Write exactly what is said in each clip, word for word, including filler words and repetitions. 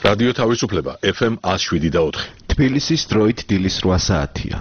რადიო თავისუფლება ეფ ემ one oh seven და four. თბილისის დროით დილის რვა საათია.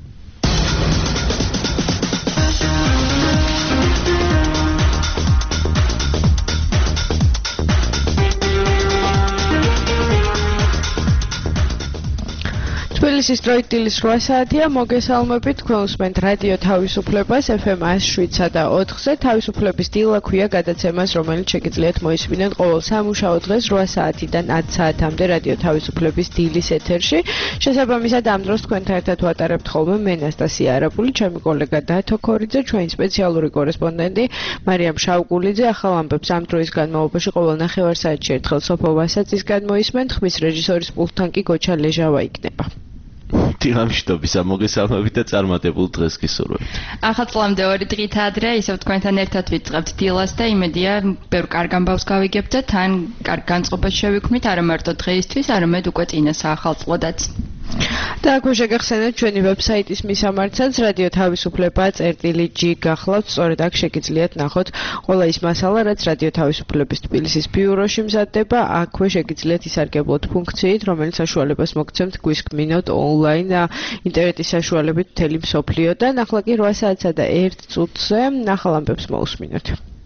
თბილისის დროით დილის რვა საათია. მოგესალმებით, თქვენ უსმენთ რადიო თავისუფლებას ეფ ემ one oh seven და four-ზე. თავისუფლების დილა ქვია გადაცემას, რომელიც შეგიძლიათ მოისმინოთ ყოველ სამუშაო დღეს რვა საათიდან ათ საათამდე რადიო თავისუფლების დილის ეთერში. შესაბამისად, ამ დროს თქვენთან ერთად ვატარებთ ხოლმე მე ნასტასია არაპული, ჩემი კოლეგა დათო ქორიძე, ჩვენი სპეციალური კორესპონდენტი მარიამ შავგულიძე. ახალ ამბებს ამ დროის განმავლობაში ყოველ ნახევარსაათში ერთხელ სოფო ვასაძისგან მოისმენთ, ხმის რეჟისორის პულტთან კი გოჩა ლეჟავა იქნება. თამაშდობის ამოგესალმებით და წარმატებულ დღეს გისურვებთ. ახალ წლამდე ორი დღით ადრე, ისევ თქვენთან ერთად ვიწყებთ დილას და იმედია ბევრ კარგ ამბავს გავიგებთ და თან კარგ განწყობას შევიქმნით არა მარტო დღეისთვის, არამედ უკვე წინასა ახალ წლოდაც. და აქვე შეგახსენებთ ჩვენი ვებსაიტის მისამართსაც რადიო თავისუფლება წერტილი ჯი გახლავთ, სწორედ აქ შეგიძლიათ ნახოთ ყველა ის მასალა, რაც რადიო თავისუფლების თბილისის ბიუროში მზადდება. აქვე შეგიძლიათ ისარგებლოთ ფუნქციით, რომელიც საშუალებას მოგცემთ გვისკმინოთ ონლაინ ინტერნეტის საშუალებით მთელი მსოფლიოდან. ახლა კი რვა საათსა და ერთ წუთზე ახალ ამბებს მოусმინოთ.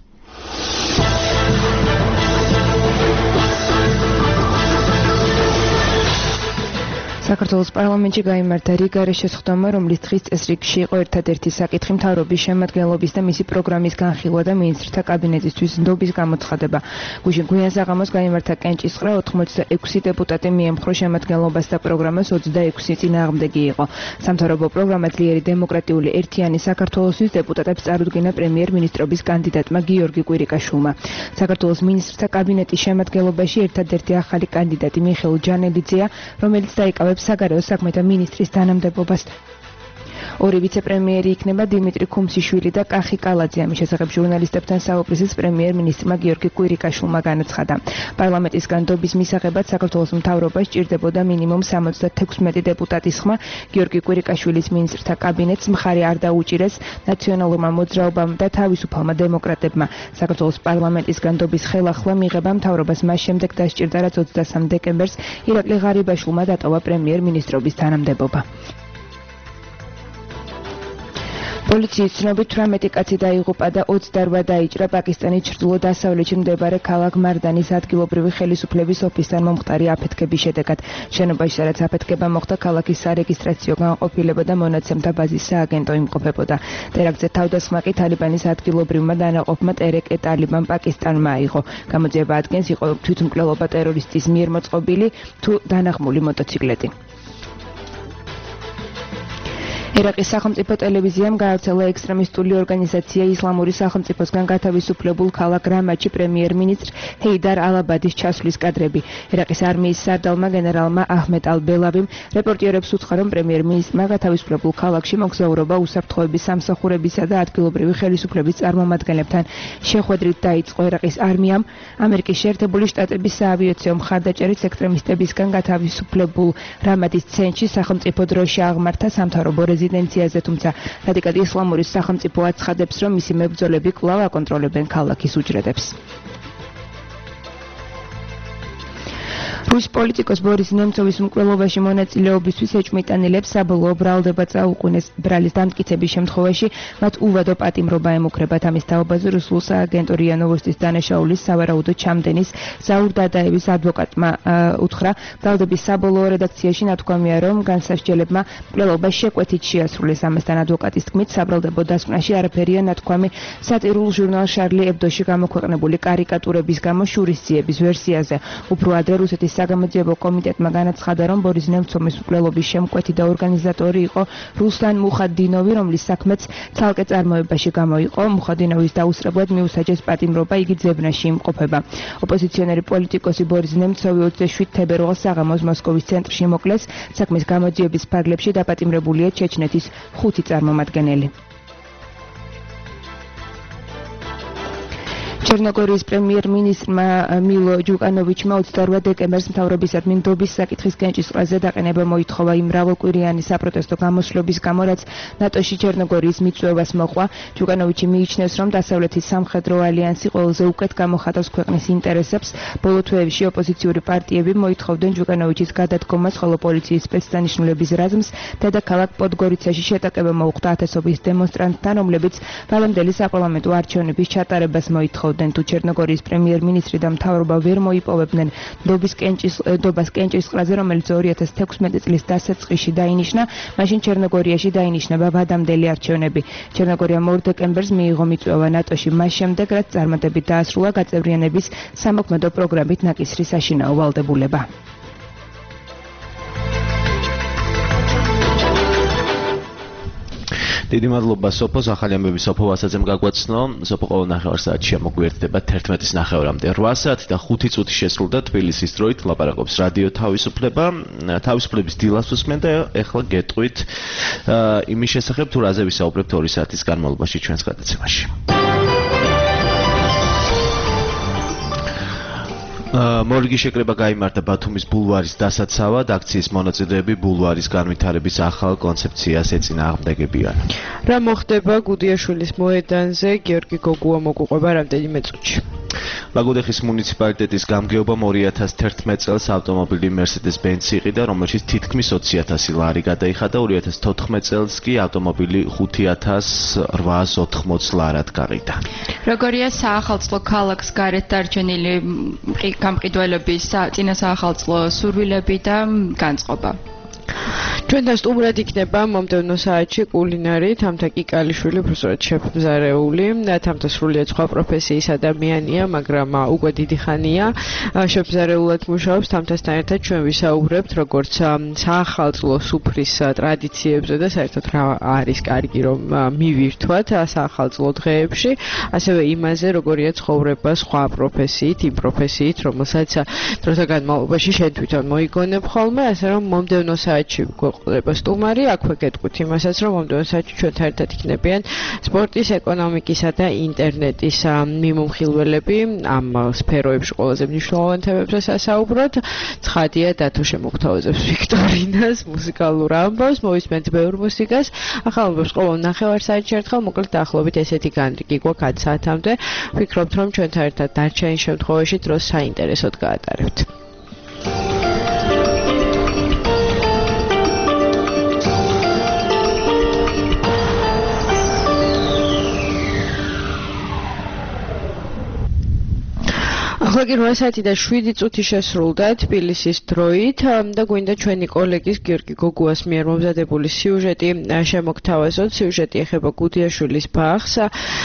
საქართველოს პარლამენტში გაიმართა რიგარის შესხდომა, რომლის დღის წესრიგში იყო ერთადერთი საკითხი მთავრობის შემადგენლობის და მისი პროგრამის განხილვა და მინისტრთა კაბინეტისთვის ნდობის გამოცხადება. გუშინ გვიან საღამოს გაიმართა კენჭისყრა, ოცდაექვსი დეპუტატი მიემხრო შემადგენლობას და პროგრამას, ოცდაექვსი წინააღმდეგი იყო. სამთავრობო პროგრამა ძლიერი დემოკრატიული ერთიანი საქართველოსთვის დეპუტატებს წარუდგინა პრემიერ-მინისტრობის კანდიდატმა გიორგი კვირიკაშვილმა. საქართველოს მინისტრთა კაბინეტის შემადგენლობაში ერთადერთი ახალი კანდიდატი მიხეილ ჯანელიძეა, რომელიც დაიკავებს საგარეო საქმეთა მინისტრის თანამდებობას. ორი ვიცე-პრემიერი იქნება დიმიტრი ქუმსიშვილი და კახი კალაძე. ამის შესახებ ჟურნალისტებთან საუბრისას პრემიერ-მინისტრმა გიორგი კვირიკაშვილმა განაცხადა. პარლამენტისგან ნდობის მისაღებად საქართველოს მთავრობას სჭირდებოდა მინიმუმ სამოცდათექვსმეტი დეპუტატის ხმა. გიორგი კვირიკაშვილის მინისტრთა კაბინეტს მხარი არ დაუჭირეს ნაციონალურმა მოძრაობამ და თავისუფალმა დემოკრატებმა. საქართველოს პარლამენტისგან ნდობის ხელახლა მიღება მთავრობას მას შემდეგ დასჭირდა, რაც ოცდასამ დეკემბერს ირაკლი ღარიბაშვილმა დატოვა პრემიერ-მინისტრობის თანამდებობა. პოლიციის ცნობით თვრამეტი კაცი დაიღუპა და ოცდარვა დაიჭრა პაკისტანის ჩრდილო-დასავლეთში მდებარე ქალაქ მარდანის ადგილობრივი ხელისუფლების ოფისთან მომხდარი აფეთქების შედეგად. შენობაში, სადაც აფეთქება მოხდა, ქალაქის სარეგისტრაციო განყოფილება და მონაცემთა ბაზის სააგენტო იმყოფებოდა. ტერაქტზე თავდასხმა კი თალიბანის ადგილობრივმა დანაყოფმა ტერეკ-ე ტალიბან პაკისტანმა აიღო. გამოძიება ადგენს, იყო თვითმკვლელობა ტერორისტის მიერ მოწყობილი თუ დანაღმული მოტოციკლეტი. ერაყის სახელმწიფო ტელევიზიამ გაავრცელა ექსტრემისტული ორგანიზაცია ისლამური სახელმწიფოსგან გათავისუფლებულ ქალაქ რამაჩი პრემიერ-მინისტრ ჰეიდარ ალაბადის ჩასვლის კადრები. ერაყის არმიის სარდალმა გენერალმა აჰმედ ალ-ბელავიმ რეპორტიერებს უთხრა, რომ პრემიერ-მინისტრმა გათავისუფლებულ ქალაქში მოგზაურობა უსაფრთხოების სამსახურებისა და ადგილობრივი ხელისუფლების წარმომადგენლებთან შეხვედრით დაიწყო. ერაყის არმიამ ამერიკის შეერთებული შტატების საავიაციო მხარდაჭერით ექსტრემისტებისგან გათავისუფლებულ რამადის ცენტრში სახელმწიფო დროში აღმართა სამთავრობო რეზიდენციაზე, თუმცა რადიკალ ისლამური სახელმწიფო აცხადებს, რომ მისი მებრძოლები კვლავ აკონტროლებენ ქალაქის უჯრედებს. რუს პოლიტიკოს ბორის ნემცოვის მკვლელობაში მონაწილეობისთვის ეჭვმიტანილებს საბოლოო ბრალდება წაუყენეს. ბრალის დამტკიცების შემთხვევაში მათ უვადო პატიმრობა ემუქრებათ. ამის თაობაზე რუსულ სააგენტო რია ნოვოსტის დანაშაულის სავარაუდო ჩამდენის ზაურ დადაევის ადვოკატმა უთხრა. ბრალდების საბოლოო რედაქციაში ნათქვამია, რომ განსასჯელებმა მკვლელობა შეკვეთით შეასრულეს. ამასთან ადვოკატის თქმით, საბრალდებო დასკვნაში არაფერია ნათქვამი სატირულ ჟურნალ შარლი ებდოში გამოქვეყნებული კარიკატურების გამო შურისძიების ვერსიაზე. უფრო ადრე რუსეთის საგამოძიებო კომიტეტმა განაცხადა, რომ ბორის ნემცოვის მკვლელობის შემკვეთი და ორგანიზატორი იყო რუსლან მუხადინოვი, რომლის საქმეც ცალკე წარმოებაში გამოიყო. მუხადინოვის დაუსწრებლად მიუსაჯეს პატიმრობა, იგი ძებნაში იმყოფება. ოპოზიციონერი პოლიტიკოსი ბორის ნემცოვი ოცდაშვიდ თებერვალს საღამოს მოსკოვის ცენტრში მოკლეს. საქმის გამოძიების ფარგლებში დაპატიმრებულია ჩეჩნეთის ხუთი წარმომადგენელი. ჩერნოგორიის პრემიერ-მინისტრმა მილო ჯუკანოვიჩმა ოცდაორ დეკემბერს მთავრობისადმი ნდობის საკითხის კენჭისყრაზე დაყენება მოითხოვა იმ მრავალკვირიანი საპროტესტო გამოსვლების გამო, რაც ნატოში ჩერნოგორიის მიწვევას მოჰყვა. ჯუკანოვიჩი მიიჩნევს, რომ დასავლეთის სამხედრო ალიანსი ყველაზე უკეთ გამოხატავს ქვეყნის ინტერესებს. ბოლო თვეებში ოპოზიციური პარტიები მოითხოვდნენ ჯუკანოვიჩის გადადგომას, ხოლო პოლიციის სპეცდანიშნულების რაზმს დედაქალაქ პოდგორიცაში შეტაკება მოუხდა ათასობით დემონსტრანტთან, რომლებიც ბოლომდელი საპარლამენტო არჩევნების ჩატარებას მოითხოვდნენ. თუ ჩერნოგორიის პრემიერ-მინისტრი და მთავრობა ვერ მოიპოვებდნენ ნდობის კენჭისყრას კენჭისყრაზე, რომელიც ორი ათას თექვსმეტი წლის დასაწყისში დაინიშნა, მაშინ ჩერნოგორიაში დაინიშნება ვადამდელი არჩევნები. ჩერნოგორიამ ორ დეკემბერს მიიღო მიწვევა ნატოში, მას შემდეგ, რაც წარმატებით დაასრულა გაწევრიანების სამოქმედო პროგრამით ნაკისრის საშინაო ვალდებულება. დიდი მადლობა სოფოს, ახალი ამბები სოფო ვასაძემ გაგვაცნო. სოფო ყოველ ნახევარ საათში მოგვიერთდება თერთმეტის ნახევრამდე. რვა საათი და ხუთი წუთი შესრულდა თბილისის დროით, ლაპარაკობს რადიო თავისუფლება. თავისუფლების დილას უსმენ და ეხლა გეტყვით იმის შესახებ, თუ რაზე ვისაუბრებთ ორი საათის განმავლობაში ჩვენს გადაცემაში. მორიგი შეკრება გაიმართა ბათუმის ბულვარის დასაცავად, აქციის მონაწილეები ბულვარის განვითარების ახალ კონცეფციას ეწინააღმდეგებიან. რა მოხდება გუდიაშვილის მოედანზე? გიორგი გოგუა მოგუყვება რამდენიმე წუთში. ლაგოდეხის მუნიციპალიტეტის გამგეობამ ორი ათას თერთმეტ წელს ავტომობილი Mercedes-Benz იყიდა, რომელშიც თითქმის ოცი ათასი ლარი გადაიხადა, ორი ათას თოთხმეტ წელს კი ავტომობილი ხუთი ათას რვაას ოთხმოც ლარად გაყიდა. როგორია საახალწლო ქალაქს გარეთ დარჩენილი გამყიდველების წინა საახალწლო სურვილები და განწყობა? ჩვენთან სტუმრად იქნება მომდევნო საათში კულინარი თამთა კიკალიშვილი, უბრალოდ შეფმზარეული, თამთა სრულიად სხვა პროფესიის ადამიანია, მაგრამ უკვე დიდი ხანია შეფმზარეულად მუშაობს. თამთასთან ერთად ჩვენ ვისაუბრებთ როგორც საახალწლო სუფრის ტრადიციებზე და საერთოდ რა არის კარგი რომ მივირთვათ საახალწლო დღეებში, ასევე იმაზე როგორია ცხოვრება სხვა პროფესიით, იმ პროფესიით, რომელსაც დროთა განმავლობაში შენ თვითონ მოიგონებ ხოლმე, ასე რომ მომდევნო საათში გვეყოლება სტუმარი, აქვე გეტყვით იმასაც, რომ მომდევნო საათში ჩვენთან ერთად იქნებიან სპორტის, ეკონომიკისა და ინტერნეტის მიმომხილველები. ამ სფეროებში ყველაზე მნიშვნელოვან თემებზე სასაუბროთ. ცხადია, დათო შემოგთავაზებს ვიქტორინას, მუსიკალურ ამბავს, მოვისმენთ ბევრ მუსიკას. ახალ ამბებს ყოველ ნახევარ საათში ერთხელ, მოკლედ დაახლოებით ესეთი განრიგი გვაქვს ათ საათამდე. ვფიქრობთ, რომ ჩვენთან ერთად დარჩენის შემთხვევაში დროს საინტერესოდ გაატარებთ. ახლა კი რვა საათი და შვიდი წუთი შესრულდა თბილისის დროით და გვინდა ჩვენი კოლეგის გიორგი გოგუას მიერ მომზადებული სიუჟეტი შემოგთავაზოთ. სიუჟეტი ეხება გუდიაშვილის ბაღს.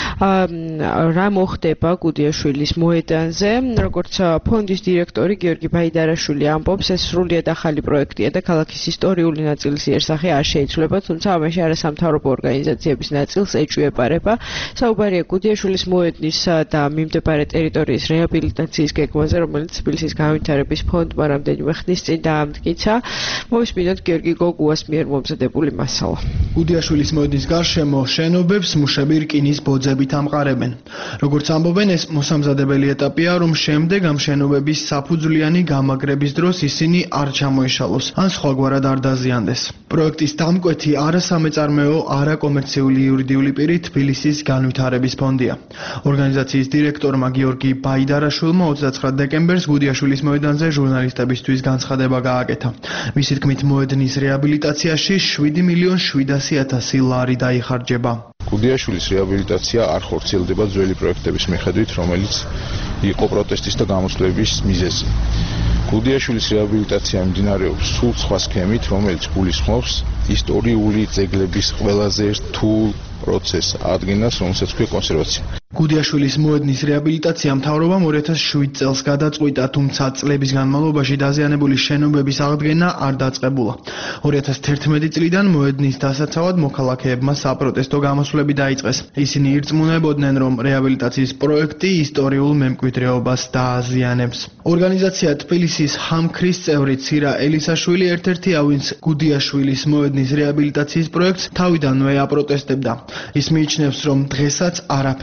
რა მოხდება გუდიაშვილის მოედანზე? როგორც ფონდის დირექტორი გიორგი ბაიდარაშვილი ამბობს, ეს სრულიად ახალი პროექტია და ქალაქის ისტორიული ნაწილის იერსახე არ შეიძლება, თუმცა ამაში არასამთავრობო ორგანიზაციების ნაწილს ეჭვიებარება. საუბარია გუდიაშვილის მოედნის და მიმდებარე ტერიტორიის რეაბილიტაციის გეგმაზე, რომელიც თბილისის განვითარების ფონდმა რამდენიმე ხნის წინ დაამტკიცა. მოვისმინოთ გიორგი გოგუას მიერ მომზადებული მასალა. გუდიაშვილის მოედნის გარშემო შენობებს მუშები რკინის ბოძებით ამყარებენ. როგორც ამბობენ, ეს მოსამზადებელი ეტაპია, რომ შემდეგ ამ შენობების საფუძვლიანი გამაგრების დროს ისინი არ ჩამოეშალოს, ან სხვაგვარად არ დაზიანდეს. პროექტის დამკვეთი არასამეწარმეო, არაკომერციული იურიდიული პირი თბილისის განვითარების ფონდია. ორგანიზაციის დირექტორმა გიორგი ბაიდარაშვილმა ოცდაცხრა დეკემბერს გუდიაშვილის მოედანზე ჟურნალისტებისთვის განცხადება გააკეთა. მისი თქმით, მოედნის რეაბილიტაციაში შვიდი მილიონი შვიდასი ათასი ლარი დაიხარჯება. გუდიაშვილის რეაბილიტაცია არ ხორციელდება ძველი პროექტების მიხედვით, რომელიც იყო პროტესტის და გამოსვლების მიზეზი. გუდიაშვილის რეაბილიტაცია მიმდინარეობს სულ სხვა სქემით, რომელიც გულისხმობს ისტორიული ძეგლების ყველაზე რთულ პროცესს ადგენას, რომელსაც ქვია კონსერვაცია. გუდიაშვილის მოედნის რეაბილიტაცია მთავრობამ ორი ათას შვიდ წელს გადაწყვიტა, თუმცა წლების განმავლობაში დაზიანებული შენობების აღდგენა არ დაწყებულა. ორი ათას თერთმეტი წლიდან მოედნის დასაცავად მოქალაქეებმა საპროტესტო გამოსვლები დაიწყეს. ისინი ირწმუნებოდნენ, რომ რეაბილიტაციის პროექტი ისტორიულ მემკვიდრეობას დააზიანებს. ორგანიზაცია თბილისის ჰამქრის წევრი ცირა ელისაშვილი ერთ-ერთია, ვინც გუდიაშვილის მოედნის რეაბილიტაციის პროექტს თავიდანვე აპროტესტებდა. ის მიიჩნევს, რომ დღესაც არაფერი შეცვლილა.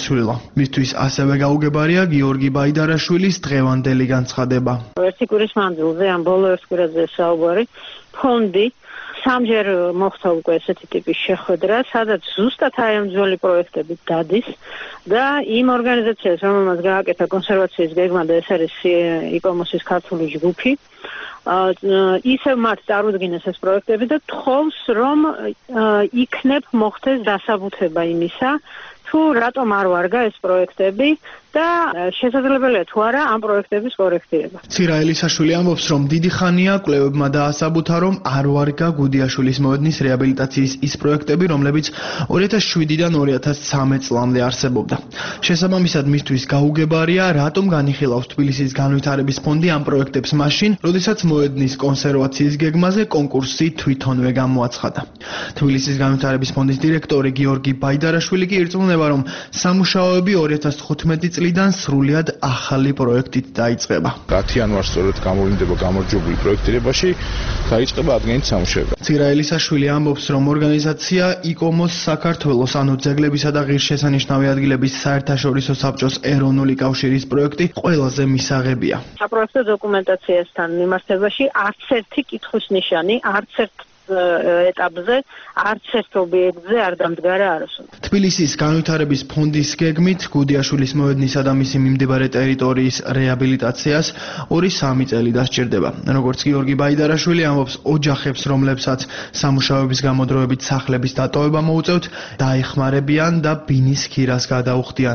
შეცვლილა. მისთვის ასევე გაუგებარია გიორგი ბაიდარაშვილის დღევანდელი განცხადება. ერთი კვირის მანძილზე ამ ბოლო ერთ კვირაზე საუბარი ფონდი სამჯერ მოხდა უკვე ესეთი ტიპის შეხვედრა, სადაც ზუსტად აი ამ ძველი პროექტები დადის და იმ ორგანიზაციას, რომელმაც გააკეთა კონსერვაციის გეგმა და ეს არის იკომოსის ქართული ჯგუფი, ისევ მათ წარუდგინეს ეს პროექტები და თხოვს, რომ იქნებ მოხდეს დასაბუთება იმისა, თუ რატომ არ ვარგა ეს პროექტები და შესაძლებელია თუ არა ამ პროექტების კორექტირება. ცირა ელისაშვილი ამბობს, რომ დიდი ხანია კვლევებმა დაასაბუთა, რომ არ ვარგა გუდიაშვილის მოედნის რეაბილიტაციის ის პროექტები, რომლებიც ორი ათას შვიდიდან ორი ათას ცხრამეტ წლამდე არსებობდა. შესაბამისად, მისთვის გაუგებარია, რატომ განიხილავს თბილისის განვითარების ფონდი ამ პროექტებს მაშინ, როდესაც მოედნის კონსერვაციის გეგმაზე კონკურსი თვითონვე გამოაცხადა. თბილისის განვითარების ფონდის დირექტორი გიორგი ბაიდარაშვილი კი ირწმუნება, რომ სამუშაოები ორი ათას თხუთმეტი წლიდან სრულიად ახალი პროექტით დაიწყება. ათი იანვარს სწორედ გამოვლინდება გამარჯვებული პროექტირებაში, დაიწყება ადგენით სამუშაოები. ცირა ელისაშვილი ამბობს, რომ ორგანიზაცია იკომოს საქართველოს, ანუ ძეგლებისა და ღირსშესანიშნავი ადგილების საერთაშორისო საბჭოს ეროვნული კავშირის პროექტი ყველაზე მისაღებია. საპროექტო დოკუმენტაციასთან მიმართებაში არც ერთი კითხვის ნიშანი, არც ერთ ეტაპზე, არც ერთ ობიექტზე არ დამდგარა არასოდეს. თბილისის განვითარების ფონდის გეგმით გუდიაშვილის მოედნისა და მისი მიმდებარე ტერიტორიის რეაბილიტაციას ორი სამი წელი დასჭირდება. როგორც გიორგი ბაიდარაშვილი ამბობს, ოჯახებს, რომლებსაც სამუშაოების გამოდროებით სახლების დატოვება მოუწევთ, დაეხმარებიან და ბინის ქირას გადაუხდიან.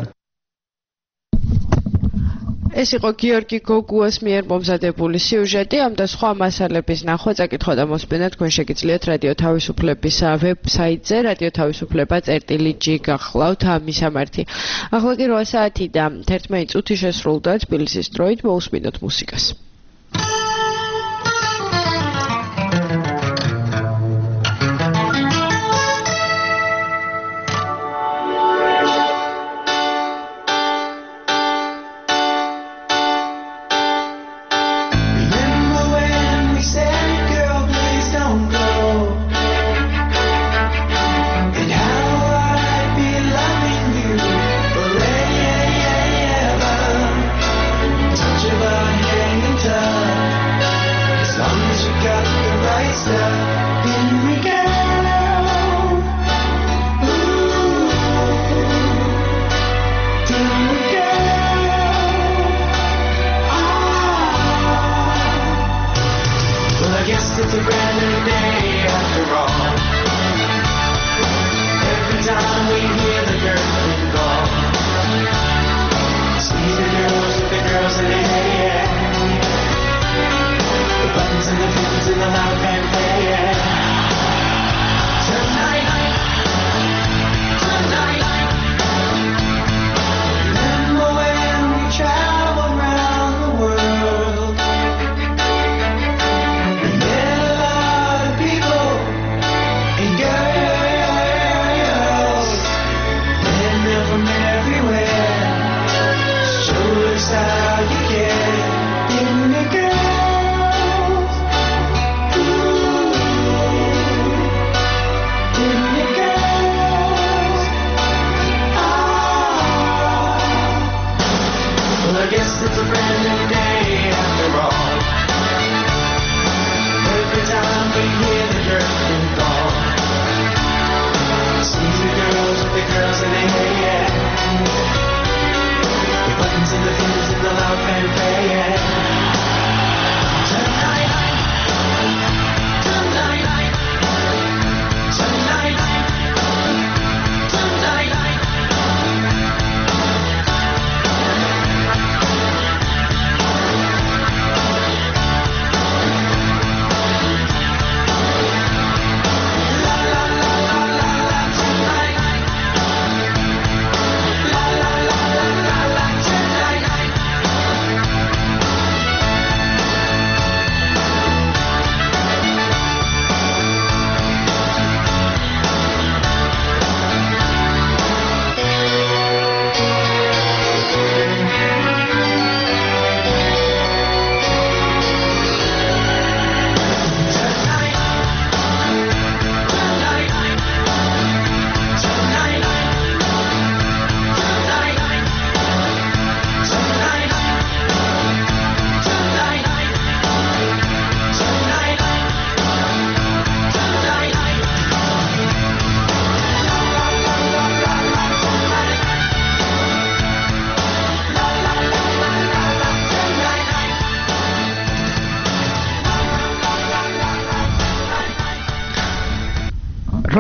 ეს იყო გიორგი გოგუას მიერ მომზადებული სიუჟეტი, ამ და სხვა მასალების ნახვა, წაკითხვა და მოსმენა თქვენ შეგიძლიათ რადიო თავისუფლების ვებსაიტზე, რადიო თავისუფლება წერტილი ჯი გახლავთ მისამართი. ახლა კი რვა საათი და თერთმეტი წუთი შესრულდა თბილისის დროით, მოусმინოთ მუსიკას. Touch of our hand and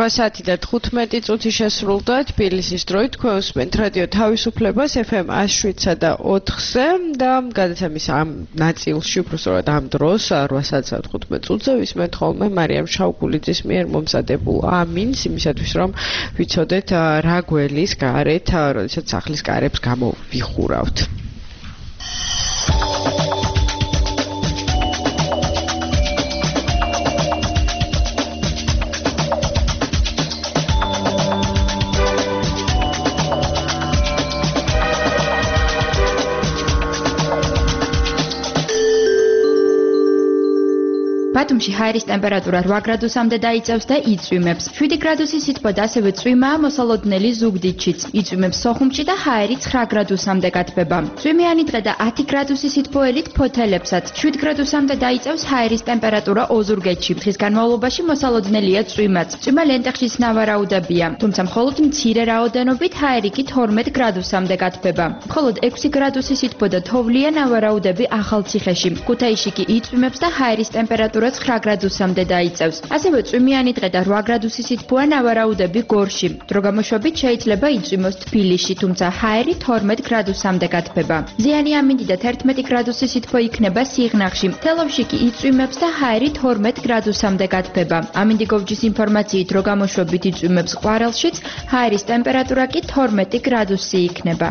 რვა საათი და თხუთმეტი წუთი შესრულდა თბილისის დროით. თქვენ უსმენთ რადიო თავისუფლებას ეფ ემ one oh seven და ოთხზე და გადაცემის ამ ნაწილში უბრალოდ ამ დროს რვა საათსა და თხუთმეტ წუთზე ვისმენთ ხოლმე მარიამ შაუგულიძის მიერ მომზადებულ ამინს იმისათვის რომ ვიცოდეთ რა გველის გარეთ როდესაც სახლის კარებს გამოვიხურავთ. ბათუმში ჰაერის ტემპერატურა რვა გრადუსამდე დაიწევს და იწვიმებს. შვიდი გრადუსი სითბო და ასევე წვიმაა მოსალოდნელი ზუგდიდშიც. იწვიმებს სოხუმში და ჰაერი ცხრა გრადუსამდე გათბება. წვიმიანი დღე და ათი გრადუსი სითბოელით ფოთელებსაც. შვიდ გრადუსამდე დაიწევს ჰაერის ტემპერატურა ოზურგეთში. დღის განმავლობაში მოსალოდნელია წვიმაც. წვიმა ლენტეხშიც ნავარაუდებია, თუმცა მხოლოდ მცირე რაოდენობით ჰაერი კი თორმეტ გრადუსამდე გათბება. მხოლოდ ექვსი გრადუსი სითბო და თოვლია ნავარაუდები ახალციხეში. ქუთაისში კი იწვიმებს და ჰაერის ტემპერატურა ცხრა გრადუსამდე დაიწევს. ასევე წვიმიანი დღე და რვა გრადუსი სითბოა ნავარაუდები გორში. დრო გამოშვებით შეიძლება იწვიმოს თბილისში, თუმცა ჰაერი თორმეტ გრადუსამდე გათბება. ზიანი ამინდი და თერთმეტი გრადუსი სითბო იქნება სიღნაღში. თელავში კი იწვიმებს და ჰაერი თორმეტ გრადუსამდე გათბება. ამინდი გოვჯის ინფორმაციით დრო გამოშვებით იწვიმებს ყვარელშიც, ჰაერის ტემპერატურა კი თორმეტი გრადუსი იქნება.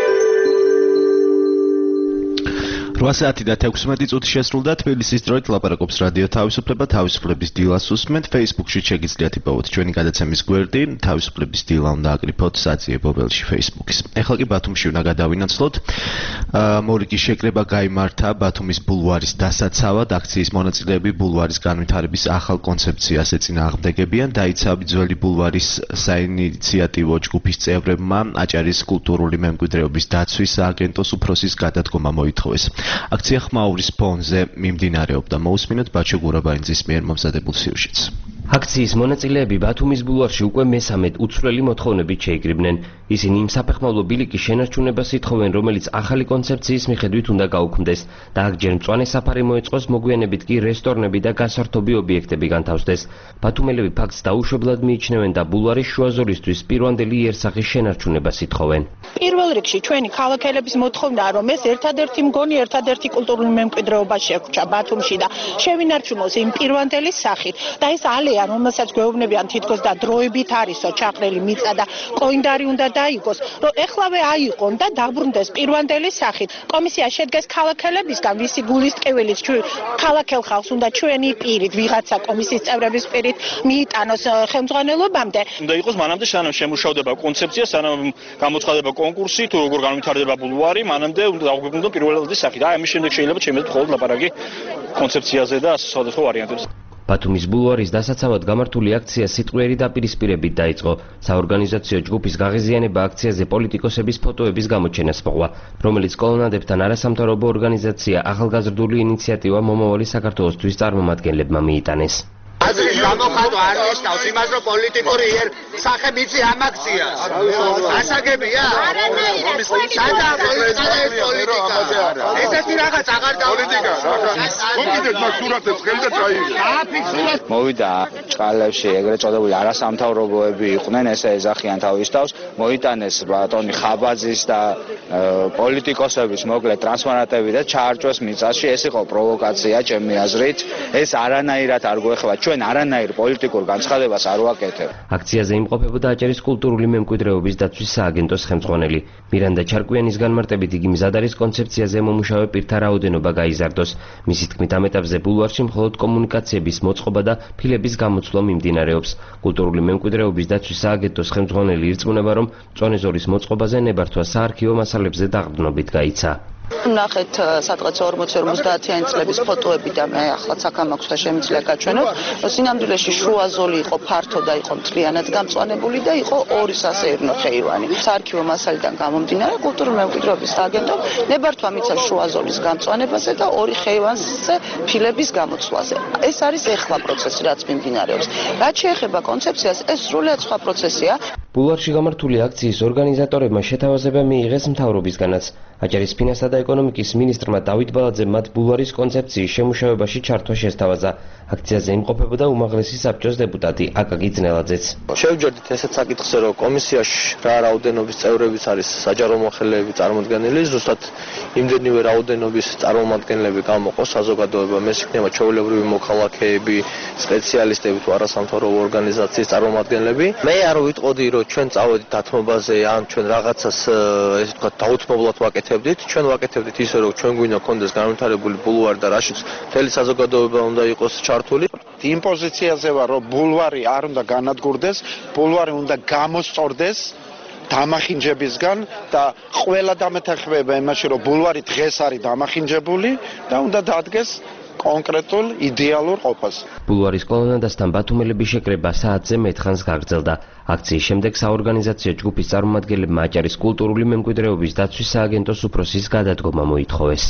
რვა საათი და თექვსმეტი წუთი შესრულდა თბილისის დროით ლაპარაკობს რადიო თავისუფლება თავისუფლების დილას უსმენთ Facebook-ში შეგიძლიათ იპოვოთ ჩვენი გადაცემის გვერდი თავისუფლების დილა უნდა აკრიფოთ საძიებო ველში Facebook-ის. ეხლა კი ბათუმში უნდა გადავინაცვლოთ. მორიგი შეკრება გაიმართა ბათუმის ბულვარის დასაცავად. აქციის მონაწილეები ბულვარის განვითარების ახალ კონცეფციას ეწინააღმდეგებიან. დაიცა ძველი ბულვარის საინიციატივო ჯგუფის წევრებმა აჭარის კულტურული მემკვიდრეობის დაცვის სააგენტოს უფროსის გადადგომა მოითხოვეს. აქცია ხმაურის ფონზე მიმდინარეობდა. მოусმინოთ ბაჩო გურაბაინძის მიერ მომზადებულ სიუჟეტს. აქციის მონაწილეები ბათუმის ბულვარში უკვე მესამედ უცვლელი მოთხოვნებით შეიკრიბნენ. ისინი იმ საფეხმავლო ბილიკის შენარჩუნებას ითხოვენ, რომელიც ახალი კონცეფციის მიხედვით უნდა გაუქმდეს და აქ ჯერ მწვანე საფარი მოეწყოს, მოგვიანებით კი რესტორნები და გასართობი ობიექტები განთავსდეს. ბათუმელები ფაქტს დაუშვებლად მიიჩნევენ და ბულვარის შუა ზოლისთვის პირვანდელი იერსახის შენარჩუნებას ითხოვენ. პირველ რიგში ჩვენი ქალაქელების მოთხოვნაა, რომ ეს ერთადერთი მგონი, ერთადერთი კულტურული მემკვიდრეობა შეგვჭა ბათუმში და შევინარჩუნოს იმ პირვანდელი სახით და ეს ალეა რომელსაც გვეუბნებიან თითქოს და დროებით არისო ჩაყრელი მიწა და კოინდარი უნდა დაიგოს, რომ ეხლავე აიყონ და დაბრუნდეს პირვანდელი სახით. კომისია შედგეს ქალაქელებისგან, ვისი გულის ტკივილით ქალაქელ ხალხს უნდა ჩვენი პირით, ვიღაცა კომისიის წევრების პირით მიიტანოს ხელმძღვანელობამდე. უნდა იყოს მანამდე სანამ შემუშავდება კონცეფცია, სანამ გამოცხადება კონკურსი, თუ როგორ განვითარდება ბულვარი, მანამდე უნდა დაუგვიბრუნდონ პირველადი სახით. აი ამის შემდეგ შეიძლება ჩემეთ მხოლოდ ლაპარაკი კონცეფციაზე და სხვადასხვა ვარიანტებზე. ბათუმის ბულვარის დასაცავად გამართული აქცია სიტყვიერი დაპირისპირებით დაიწყო. საორგანიზაციო ჯგუფის გაღიზიანება აქციაზე პოლიტიკოსების ფოტოების გამოჩენას მოყვა, რომელიც კოლონადებთან არასამთავრობო ორგანიზაცია ახალგაზრდული ინიციატივა მომავალი საქართველოსთვის წარმომადგენლებმა მიიტანეს. აზრის გამოხატვა არ ნიშნავს იმას, რომ პოლიტიკური იერ სახე მიწი ამ აქციას. ასაგებია? სადა პოლიტიკა? ესეთი რაღაც აღარ პოლიტიკა. მოგიდეთ მაგ სურათებს ხელდა წაიღე. მოვიდა ჭყალებში ეგრეთ წოდებული არასამთავრობოები იყვნენ, ესე ეძახიან თავის თავს, მოიტანეს ბატონი ხაბაძის და პოლიტიკოსების მოკლედ ტრანსპარენტები და ჩაარჭვეს მიწაში. ეს იყო პროვოკაცია ჩემი აზრით. ეს არანაირად არ გვეხება. ჩვენ არანაირ პოლიტიკურ განცხადებას არ ვაკეთებ. აქციაზე იმყოფებოდა აჭარის კულტურული მემკვიდრეობის დაცვის სააგენტოს ხელმძღვანელი. მირანდა ჩარკვიანის განმარტებით იგი მზად არის კონცეფციაზე მომუშავე პირთა რაოდენობა გაიზარდოს. მისი თქმით ამ ეტაპზე ბულვარში მხოლოდ კომუნიკაციების მოწყობა და ფილების გამოცვლა მიმდინარეობს. კულტურული მემკვიდრეობის დაცვის სააგენტოს ხელმძღვანელი ირწმუნება, რომ მწვანე ზოლის მოწყობაზე ნებართვა საარქივო მასალებზე დაყრდნობით გაიცა. ნახეთ სადღაც ორმოცი ორმოცდაათიანი წლების ფოტოები და მე ახლა საქამაქვს და შემიძლია გაჩვენოთ. სინამდვილეში შუა ზოლი იყო ფართო და იყო მთლიანად გამწვანებული და იყო ორი სასეირნო ხეივანი. საარქივო მასალიდან გამომდინარე კულტურული მემკვიდრეობის სააგენტომ ნებართვა მისცა შუა ზოლის გამწვანებაზე და ორი ხეივანზე ფილების გამოცვლაზე. ეს არის ეხლა პროცესი, რაც მიმდინარეობს. რაც შეეხება კონცეფციას, ეს სრულიად სხვა პროცესია. ბულვარში გამართული აქციის ორგანიზატორებმა შეთავაზება მიიღეს მთავრობისგანაც. აჭარის ფინანსთა და ეკონომიკის მინისტრმა დავით ბალაძემ მათ ბულვარის კონცეფციის შემუშავებაში ჩართვა შესთავაზა. აქციაზე იმყოფებოდა უმაღლესი საბჭოს დეპუტატი აკაკი ძნელაძეც. შევჯერდით ესეც საკითხზე, რომ კომისიაში რა რაოდენობის წევრებიც არის საჯარო მოხელეები წარმოდგენილი, ზუსტად იმდენივე რაოდენობის წარმომადგენლები გამოყოს საზოგადოება, ეს იქნება ჩვეულებრივი მოქალაქეები, სპეციალისტები თუ არასამთავრობო ორგანიზაციის წარმომადგენლები. მე არ ვიტყოდი, რომ ჩვენ წავედით დათმობაზე ან ჩვენ რაღაცას ესე ვთქვათ დაუთმობლად ვაკეთებდით, ჩვენ ვაკეთებდით ისე, რომ ჩვენ გვინდა კონდეს განვითარებული ბულვარი და რაშიც მთელი საზოგადოება უნდა იყოს ჩართული. იმ პოზიციაზე ვარ, რომ ბულვარი არ უნდა განადგურდეს, ბულვარი უნდა გამოსწორდეს დამახინჯებისგან და ყველა დამეთანხმება იმაში, რომ ბულვარი დღეს არის დამახინჯებული და უნდა დადგეს კონკრეტულ იდეალურ ყოფას. ბულვარის კოლონადასთან ბათუმელების შეკრება საათზე მეთხანს გაგრძელდა. აქციის შემდეგ საორგანიზაციო ჯგუფის წარმომადგენლებმა აჭარის კულტურული მემკვიდრეობის დაცვის სააგენტოს უფროსის გადადგომა მოითხოვეს.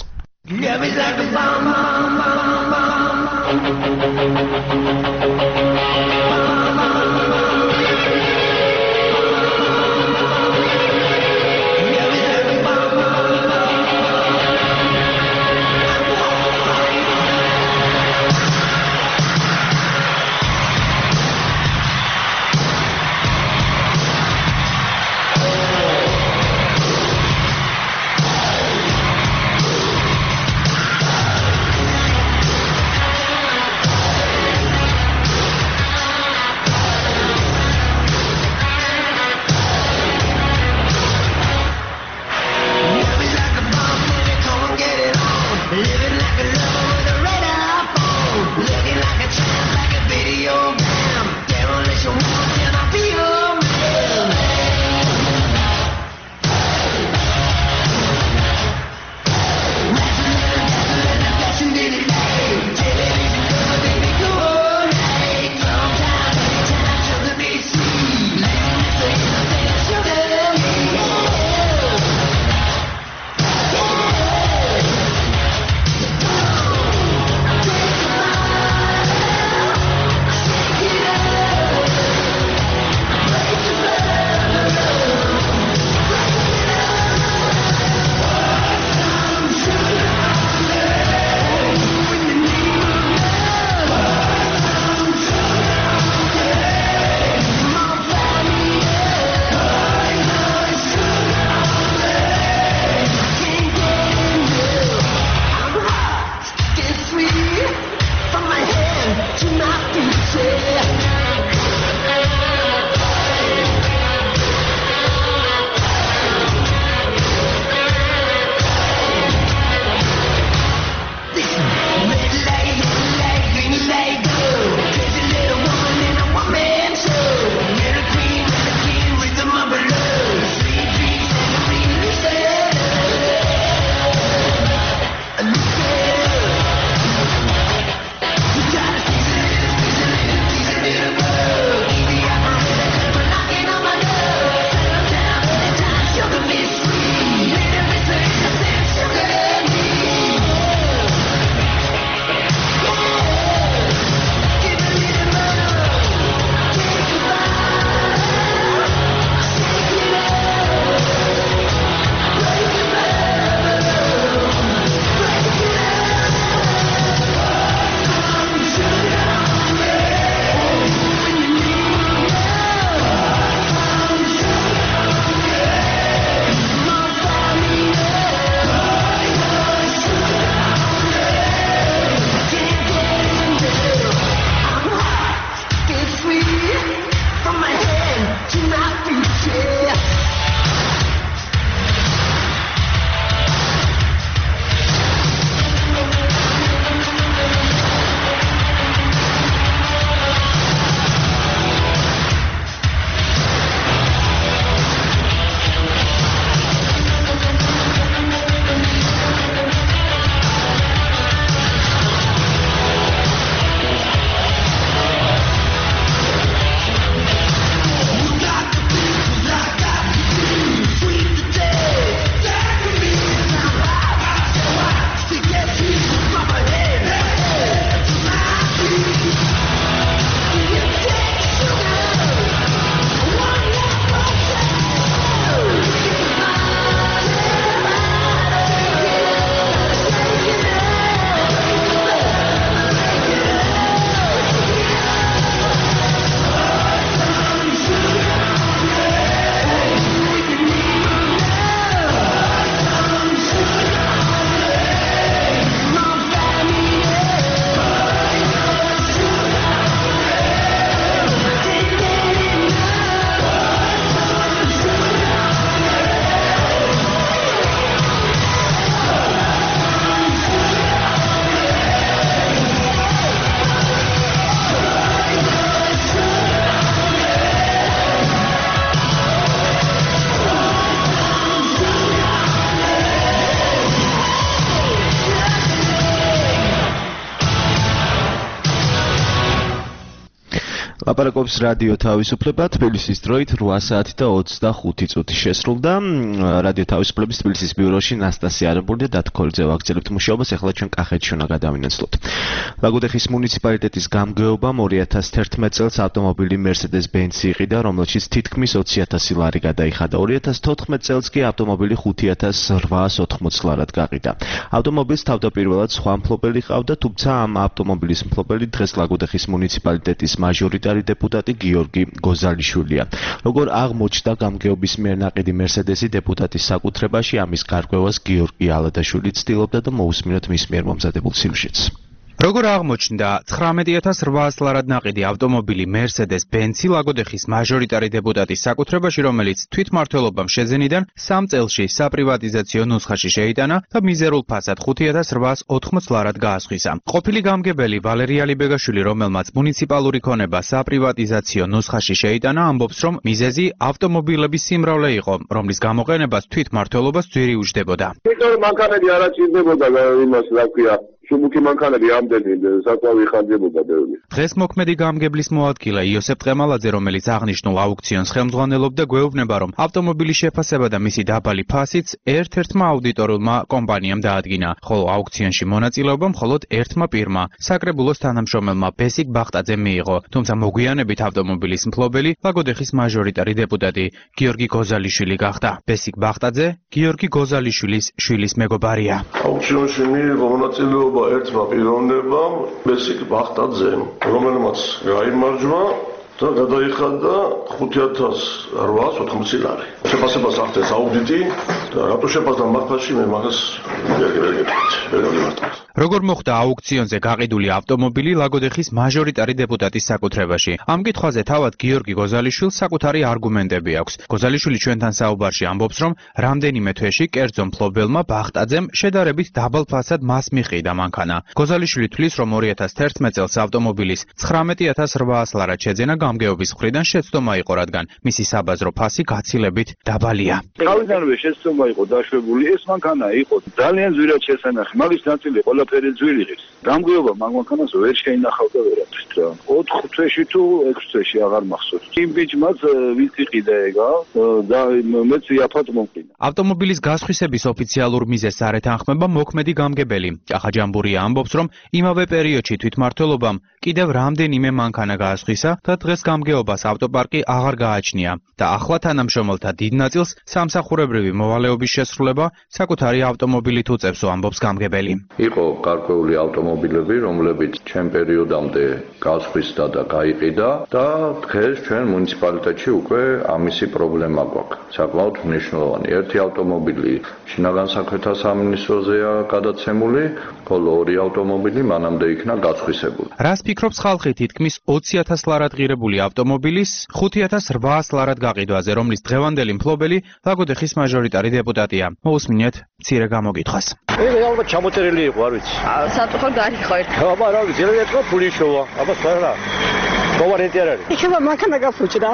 ლაპარაკობს რადიო თავისუფლება თბილისის დროით რვა საათი და ოცდახუთი წუთი შესრულდა. რადიო თავისუფლების თბილისის ბიუროში ნასტასია არაბული და დათქოლიძე ვაგრძელებთ მუშაობას. ახლა ჩვენ კახეთში უნდა გადავინაცვლოთ. ლაგოდეხის მუნიციპალიტეტის გამგეობამ ორი ათას თერთმეტ წელს ავტომობილი Mercedes-Benz იყიდა, რომელშიც თითქმის ოცი ათასი ლარი გადაიხადა. ორი ათას თოთხმეტ წელს კი ავტომობილი ხუთი ათას რვაას ოთხმოცი ლარად გაყიდა. ავტომობილს თავდაპირველად სხვა მფლობელი ყავდა, თუმცა ამ ავტომობილის მფლობელი დღეს ლაგოდეხის მუნიციპალიტეტის მაჟორიტარი დეპუტატი გიორგი გოზალიშვილია. როგორ აღმოჩნდა გამგეობის მიერ ნაყიდი Mercedes-ი დეპუტატის საკუთრებაში, ამის გარკვევას გიორგი ალადაშვილი ცდილობდა და მოусმინოთ მის მიერ მომზადებულ სიუჟეტს. როგორ აღმოჩნდა ცხრამეტი ათას რვაას ლარად ნაყიდი ავტომობილი Mercedes-Benz ლაგოდეხის მაჟორიტარი დეპუტატის საკუთრებაში, რომელიც თვითმმართველობამ შეძენიდან სამ წელში საპრივატიზაციო ნუსხაში შეიტანა და მიზერულ ფასად ხუთი ათას რვაას ოთხმოცი ლარად გაასხვისა. ყოფილი გამგებელი ვალერია ლიბეგაშვილი, რომელმაც მუნიციპალური ქონება საპრივატიზაციო ნუსხაში შეიტანა, ამბობს, რომ მიზეზი ავტომობილების სიმრავლე იყო, რომლის გამოყენებას თვითმმართველობას ძვირი უჯდებოდა. იმიტომ რომ მანქანები არ აჭირდებოდა იმას, რა ქვია, შუბუქი მანქანები ამდენი საკვავი ხარჯებოდა ბევრი. დღეს მოქმედი გამგებლის მოადგილე იოსებ ტყემალაძე, რომელიც აღნიშნულ აუქციონს ხელმძღვანელობდა, გვეუბნება, რომ ავტომობილის შეფასება და მისი დაბალი ფასიც ერთ-ერთმა აუდიტორულმა კომპანიამ დაადგინა, ხოლო აუქციონში მონაწილეობა მხოლოდ ერთმა პირმა, საკრებულოს თანამშრომელმა ბესიკ ბახტაძემ მიიღო, თუმცა მოგვიანებით ავტომობილის მფლობელი ლაგოდეხის მაჟორიტარი დეპუტატი გიორგი გოზალიშვილი გახდა. ბესიკ ბახტაძე გიორგი გოზალიშვილის შვილის მეგობარია. აუქციონში მიიღო მონაწილეობა ერთმა პიროვნებამ, ბესიკ ბახტაძემ, რომელმაც გაიმარჯვა და გადაიხადა ხუთი ათას რვაას ოთხმოცი ლარი. შეფასებას ახდენს აუდიტი და რატო შეფასდა მაგაში მე მაგას ვერ გეტყვით. როგორ მოხდა აუქციონზე გაყიდული ავტომობილი ლაგოდეხის მაჟორიტარი დეპუტატის საკუთრებაში? ამ კითხვაზე თავად გიორგი გოზალიშვილს საკუთარი არგუმენტები აქვს. გოზალიშვილი ჩვენთან საუბარში ამბობს, რომ რამდენიმე თვეში კერძო მფლობელმა ბახტაძემ შედარებით დაბალ ფასად მას მიყიდა მანქანა. გოზალიშვილი თვლის, რომ ორი ათას თერთმეტ წელს ავტომობილის ცხრამეტი ათას რვაას ლარად შეძენა გამგეობის მხრიდან შეცდომა იყო, რადგან მისი საბაზრო ფასი გაცილებით დაბალია. თავიდანვე შეცდომა იყო დაშვებული, ეს მანქანა იყო ძალიან ძვირად შესანახი, მაგის ნაწილი ყველაფერი ძვირი ღირს. გამგეობა მაგ მანქანას ვერ შეინახავდა ვერაფრით რა. ოთხ თვეში თუ ექვს თვეში აღარ მახსოვს. იმ ბიჭმაც ვით იყიდა ეგა და მეც იაფად მომყინა. ავტომობილის გასხვისების ოფიციალურ მიზეზს არ ეთანხმება მოქმედი გამგებელი. ჭახაჯამბურია ამბობს, რომ იმავე პერიოდში თვითმმართველობამ კიდევ რამდენიმე მანქანა გაასხვისა და დღეს გამგეობას ავტოპარკი აღარ გააჩნია და ახლა თანამშრომელთა დიდ ნაწილს სამსახურებრივი მოვალეობის შესრულება საკუთარი ავტომობილით უწევს, ამბობს გამგებელი. იყო გარკვეული ავტომობილები, რომლებიც ჩემ პერიოდამდე გასხვისდა და გაიყიდა და დღეს ჩვენ მუნიციპალიტეტში უკვე ამისი პრობლემა გვაქვს. საკმაოდ მნიშვნელოვანი. ერთი ავტომობილი შინაგან საქმეთა სამინისტროზეა გადაცემული, ხოლო ორი ავტომობილი მანამდე იქნა გასხვისებული. რას ფიქრობს ხალხი თითქმის ოცი ათას ლარად ღირებული ავტომობილის ხუთი ათას რვაას ლარად გაყიდვაზე, რომლის დღევანდელი მფლობელი ლაგოდეხის მაჟორიტარი დეპუტატია? მოусმინეთ მცირე გამოგითხვას. ეგ ალბათ ჩამოწერილი იყო, არ ვიცი. სატუხო გარიხო ერთ. აბა რა ვიცი, რა ეთქვა ფული შოვა. აბა სხვა მოვარენტი არ არის. იქება მანქანა გაფუჭდა.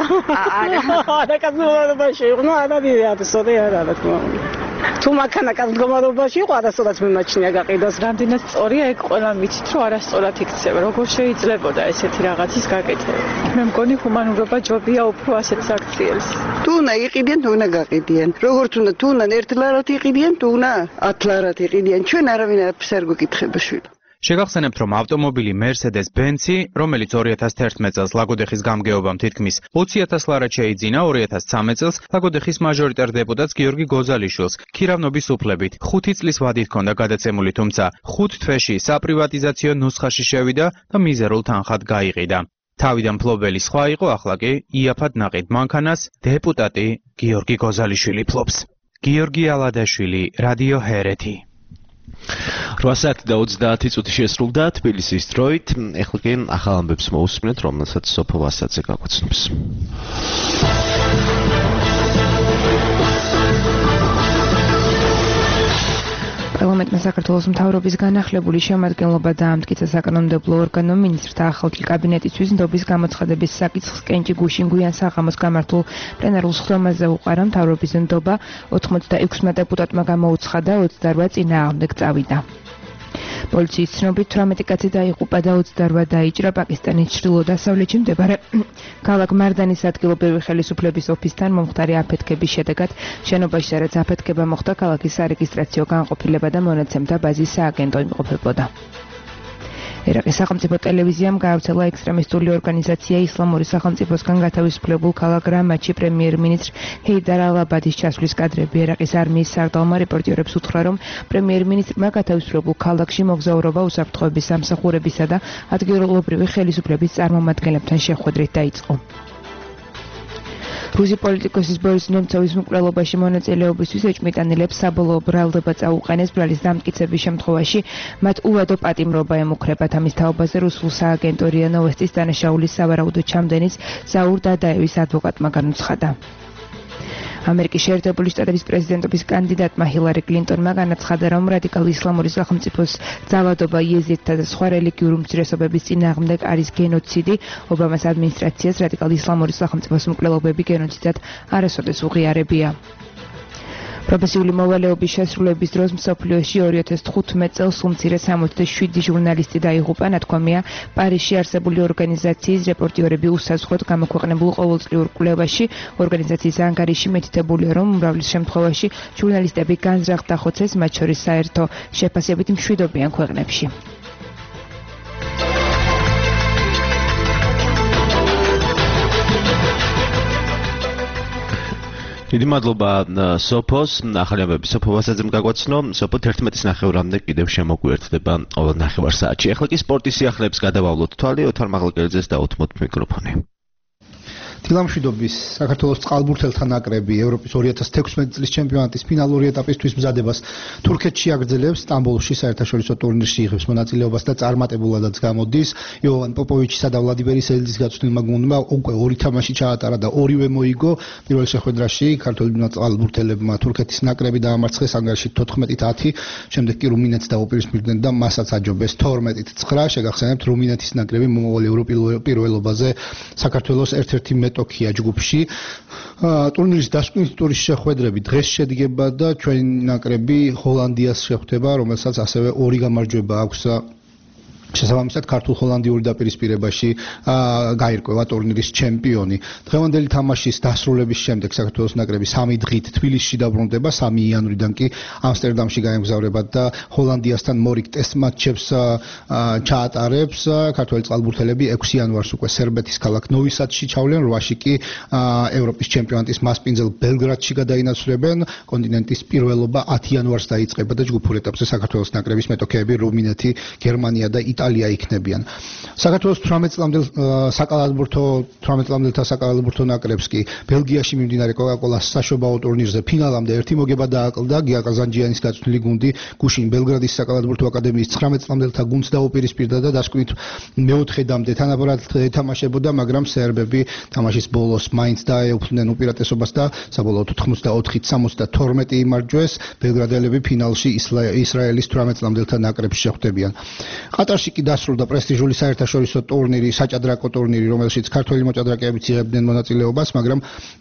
არა. და კაცმოვარობაში იყო, ნუ არა დიახ, სოდი არა თქმა უნდა. თუ მანქანა კაცმოვარობაში იყო, არასოდეს მიმაჩნია გაყიდოს. რამდენად სწორია ეგ ყველამ ვიცით, რომ არასწორად იქცევა. როგორ შეიძლებოდა ესეთი რაღაცის გაკეთება? მე მგონი ჰუმანურობა ჯობია უფრო ასეთ აქციელს. თუ უნდა იყიდიან, თუ უნდა გაყიდიან. როგორც უნდა, თუ უნდა ერთ ლარად იყიდიან, თუ უნდა ათ ლარად იყიდიან. ჩვენ არავინ არაფერს არ გვეკითხება შვილო. შეგახსენებთ, რომ ავტომობილი Mercedes-Benz, რომელიც ორი ათას თერთმეტ წელს ლაგოდეხის გამგეობამ თითქმის ოცი ათას ლარად შეიძინა, ორი ათას ცხრამეტ წელს ლაგოდეხის მაჟორიტარ დეპუტატს გიორგი გოზალიშვილს ქირავნობის უფლებით ხუთი წლის ვადით ჰქონდა გადაცემული, თუმცა ხუთ თვეში საპრივატიზაციო ნუსხაში შევიდა და მიზერულ თანხად გაიყიდა. თავიდან მფლობელი სხვა იყო, ახლა კი იაფად ნაყიდ მანქანას დეპუტატი გიორგი გოზალიშვილი ფლობს. გიორგი ალადაშვილი, რადიო ჰერეთი. რვა საათი და ოცდაათი წუთი შესრულდა თბილისის დროით. ეხლა კი ახალ ამბებს მოусმინეთ, რომელსაც სოფო ვასაძე გაგვაცნობს. პარლამენტმა საქართველოს მთავრობის განახლებული შემადგენლობა დაამტკიცა საკანონმდებლო ორგანომ მინისტრთა ახალ კაბინეტისთვის ნდობის გამოცხადების საკითხს კენჭი გუშინ გვიან საღამოს გამართულ პლენარულ სხდომაზე უყარა მთავრობის ნდობა ოცდაექვსმა დეპუტატმა გამოუცხადა, ოცდარვა წინააღმდეგ წავიდა. პოლიციის ცნობით თვრამეტი კაცი დაიღუპა და ოცდაოთხი დაიჭრა პაკისტანის ჩრდილო-დასავლეთში მდებარე ქალაქ მარდანის ადგილობრივი ხელისუფლების ოფისთან მომხდარი აფეთქების შედეგად შენობაში, სადაც აფეთქება მოხდა, ქალაქის სარეგისტრაციო განყოფილება და მონაცემთა ბაზის სააგენტო იმყოფებოდა. ერაყის სახელმწიფო ტელევიზიამ გაავრცელა ექსტრემისტული ორგანიზაცია ისლამური სახელმწიფოსგან გათავისუფლებულ ქალაქ რამაჩი პრემიერ-მინისტრ ჰეიდარ ალ-აბადის ჩასვლის კადრები. ერაყის არმიის სარდალმა რეპორტიორებს უთხრა, რომ პრემიერ-მინისტრმა გათავისუფლებულ ქალაქში მოგზაურობა უსაფრთხოების სამსახურებისა და ადგილობრივი ხელისუფლების წარმომადგენლებთან შეხვედრით დაიწყო. რუსი პოლიტიკოსის ბორის ნემცოვის მკვლელობაში მონაწილეობისთვის ეჭვმიტანილებს საბოლოო ბრალდება წაუყენეს ბრალის დამტკიცების შემთხვევაში მათ უვადო პატიმრობა ემუქრებათ. ამის თაობაზე რუსულ სააგენტო რია ნოვესტის დანაშაულის სავარაუდო ჩამდენის ზაურ დადაევის ადვოკატმა განუცხადა. ამერიკის შეერთებული შტატების პრეზიდენტობის კანდიდატმა ჰილარი კლინტონმა განაცხადა, რომ რადიკალური ისლამური სახელმწიფოს ძალადობა იეზიდთა და სხვა რელიგიური უმცირესობების წინააღმდეგ არის გენოციდი. ობამას ადმინისტრაციას რადიკალური ისლამური სახელმწიფოს მკვლელობები გენოციდად არასოდეს უღიარებია. პროფესიული მოვალეობის შესრულების დროს მსოფლიოში ორი ათას თხუთმეტ წელს უმცირე სამოცდაშვიდი ჟურნალისტი დაიღუპა. ნათქვამია, პარიზში არსებული ორგანიზაციის რეპორტიორები უსაზღვროდ გამოქვეყნებულ ყოველწლიურ კვლევაში. ორგანიზაციის ანგარიში მითითებულია, რომ უმრავლეს შემთხვევაში ჟურნალისტები განზრახ დახოცეს, მათ შორის საერთო შეფასებით მშვიდობიან ქვეყნებში. დიდი მადლობა სოფოს, ახალი ამბები სოფო ვასაძემ გაგვაცნო. სოფო თერთმეტის ნახევრამდე კიდევ შემოგვიერთდება ნახევარ საათში. ახლა კი სპორტის სიახლეებს გადავავლოთ თვალი, ოთარ მაღლაკელიძეს დაუთმოთ მიკროფონი. დილამშვიდობის საქართველოს წყალბურთელთა ნაკრები ევროპის ორი ათას თექვსმეტი წლის ჩემპიონატის ფინალური ეტაპისთვის მზადებას თურქეთში აგრძელებს. სტამბოლში საერთაშორისო ტურნირში იღებს მონაწილეობას და წარმატებულადაც გამოდის. იოვან პოპოვიჩისა და ვლადიმერ ისელძის გაწვრთნილმა გუნდმა უკვე ორი თამაში ჩაატარა და ორივე მოიგო. პირველ შეხვედრაში ქართველებმა წყალბურთელებმა თურქეთის ნაკრები დაამარცხეს ანგარიშით თოთხმეტით ათი, შემდეგ კი რუმინეთს დაუპირისპირდნენ და მასაც აჯობეს თორმეტით ცხრა. შეგახსენებთ, რუმინეთის ნაკრები მომავალ ევროპულ პირველობაზე საქართველოს ერთ-ერთი ტოკია ჯგუფში. ტურნირის დასკვნის ტურის შეხვედრები დღეს შედგება და ჩვენი ნაკრები ჰოლანდიას შეხვდება, რომელსაც ასევე ორი გამარჯვება აქვს. შესაბამისად ქართულ-ჰოლანდიური დაპირისპირებაში გაირკვევა ტურნირის ჩემპიონი. დღევანდელი თამაშის დასრულების შემდეგ საქართველოს ნაკრები სამი დღით თბილისში დაბრუნდება, სამი იანვრიდან კი ამსტერდამში გაემგზავრება და ჰოლანდიასთან მორიგ ტესტ მატჩებს ჩაატარებს. ქართველი წყალბურთელები ექვსი იანვარს უკვე სერბეთის ქალაქ ნოვი სადში ჩავლენ, რვაში კი ევროპის ჩემპიონატის მასპინძელ ბელგრადში გადაინაცვლებენ. კონტინენტის პირველობა ათი იანვარს დაიწყება და ჯგუფურ ეტაპზე საქართველოს ნაკრების მეტოქეები რუმინეთი, გერმანია და იტალია იქნებიან. საქართველოს თვრამეტ წლამდელ საკალათბურთო თვრამეტ წლამდელთა საკალათბურთო ნაკრებს კი ბელგიაში მიმდინარე კოკაკოლას საშობაო ტურნირზე ფინალამდე ერთი მოგება დააკლდა. გია ყაზანჯიანის გაწვრთნილი გუნდი გუშინ ბელგრადის საკალათბურთო აკადემიის ცხრამეტ წლამდელთა გუნდს დაუპირისპირდა და დასკვნით მეოთხედამდე თანაბრად ეთამაშებოდა, მაგრამ სერბები თამაშის ბოლოს მაინც დაეუფლნენ უპირატესობას და საბოლოოდ ოთხმოცდაოთხით სამოცდათორმეტი იმარჯვეს. ბელგრადელები ფინალში ისრაელის თვრამეტ წლამდელთა ნაკრებს შეხვდებიან. ყატარში კი დასრულდა პრესტიჟული საერთაშორისო ტურნირი, საჭადრაკო ტურნირი, რომელშიც ქართველი მოჭადრაკეებიც იღებდნენ მონაწილეობას, მაგრამ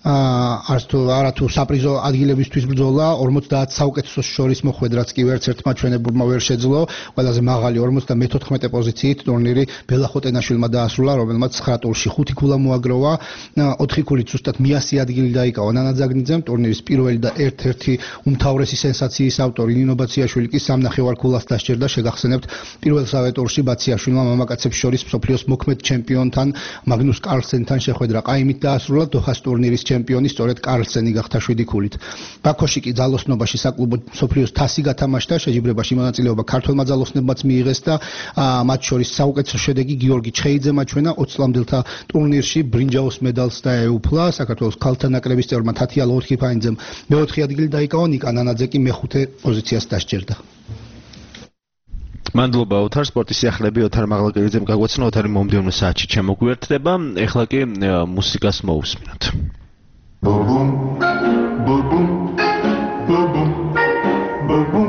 არც თუ არა თუ საპრიზო ადგილებისთვის ბრძოლა ორმოცდაათ საუკეთესოს შორის მოხვედრაც კი ვერც ერთმა ჩვენებურმა ვერ შეძლო. ყველაზე მაღალი ორმოცდამეთოთხმეტე პოზიციით ტურნირი ბელა ხოტენაშვილმა დაასრულა, რომელმაც ცხრა ტურში ხუთი ქულა მოაგროვა. ოთხი ქულით ზუსტად მეასი ადგილი დაიკავა ნანა ძაგნიძემ. ტურნირის პირველი და ერთ-ერთი უმთავრესი სენსაციის ავტორი ნინო ბაციაშვილი კი სამნახევარ ქულას დასჭერდა. შეგახსენებთ, პირველ სავეტურში ბაციაშვილმა მამაკაცებს შორის მსოფლიოს მოქმედ ჩემპიონთან მაგნუს კარლსენთან შეხვედრა ყაიმით დაასრულა. დოჰას ტურნირის ჩემპიონი სწორედ კარლსენი გახდა შვიდი ქულით. ბაქოში კი ძალოსნობაში საკლუბო მსოფლიოს თასი გათამაშდა. შეჯიბრებაში მონაწილეობა ქართველმა ძალოსნებმაც მიიღეს და მათ შორის საუკეთესო შედეგი გიორგი ჩხეიძემ აჩვენა. ოცი წლამდელთა ტურნირში ბრინჯაოს მედალს დაეუფლა. საქართველოს ქალთა ნაკრების წევრმა თათია ლორქიფაინძემ მეოთხე ადგილი დაიკავა, ნიკა ნანაძე კი მეხუთე პოზიციას დასჭერდა. მადლობა ოთარ, სპორტის სიახლეები ოთარ მაღლაკელიძემ გაგვაცნო. ოთარი მომდევნო საათში შემოგვიერთდება. ეხლა კი მუსიკას მოусმინოთ. ბუბუმ ბუბუმ ბუბუმ ბუბუმ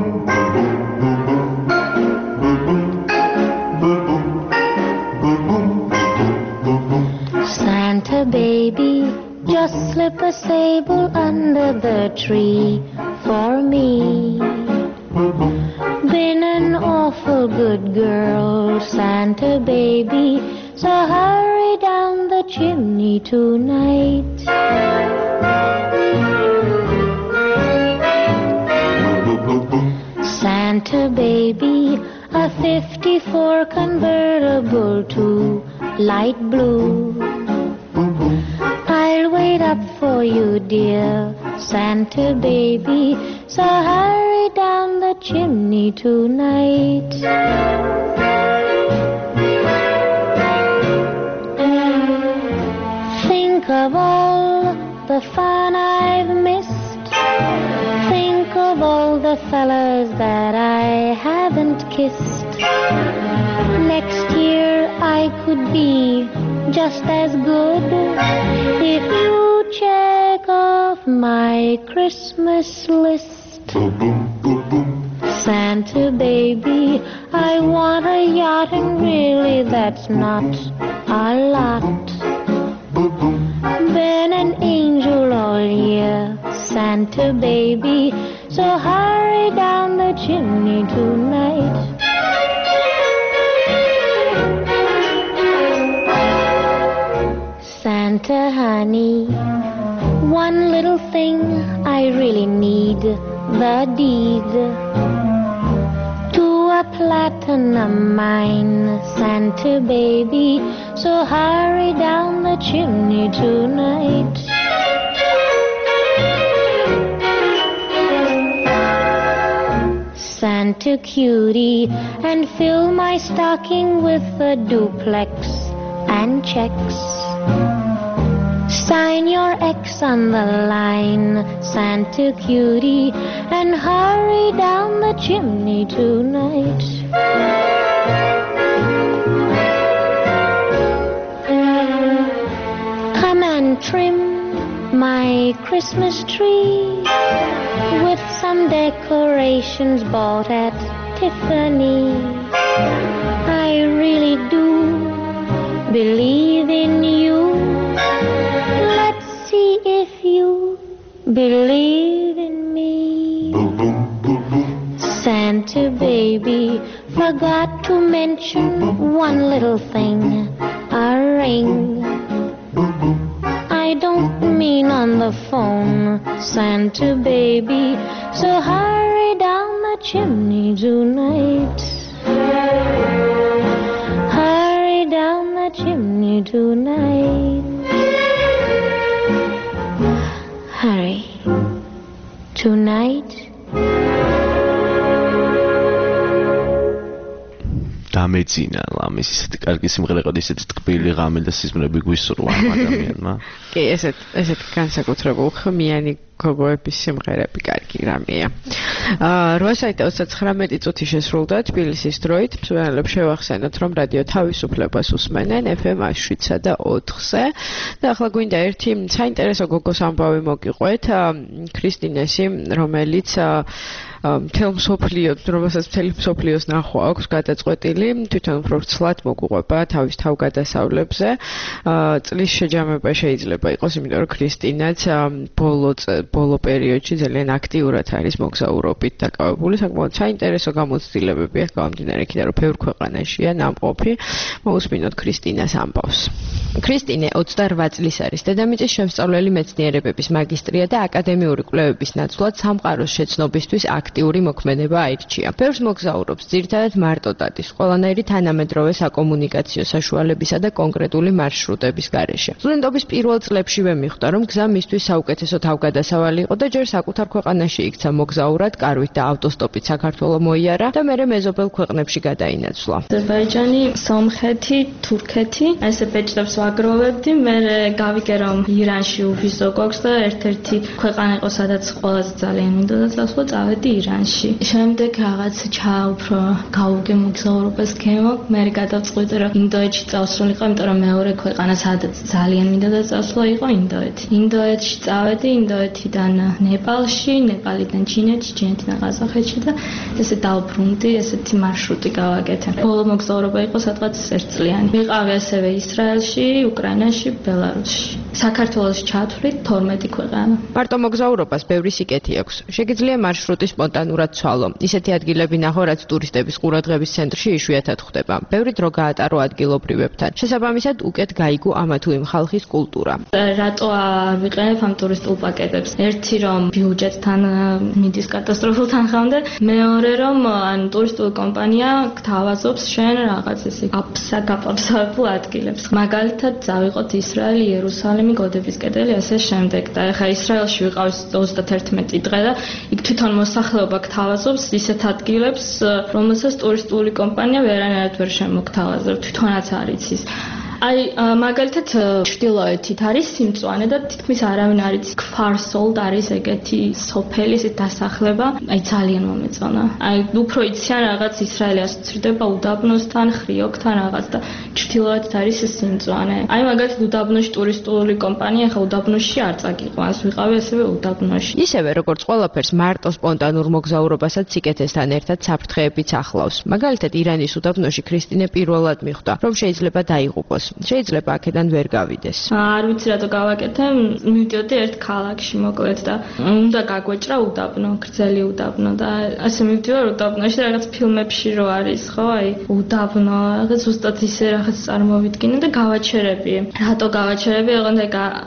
Santa baby, just slip a sable under the tree for me. Been an awful good girl, Santa baby, so hurry down the chimney tonight. Santa baby, a fifty-four convertible to light blue. I'll wait up for you, dear Santa baby, so hurry down the chimney tonight. Think of all the fun I've missed. Think of all the fellas that I haven't kissed. Next year I could be just as good if you check off my Christmas list. Santa baby, I want a yacht, and really that's not a lot. Been an angel all year, Santa baby, so hurry down the chimney tonight. Santa honey, one little thing I really need, the deed to a platinum mine, Santa baby, so hurry down the chimney tonight. Santa cutie, and fill my stocking with a duplex and checks. Sign your X on the line, Santa cutie, and hurry down the chimney tonight. Come and trim my Christmas tree with some decorations bought at Tiffany. I really do believe in you. Let's see if you believe in me. Santa baby, forgot to mention one little thing, a ring. I don't mean on the phone, Santa baby, so hurry down the chimney tonight. Hurry down the chimney tonight. Hurry. Tonight. დამეძინა ლამის ისეთი კარგი სიმღერა ყავდა, ისეთი ტკბილი ღამე და სიზმრები გვისურვა ამ ადამიანმა. კი, ესეთ ესეთ განსაკუთრებულ ხმიანი გოგოების სიმღერები კარგი რამეა. აა რვა საათი ოცდათხრამეტი წუთი შესრულდა თბილისის დროით. მსმენელებს შევახსენოთ, რომ რადიო თავისუფლებას უსმენენ ეფ ემ შვიდსა და ოთხზე. და ახლა გვინდა ერთი საინტერესო გოგოს ამბავი მოგიყვეთ, ქრისტინესი, რომელიც მთელ მსოფლიოს, რომელსაც მთელი მსოფლიოს ნახვა აქვს გადაწყვეტილი, თვითონ უფრო ვრცლად მოგუყვება თავის თავგადასავლებზე. წლის შეჯამება შეიძლება იყოს, იმიტომ რომ ქრისტინაც ბოლო ბოლო პერიოდში ძალიან აქტიურად არის მოგზაურობით დაკავებული. საკმაოდ საინტერესო გამოცდილებები აქვს გამომდინარე იქიდან, რომ ბევრ ქვეყანაშია ნამყოფი. მოусმინოთ ქრისტინას ამბავს. ქრისტინე ოცდარვა წლის არის, დედამიწის შემსწავლელი მეცნიერებების მაგისტრია და აკადემიური კვლევების ნაცვლად სამყაროს შეცნობისთვის აქტიური მოქმედება აირჩია. ბევრს მოგზაურობს, ძირითადად მარტო დადის, ყველანაირი თანამედროვე საკომუნიკაციო საშუალებისა და კონკრეტული მარშრუტების გარეშე. სტუდენტობის პირველ წლებშივე მიხვდა, რომ გზა მისთვის საუკეთესო თავგადასავალი იყო და ჯერ საკუთარ ქვეყანაში იქცა მოგზაურად, კარვით და ავტოსტოპით საქართველო მოიარა და მერე მეზობელ ქვეყნებში გადაინაცვლა. აზერბაიჯანი, სომხეთი, თურქეთი, ესე ბეჭდებს ვაგროვებდი, მერე გავიგე რომ ირანში uvizო გვაქვს და ერთ-ერთი ქვეყანა იყო, სადაც ყველაზე ძალიან მინდოდა წასვლა, წავედი ირანში. შემდეგ რაღაც ჩაუფრო გავუგე მოგზაურობას გემო, მერე გადავწყვიტე რომ ინდოეთში წავსრულიყო, იმიტომ რომ მეორე ქვეყანა სადაც ძალიან მინდოდა წასვლა იყო ინდოეთი. ინდოეთში წავედი, ინდოეთიდან ნეპალში, ნეპალიდან ჩინეთში, ჩინეთიდან ყაზახეთში და ესე დავბრუნდი, ესეთი მარშრუტი გავაკეთე. ბოლო მოგზაურობა იყო სადღაც ერთწლიანი. ვიყავი ასევე ისრაელში, უკრაინაში, ბელარუსში. საქართველოს ჩათვლით თორმეტი ქვეყანა. მარტო მოგზაურობას ბევრი სიკეთი აქვს. შეგიძლია მარშრუტი სპონტანურად ცვალო. ისეთი ადგილები ნახო, რაც ტურისტების ყურადღების ცენტრში იშვიათად ხდება. ბევრი დრო გაატარო ადგილობრივებთან. შესაბამისად, უკეთ გაიგო ამა თუ იმ ხალხის კულტურა. რატო არ ვიყენებ ამ ტურისტულ პაკეტებს? ერთი რომ ბიუჯეტთან მიდის კატასტროფულ თანხამდე, მეორე რომ ან ტურისტული კომპანია გთავაზობს შენ რაღაც ესე აფსაგაფაბსავებულ ადგილებს. მაგალითად, წავიღოთ ისრაელი, იერუსალიმი, გოდების კედელი, ასე შემდეგ. და ეხლა ისრაელში ვიყავს ოცდათერთმეტი დღე და იქ თვითონ მოსახლეობა გთავაზობს ისეთ ადგილებს, რომელსაც ტურისტული კომპანია ვერანაირად ვერ შემოგთავაზებს, თვითონაც არ იცის. აი მაგალითად ჩრდილოეთით არის სიმწვანე და თითქმის არავინ არ იცის. ქფარ-სოლდ არის ეგეთი სოფელი, ესეთ დასახლება, აი ძალიან მომეწონა. აი უფრო იციან რაღაც ისრაელი ასოცირდება უდაბნოსთან, ხრიოკთან რაღაც და ჩრდილოეთით არის სიმწვანე. აი მაგალითად უდაბნოში ტურისტული კომპანია ხა უდაბნოში არ წაგიყვანს, ვიყავი ასევე უდაბნოში. ისევე როგორც ყველაფერს მარტო სპონტანურ მოგზაურობასაც სიკეთესთან ერთად საფრთხეებიც ახლავს. მაგალითად ირანის უდაბნოში ქრისტინე პირველად მიხვდა, რომ შეიძლება დაიღუპოს. შეიძლება აქედან ვერ გავიდეს. არ ვიცი რატო გავაკეთე, მივდიოდი ერთ ქალაქში მოკლედ და უნდა გაგვეჭრა უდაბნო, გრძელი უდაბნო და ასე მივდივარ უდაბნოში და რაღაც ფილმებში რო არის, ხო, აი უდაბნო, რაღაც ზუსტად ისე რაღაც წარმოვიდგინე და გავაჩერები. რატო გავაჩერები? ოღონდ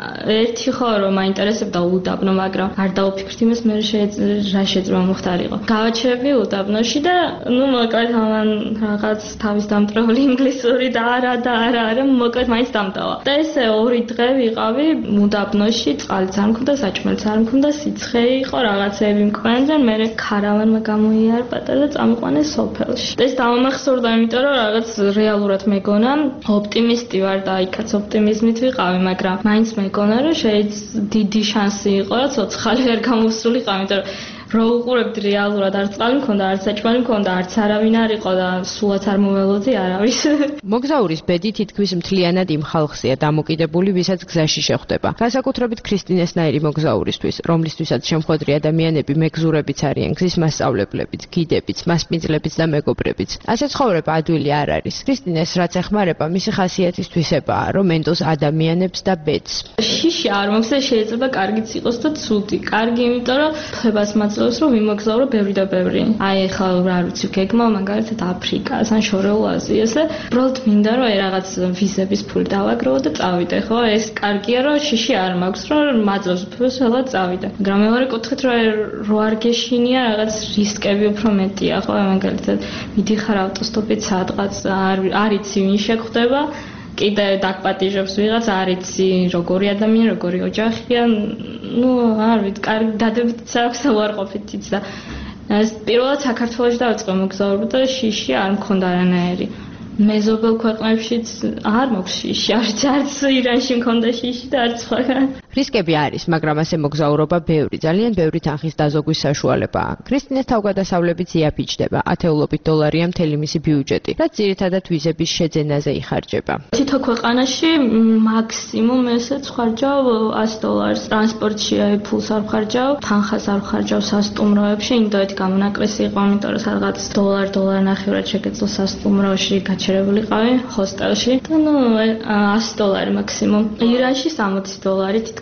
ერთი ხო რომ მაინტერესებდა უდაბნო, მაგრამ არ დავფიქრდი იმას, მე რა შეძმა მოხდარიყო. გავაჩერები უდაბნოში და ნუ მოკლედ ამან რაღაც თავის დამტრეული ინგლისური და არა და არა არა მოკლედ მაინც დამტავა. და ესე ორი დღე ვიყავი უდაბნოში, წყალიც არ მქონდა, საჭმელიც არ მქონდა, სიცხე იყო, რაღაცეები მქონდა, მე ქარავანმა გამოიარბატა და წამიყვანეს სოფელში. და ეს დამამახსოვრდა, იმიტომ რომ რაღაც რეალურად მეგონა, ოპტიმისტი ვარ და იქაც ოპტიმიზმით ვიყავი, მაგრამ მაინც მეგონა რომ შეიძლება დიდი შანსი იყო, რომ ცოცხალი არ გამოსულიყავ, იმიტომ რომ რო უყურებდი რეალურად არ წყალი მქონდა, არც საჭმელი მქონდა, არც არავინ არ იყო და სულაც არ მოველოდი არავის. მოგზაურის ბედი თითქმის მთლიანად იმ ხალხზეა დამოკიდებული, ვისაც გზაში შეხვდება. განსაკუთრებით ქრისტინესნაირი მოგზაურისთვის, რომლისთვისაც შემხვედრი ადამიანები მეგზურებიც არიან, გზის მასწავლებლებიც, გიდებიც, მასპინძლებიც და მეგობრებიც. ასე ცხოვრება ადვილი არ არის. ქრისტინეს რაც ეხმარება, მისი ხასიათისთვისებაა, რომ ენტოს ადამიანებს და ბედს. შიში არ მოგზა შეიძლება კარგიც იყოს და ცუდი. კარგი, იმიტომ რომ ფლებას რომ ვიმოგზავრო ბევრი და ბევრი. აი ეხლა არ ვიცი გეგმა მაგალითად აფრიკას ან შორეულ აზიასზე. უბრალოდ მინდა რომ რაღაც ვიზების ფული დავაგროვო და წავიდე, ხო? ეს კარგია რომ შიში არ მაქვს რომ მაძლევს უფლისელა წავიდე. მაგრამ მეორე კუთხით რომ რო არ გეშინია რაღაც რისკები უფრო მეტია, ხო? მაგალითად მიდიხარ ავტოსტოპით სადღაც არ იცი ვინ შეგხვდება. კიდე დაგპატიჟებს ვიღაც, არ იცი როგორი ადამიანი, როგორი ოჯახია, ну, არ ვიცი, კარგი დადებითიც აქვს და უარყოფითიც და პირველად საქართველოში დავიწყე მოგზაურობა და შიში არ მქონდა არანაირი. მეზობელ ქვეყნებშიც არ მაქვს შიში, არც არც ირანში მქონდა შიში და არც სხვაგან. რისკები არის, მაგრამ ასე მოგზაურობა ბევრი, ძალიან ბევრი თანხის დაზოგვის საშუალებაა. ქრისტინეს თავგადასავლებით იაფიჩდება, ათეულობით დოლარია მთელი მისი ბიუჯეტი, რაც ძირითადად ვიზების შეძენაზე იხარჯება. თითო ქვეყანაში მაქსიმუმ ესეც ხარჯავ ასი დოლარს, ტრანსპორტში აი ფულს არ ხარჯავ, თანხას არ ხარჯავ სასტუმროებში, ინდოეთი გამონაკლისი იყო, იმიტომ რომ სადღაც დოლარ დოლარ ნახევრად შეგეძლო სასტუმროში გაჩერებულიყავი ჰოსტელში და ნუ ასი დოლარი მაქსიმუმ. ირანში სამოცი დოლარი თითქმის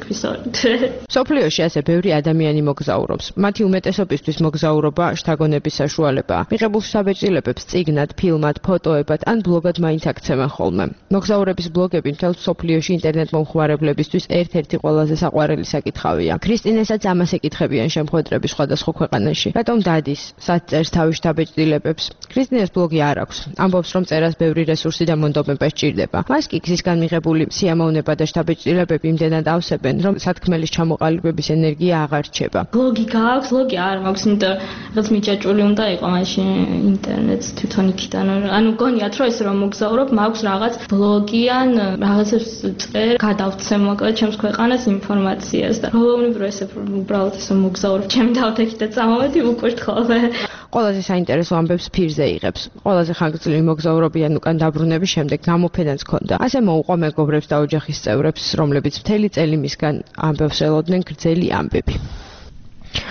სოფლიოში ასე ბევრი ადამიანი მოგზაურობს. მათი უმეტესობისთვის მოგზაურობა შთაგონების საშუალებაა. მიღებულ საბეჭდილებებს წიგნად, ფილმად, ფოტოებად ან ბლოგად მაინც აქცევენ ხოლმე. მოგზაურების ბლოგები მთელ სოფლიოში ინტერნეტ მომხმარებლებისთვის ერთ-ერთი ყველაზე საყვარელი საკითხავია. ქრისტინესაც ამას ეკითხებიან შემხვედრები სხვადასხვა ქვეყანაში. რატომ დადის, სად წერს თავის შთაბეჭდილებებს? ქრისტინეს ბლოგი არ აქვს. ამბობს, რომ წერას ბევრი რესურსი და მონდომება სჭირდება. მას კი გზისგან მიღებული სიამოვნება და შთაბეჭდილებები იმდენად ავსებენ, რომ სათქმელის ჩამოყალიბების ენერგია აღარ რჩება. ბლოგი გააქვს, ბლოგი არ მაქვს, იმიტომ რაღაც მიჭაჭული უნდა იყო მაშინ ინტერნეტს თვითონ იქიდან. ანუ გონიათ რომ ეს რომ მოგზაურობ, მაქვს რაღაც ბლოგი ან რაღაცებს წერ, გადავცე მოკლედ ჩემს ქვეყანას ინფორმაციას და რომლებრივ ესე უბრალოდ ესე მოგზაურობ, ჩემი დავთექი და წამოვედი უკვირთ ხოლმე. ყველაზე საინტერესო ამბებს ფირზე იღებს. ყველაზე ხანგრძლივი მოგზაურობიან უკან დაბრუნების შემდეგ გამოფენაც ჰქონდა. ასე მოუყვა მეგობრებს და ოჯახის წევრებს, რომლებიც მთელი წელი მისგან ამბებს ელოდნენ გრძელი ამბები.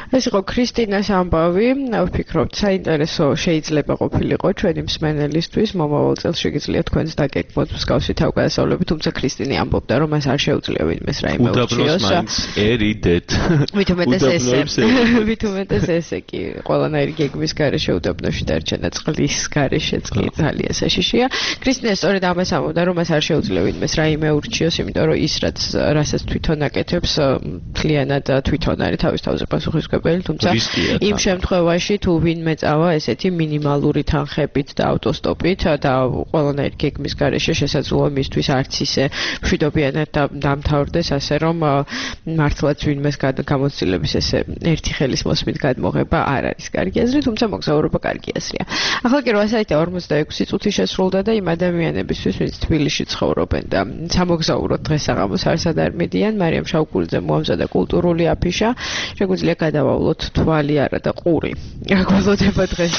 ეს იყო ქრისტინას ამბავი, ვფიქრობთ, საინტერესო შეიძლება ყოფილიყო ჩვენი მსმენელისთვის, მომავალ წელს შეგიძლიათ თქვენს დაგეგმოთ მსგავსი თავგადასავლები, თუმცა ქრისტინი ამბობდა, რომ მას არ შეუძლია ვინმეს რაიმე უჩიოს. უდაბნოს მაინც ერიდეთ. მით უმეტეს ესე. მით უმეტეს ესე კი, ყველანაირი გეგმის გარეშე უდაბნოში დარჩენა წყლის გარეშეც კი ძალიან საშიშია. ქრისტინე სწორედ ამას ამბობდა, რომ მას არ შეუძლია ვინმეს რაიმე ურჩიოს, იმიტომ რომ ის რაც რასაც თვითონ აკეთებს, მთლიანად თვითონ არის თავის თავზე პასუხისმგებელი, თუმცა იმ შემთხვევაში თუ ვინმე წავა ესეთი მინიმალური თანხებით და ავტოსტოპით და ყველანაირი გეგმის გარეშე შესაძლოა მისთვის არც ისე მშვიდობიანად დამთავრდეს, ასე რომ მართლაც ვინმეს გამოცდილების ესე ერთი ხელის მოსმით გადმოღება არ არის კარგი აზრი, თუმცა მოგზაურობა კარგი აზრია. ახლა კი რვა საათი ორმოცდაექვსი წუთი შესრულდა და იმ ადამიანებისთვის, ვინც თბილისში ცხოვრობენ და სამოგზაუროდ დღესაღამოს არსად არ მიდიან, მარიამ შავკულიძე მოამზადა კულტურული აფიშა, შეგვიძლია გადავავლოთ თვალი არა და ყური. რა გველოდება დღეს?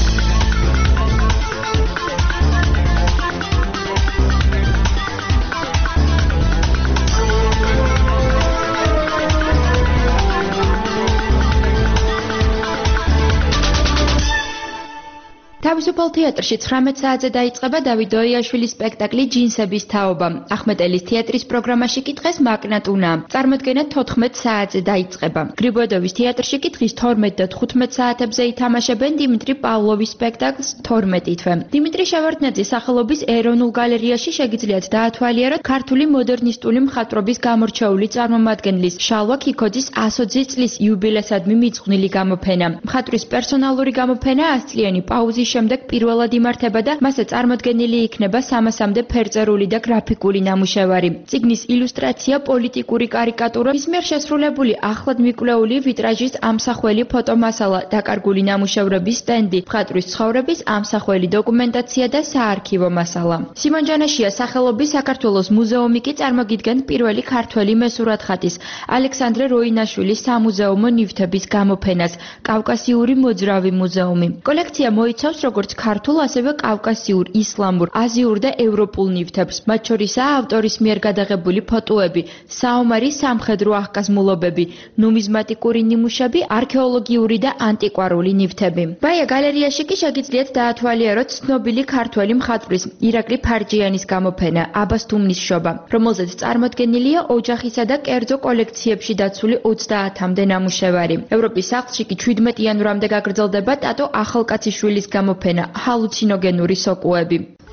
თავისუფალ თეატრში ცხრამეტ საათზე დაიწყება დავით დოიაშვილის სპექტაკლი ჯინსების თაობა. ახმეტელის თეატრის პროგრამაში კი დღეს მაგნატუნა. წარმოდგენა თოთხმეტ საათზე დაიწყება. გრიბოედოვის თეატრში კი დღის თორმეტ და თხუთმეტ საათებზე ითამაშებენ დიმიტრი პავლოვის სპექტაკლს თორმეტი თვე. დიმიტრი შევარდნაძის სახელობის ეროვნულ გალერეაში შეგიძლიათ დაათვალიეროთ ქართული მოდერნისტული მხატვრობის გამორჩეული წარმომადგენლის შალვა ქიქოძის ასოცი წლის იუბილესადმი მიძღვნილი გამოფენა. მხატვრის პერსონალური გამოფენა ასწლიანი პაუზის შემდეგ პირველად იმართება და მასზე წარმოდგენილი იქნება სამასამდე ფერწერული და გრაფიკული ნამუშევარი. წიგნის ილუსტრაცია პოლიტიკური კარიკატურა, მის მიერ შესრულებული ახლად მიკვლეული ვიტრაჟის ამსახველი ფოტომასალა, დაკარგული ნამუშევრების სტენდი, მხატვრის ცხოვრების ამსახველი დოკუმენტაცია და საარქივო მასალა. სიმონ ჯანაშიას სახელობის საქართველოს მუზეუმი კი წარმოგიდგენთ პირველი ქართველი მესურათხატის ალექსანდრე როინაშვილის სამუზეუმო ნივთების გამოფენას, კავკასიური მოძრავი მუზეუმი. კოლექცია მოიცავს როგორც ქართულ, ასევე კავკასიურ, ისლამურ, აზიურ და ევროპულ ნივთებს. მათ შორისაა ავტორის მიერ გადაღებული ფოტოები, საომარი სამხედრო აღკაზმულობები, ნუმიზმატიკური ნიმუშები, არქეოლოგიური და ანტიკვარული ნივთები. ბაია გალერეაში კი შეგიძლიათ დაათვალიეროთ ცნობილი ქართველი მხატვრის ირაკლი ფარჯიანის გამოფენა აბას თუმნის შობა, რომელზეც წარმოდგენილია ოჯახისა და კერძო კოლექციებში დაცული ოცდაათამდე ნამუშევარი. ევროპის სახლში კი შვიდმეტ იანვრამდე გაგრძელდება ტატო ახალკაციშვილის გამოფენა ჰალუცინოგენური სოკუები.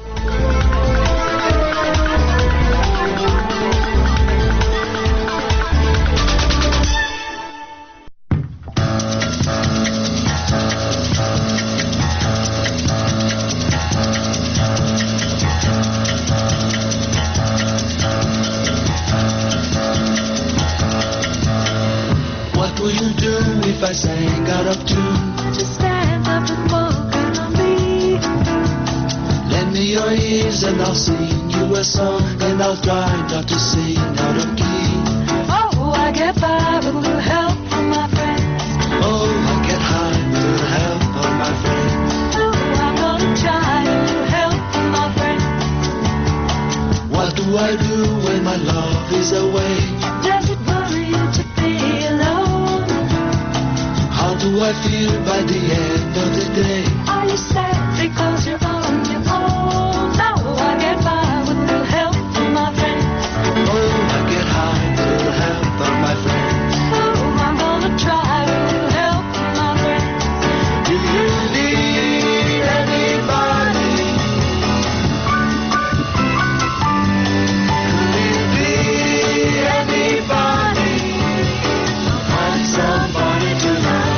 What will you do if I sang out of tune? Just stand up and walk on me. Lend me your ears and I'll sing you a song, and I'll try not to sing out of key. Oh, I get by with a little help from my friends. Oh, I get high with a little help from my friends. Oh, I'm gonna try a little help from my friends. What do I do when my love is away? Does it worry you to be alone? How do I feel by the end of the day? Are you sad because you're on your own? No, I get by with a little help from my friends. Oh, I get high with a little help from my friends. Oh, I'm gonna try a little help from my friends. Do you need anybody? Could it be anybody? Find somebody to love.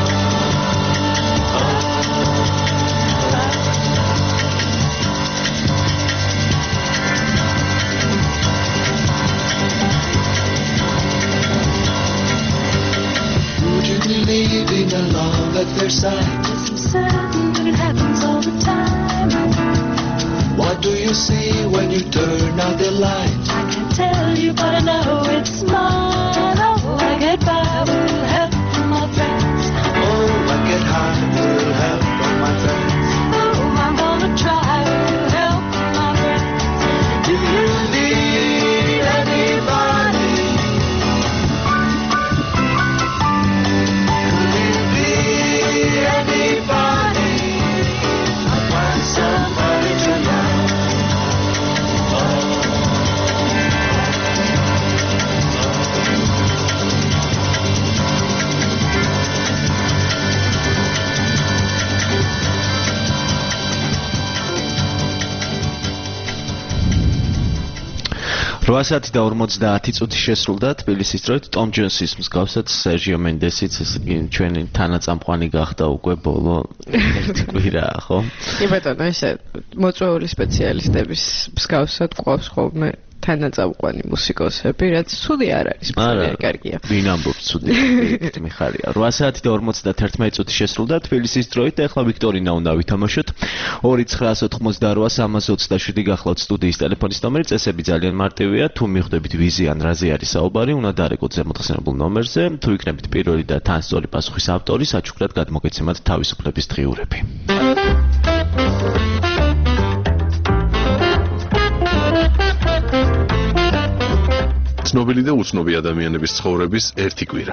Would you believe in a love at first sight? Yes, I'm certain that it happens all the time. What do you see when you turn out the light? I can't tell you, but I know it's mine. Oh, I get by with a little help from my friends. Oh, I get high with a little help from my friends. Oh, I'm gonna try a little help from my friends. Do you need anybody? Could it რვა საათი და ორმოცდაათი წუთი შესრულდა თბილისის დროით ტომ ჯონსის მსგავსად სერჟიო მენდესიც ჩვენი თანაწამყვანი გახდა უკვე ბოლო ერთი კვირა, ხო? კი ბატონო, ესე მოწვეული სპეციალისტების მსგავსად ყავს ხოლმე თანაწამყვანი მუსიკოსები, რაც ცუდი არ არის, ძალიან კარგია. ვინ ამბობს ცუდი? მიხარია. რვა საათი და ორმოცდათერთმეტი წუთი შესრულდა თბილისის დროით და ახლა ვიქტორინა უნდა ვითამაშოთ. ორი ცხრაას ოთხმოცდარვა სამას ოცდაშვიდი გახლავთ სტუდიის ტელეფონის ნომერი, წესები ძალიან მარტივია. თუ მიხვდებით ვიზი ან რაზე არის საუბარი, უნდა დარეკოთ ზემოთხსენებულ ნომერზე. თუ იქნებით პირველი და თან სწორი პასუხის ავტორი, საჩუქრად გადმოგეცემათ თავისუფლების დღიურები. ცნობილი და უცნობი ადამიანების ცხოვრების ერთი კვირა.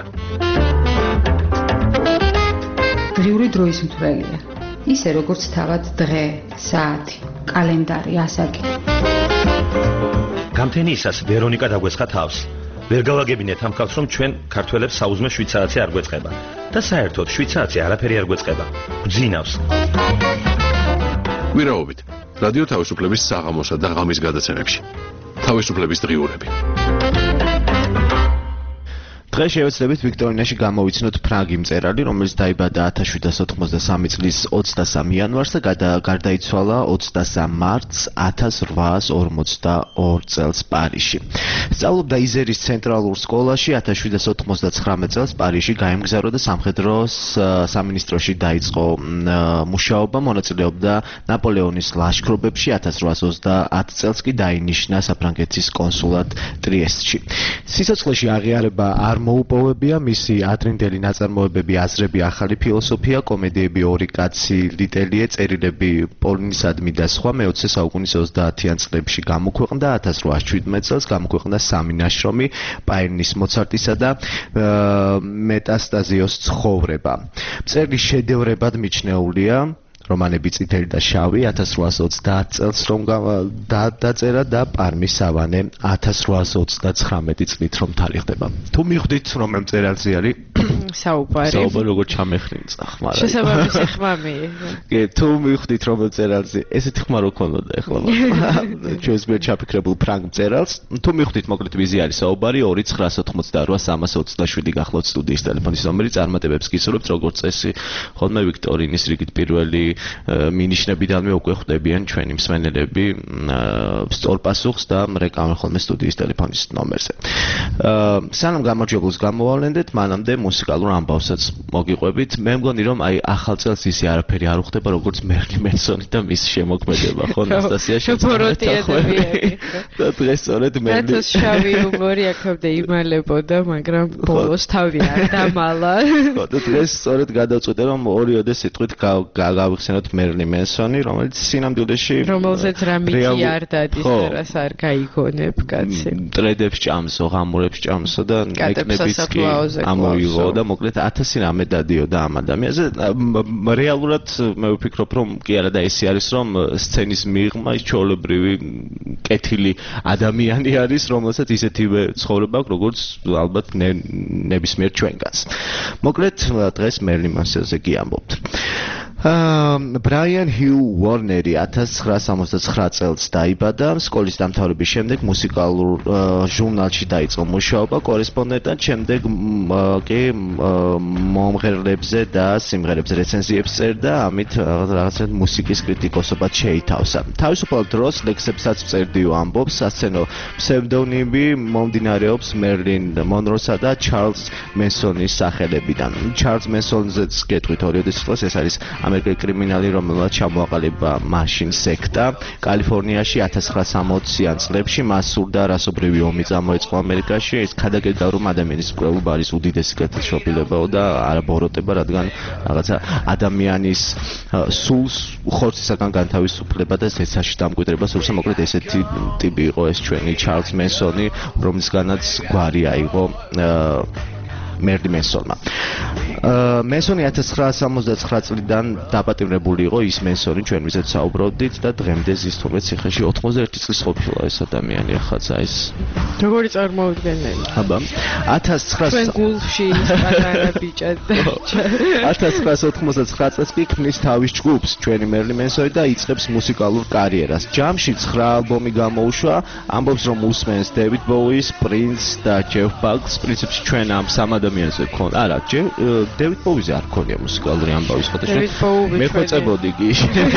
დღიური დროის მთვრელია. ისე როგორც თავად დღე, საათი, კალენდარი, ასაკი. გამთენიისას ვერონიკა დაგვეცხა თავს. ვერ გავაგებინეთ ამ ხალხს, რომ ჩვენ ქართველებს საუზმე შვიცარაცი არ გვეწყება და საერთოდ შვიცარაცი არაფერი არ გვეწყება. გძინავს. კვირაობით რადიო თავისუფლების საღამოსა და ღამის გადაცემებში. თავისუფლების დღიურები. დღეს შევეცდებით ვიქტორინაში გამოვიცნოთ ფრანგი მწერალი, რომელიც დაიბადა ათას შვიდას ოთხმოცდასამი წლის ოცდასამი იანვარს და გარდაიცვალა ოცდასამ მარტს ათას რვაას ორმოცდაორ წელს პარიზში. სწავლობდა იზერის ცენტრალურ სკოლაში, ათას შვიდას ოთხმოცდაცხრამეტ წელს პარიზში გაემგზავრა და სამხედროს სამინისტროში დაიწყო მუშაობა, მონაწილეობდა ნაპოლეონის ლაშქრობებში, ათას რვაას ოცდაათ წელს კი დაინიშნა საფრანგეთის კონსულად ტრიესტში. სიცოცხლეში აღიარება არ მოუპოვებია მისი ადრინდელი ნაწარმოებები, აზრები, ახალი ფილოსოფია, კომედიები, ორი კაცი, ლიტელიე, წერილები პოლონისადმი და სხვა მეოცე საუკუნის ოცდაათიან წლებში გამოქვეყნდა, ათას რვაას შვიდმეტ წელს გამოქვეყნდა სამი ნაშრომი, პაერნის მოცარტისა და მეტასტაზიოს ცხოვრება. მწერლის შედევრებად მიჩნეულია რომანები წითელი და შავი ათას რვაას ოცდაათ წელს რომ დაწერა და პარმის სავანე ათას რვაას ოცდაცხრამეტი წლით რომ თარიღდება. თუ მიხვდით რომ მწერალზე არის საუბარი. საუბარი როგორ ჩამეხრინწა ხმარა. შესაბამისი ხმამი. კი, თუ მიხვდით რომ მწერალზე ესეთი ხმა რო ქონოდა ახლა. ჩვენს მიერ ჩაფიქრებულ ფრანგ მწერალს, თუ მიხვდით მოკლედ ვიზი არის საუბარი ორი ცხრაას ოთხმოცდარვა სამას ოცდაშვიდი გახლავთ სტუდიის ტელეფონის ნომერი, წარმატებებს გისურვებთ როგორც წესი, ხოლმე ვიქტორინის რიგით პირველი მინიშნებიდანვე უკვე ხვდებიან ჩვენი მსმენელები სწორ პასუხს და რეკავენ ხოლმე სტუდიის ტელეფონის ნომერზე. სანამ გამარჯვებულს გამოავლენდეთ, მანამდე მუსიკალურ ამბავსაც მოგიყვებით. მე მგონი რომ აი ახალ წელს ისე არაფერი არ უხდება როგორც მერლინ მენსონი და მის შემოქმედება, ხო ნასტასია შეფოროტიები. და დღეს სწორედ მერლინ რატოს შავი უმორი აქამდე იმალებოდა, მაგრამ ბოლოს თავი არ დამალა. ხო და დღეს სწორედ გადავწყვიტე რომ ორიოდე სიტყვით გავიხსენოთ მერლინ მენსონი, რომელიც სინამდვილეში რომელზეც რა მიწი არ დადის და რას არ გაიგონებ კაცი. ტრედებს ჭამსო, ღამურებს ჭამსო და ეკნების კი ამოიღო და მოკლედ ათასი რამე დადიოდა ამ ადამიანზე. რეალურად მე ვფიქრობ რომ კი არა და ესე არის რომ სცენის მიღმა ის ჩვეულებრივი კეთილი ადამიანი არის, რომელსაც ისეთივე ცხოვრება აქვს როგორც ალბათ ნებისმიერ ჩვენგანს. მოკლედ დღეს მერლინ მენსონზე კი ამბობთ. ბრაიან ჰიუ ვორნერი ათას ცხრაას სამოცდაცხრა წელს დაიბადა. სკოლის დამთავრების შემდეგ მუსიკალურ ჟურნალში დაიწყო მუშაობა კორესპონდენტად, შემდეგ კი მომღერლებზე და სიმღერებზე რეცენზიებს წერდა, ამით რაღაცა მუსიკის კრიტიკოსობად შეითავსა. თავისუფალ დროს ლექსებსაც წერდიო ამბობს, სასცენო ფსევდონიმი მომდინარეობს მერლინ მონროსა და ჩარლზ მენსონის სახელებიდან. ჩარლზ მენსონზეც გეტყვით ორიოდე სიტყვას, ეს არის ამერიკელი კრიმინალი, რომელმაც ჩამოაყალიბა მაშინ სექტა კალიფორნიაში ათას ცხრაას სამოციან წლებში. მას სურდა რასობრივი ომი წამოეწყო ამერიკაში. ეს ქადაგებდა რომ ადამიანის მკვლელობა არის უდიდესი კეთილშობილებაო და არა ბოროტება, რადგან რაღაცა ადამიანის სულს ხორცისაგან განთავისუფლება და ზეცაში დამკვიდრება სურს. მოკლედ ესეთი ტიპი იყო ეს ჩვენი ჩარლზ მენსონი, რომლისგანაც გვარი აიღო მერლინ მენსონმა. მენსონი ათას ცხრაასი სამოცდაცხრა წლიდან დაპატიმრებული იყო ის მენსონი, ჩვენ ვიზეთ საუბრობდით და დღემდე ზის თურმე ციხეში ოთხმოცდაერთი წლის ყოფილა ეს ადამიანი ახაცა ის. როგორი წარმოუდგენელი. აბა ათას ცხრაასი ჩვენ გულში პატარა ბიჭად ათას ცხრაასი ოთხმოცდაცხრა წელს კი ქმნის თავის ჯგუფს ჩვენი მერლი მენსონი და იწყებს მუსიკალურ კარიერას. ჯამში ცხრა ალბომი გამოუშვა, ამბობს რომ უსმენს დევიდ ბოუის, პრინს და ჯეფ ბაკს. პრინციპში ჩვენ ამ სამ ადამიანზე ვქონ. არა, დევიდ ბოუიზე არ ქონია მუსიკალური ამბავი სხვადასხვა. მე ხვეწებოდი კი.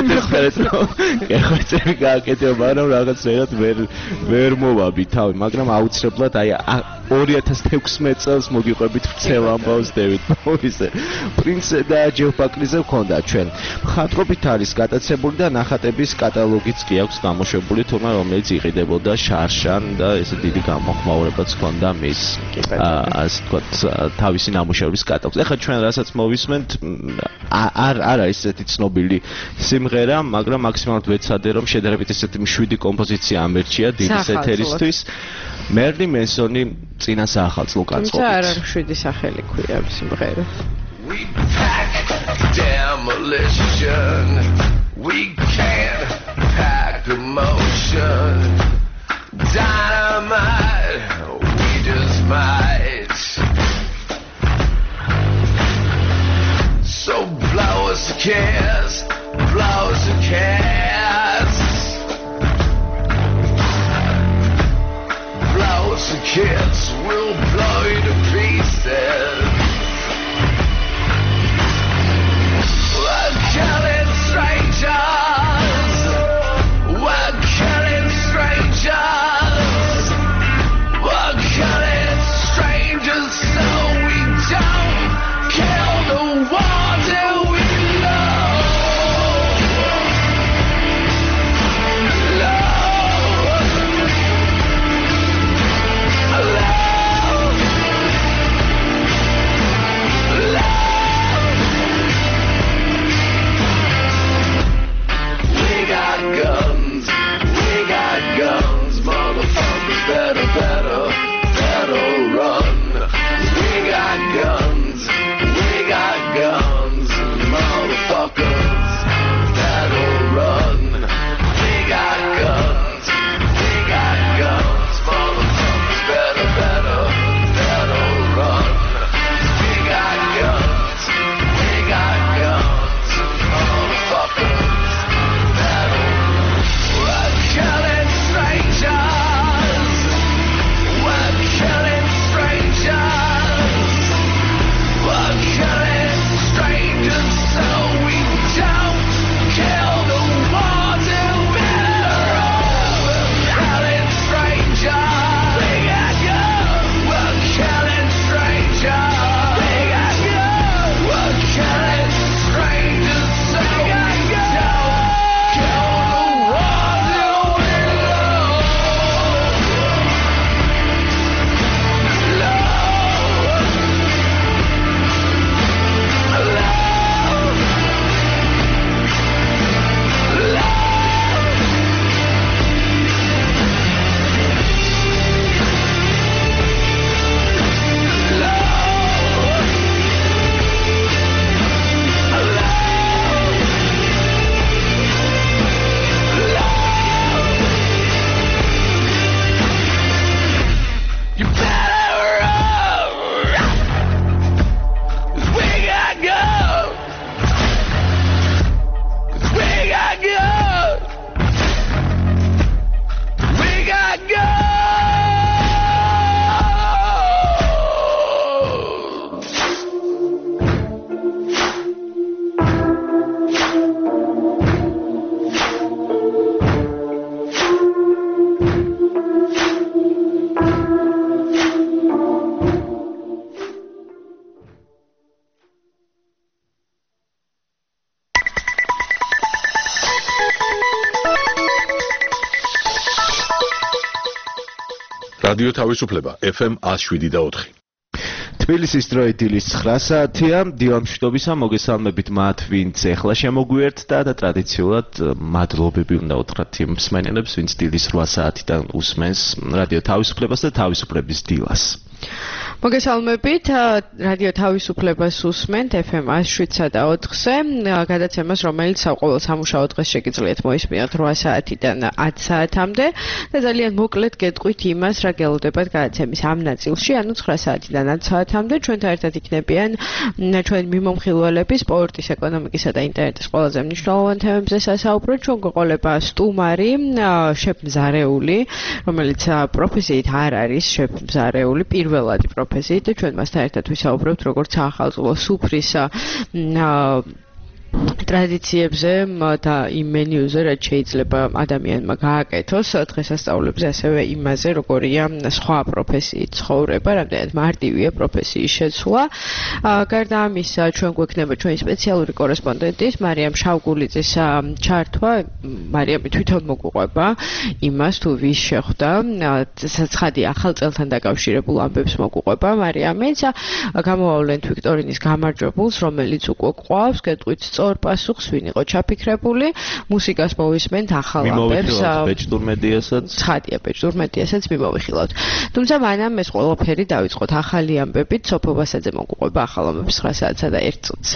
ხვეწები გააკეთე, მაგრამ რაღაცნაირად ვერ ვერ მოვაბი თავი, მაგრამ აუცილებლად აი ორი ათას თექვსმეტ წელს მოგიყვებით ვრცელ ამბავს დევიდ ბოუიზე. პრინსზე და ჯეფ ბაკლიზე ვქონდა ჩვენ. მხატვრობით არის გატაცებული და ნახატების კატალოგიც კი აქვს გამოშვებული, თუმცა რომელიც იყიდებოდა შარშან და ესე დიდი გამოხმაურებაც ჰქონდა მის ასე ვთქვათ თავისი ნამუშევრების კატალოგს. ეხლა ჩვენ რასაც მოვისმენთ არ არ არის ესეთი ცნობილი სიმღერა, მაგრამ მაქსიმალურად ვეცადე რომ შედარებით ესეთი შვიდი კომპოზიცია ამერჩია დილის ეთერისთვის. მერლი მენსონი წინა საახალწლო კაცყოფით. თუმცა არ არის შვიდი სახელი ქვია ამ სიმღერას. We pack demolition. We can't pack emotion. Dynamite, we just might. So blow us a kiss, blow us a kiss. Blow us a kiss, we'll blow you to pieces. We're killing strangers. We're killing strangers. We're killing strangers so we don't kill the ones that we love. Love. Love. Guns, we got guns, motherfuckers, better, better, better run. We got guns, we got guns, motherfuckers, better run. We got guns, we got guns, motherfuckers, better, better, better run. We got guns, we got guns, motherfuckers. We're killing strangers. We're killing strangers. We're killing strangers so we don't kill the ones that we love. We're killing strangers. We got guns. We're killing strangers. We got guns. We're killing strangers so we don't kill the ones that we love. You better run, 'cause we got guns. 'Cause we got guns. We got guns. რადიო თავისუფლება ეფ ემ one oh seven და four. თბილისის დროით დილის ცხრა საათია. დილა მშვიდობისა, მოგესალმებით მათ, ვინც ეხლა შემოგვიერთდა და ტრადიციულად მადლობები უნდა უთხრათ იმ მსმენელებს, ვინც დილის რვა საათიდან უსმენს რადიო თავისუფლებას და თავისუფლების დილას. მოგესალმებით, რადიო თავისუფლებას უსმენთ ეფ ემ შვიდსა და ოთხზე, გადაცემას, რომელიც საყოველთაო სამუშაო დღეს შეგიძლიათ მოისმინოთ რვა საათიდან ათ საათამდე და ძალიან მოკლედ გეტყვით იმას, რა გელოდებათ გადაცემის ამ ნაწილში, ანუ ცხრა საათიდან ათ საათამდე ჩვენთან ერთად იქნებიან ჩვენი მიმომხილველები სპორტის, ეკონომიკისა და ინტერნეტის ყველაზე მნიშვნელოვან თემებზე სასაუბროდ. ჩვენ გვეყოლება სტუმარი, შეფ მზარეული, რომელიც პროფესიით არ არის შეფ მზარეული, პირველადი პროფესიით და ჩვენ მასთან ერთად ვისაუბრებთ როგორც ახალწლო სუფრის ტრადიციებზე და იმ მენიუზე, რაც შეიძლება ადამიანმა გააკეთოს დღესასწაულებზე, ასევე იმაზე, როგორია სხვა პროფესიით ცხოვრება, რამდენად მარტივია პროფესიის შეცვლა. გარდა ამისა, ჩვენ გვექნება ჩვენი სპეციალური კორესპონდენტის მარიამ შავგულიძის ჩართვა. მარიამი თვითონ მოგვიყვება იმას, თუ ვის შეხვდა, ცხადი ახალ წელთან დაკავშირებულ ამბებს მოგვიყვება მარიამიც. გამოვავლენთ ვიქტორინის გამარჯვებულს, რომელიც უკვე გვყავს, გეტყვით სწორ პასუხს, ვინ იყო ჩაფიქრებული. მუსიკას მოვისმენთ ახალ ამბებს. ბეჭდურ მედიასაც. ცხადია, ბეჭდურ მედიასაც მიმოვიხილავთ. თუმცა მანამ ეს ყველაფერი დავიწყოთ ახალი ამბებით. სოფო ვასაძე მოგვიყვება ახალ ამბებს ცხრა საათსა და ერთ წუთზე.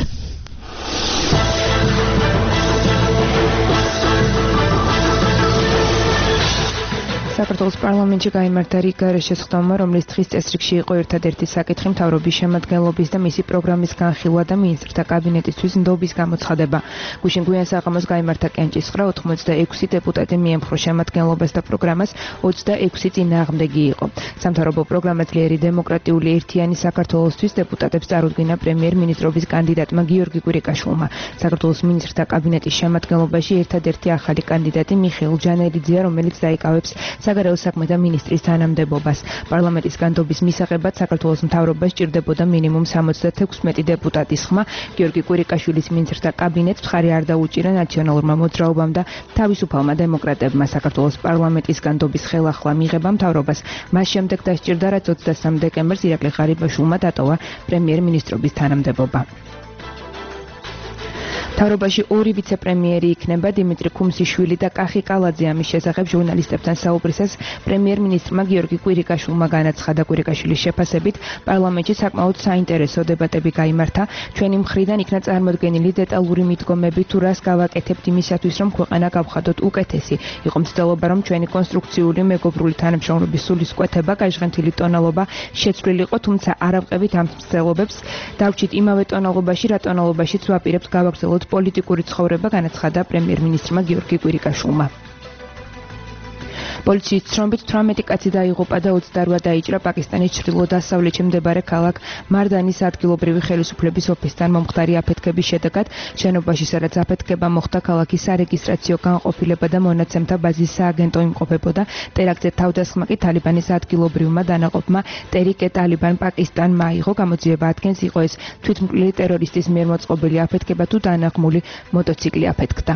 საქართველოს პარლამენტში გაიმართა რიგარე შესხდომა, რომლის დღის წესრიგში იყო ერთადერთი საკითხი მთავრობის შემადგენლობის და მისი პროგრამის განხილვა და მინისტრთა კაბინეტისთვის ნდობის გამოცხადება. გუშინ გვიან საღამოს გაიმართა კენჭისყრა, ოცდაექვსი დეპუტატი მიემხრო შემადგენლობას და პროგრამას, ოცდაექვსი წინააღმდეგი იყო. სამთავრობო პროგრამა ძლიერი დემოკრატიული ერთიანი საქართველოსთვის დეპუტატებს წარუდგინა პრემიერ-მინისტრობის კანდიდატმა გიორგი კვირიკაშვილმა. საქართველოს მინისტრთა კაბინეტის შემადგენლობაში ერთადერთი ახალი კანდიდატი მიხეილ ჯანელიძეა, რომელიც დაიკავებს საგარეო საქმეთა მინისტრის თანამდებობას. პარლამენტის განდობის მისაღებად საქართველოს მთავრობას სჭირდებოდა მინიმუმ სამოცდათექვსმეტი დეპუტატის ხმა. გიორგი კვირიკაშვილის მინისტრთა კაბინეტს მხარი არ დაუჭირა ნაციონალურმა მოძრაობამ და თავისუფალმა დემოკრატებმა. საქართველოს პარლამენტის განდობის ხელახლა მიღება მთავრობას მას შემდეგ დასჭირდა, რაც ოცდასამ დეკემბერს ირაკლი ღარიბაშვილმა დატოვა პრემიერ-მინისტრობის თანამდებობა. მთავრობაში ორი ვიცე-პრემიერი იქნება, დიმიტრი ქუმსიშვილი და კახი კალაძე. ამის შესახებ ჟურნალისტებთან საუბრისას პრემიერ-მინისტრმა გიორგი კვირიკაშვილმა განაცხადა. კვირიკაშვილის შეფასებით პარლამენტში საკმაოდ საინტერესო დებატები გაიმართა. ჩვენი მხრიდან იქნა წარმოდგენილი დეტალური მიდგომები, თუ რას გავაკეთებთ იმისათვის, რომ ქვეყანა გავხადოთ უკეთესი. იყო მცდელობა, რომ ჩვენი კონსტრუქციული მეგობრული თანამშრომლობის სულისკვეთება, გაჟღენთილი ტონალობა შეცვლილიყო, თუმცა არ ავყევით ამ მცდელობებს. დავჭით იმავე ტონალობაში, რა ტონალობაშიც ვაპირებთ გავაგრძელოთ პოლიტიკური ცხოვრება, განაცხადა პრემიერ-მინისტრმა გიორგი კვირიკაშვილმა. პოლიციის ცრომით თვრამეტი კაცი დაიღუპა და ოცდარვა დაიჭრა პაკისტანის ჩრდილო-დასავლეთში მდებარე ქალაქ მარდანის ადგილობრივი ხელისუფლების ოფისთან მომხდარი აფეთქების შედეგად. შენობაში, სადაც აფეთქება მოხდა, ქალაქის სარეგისტრაციო განყოფილება და მონაცემთა ბაზის სააგენტო იმყოფებოდა. ტერაქტზე თავდასხმა კი თალიბანის ადგილობრივმა დანაყოფმა ტერიკე ტალიბან პაკისტანმა აიღო. გამოძიება ადგენს, იყო ეს თვითმკვლელი ტერორისტის მიერ მოწყობილი აფეთქება თუ დანაღმული მოტოციკლი აფეთქდა.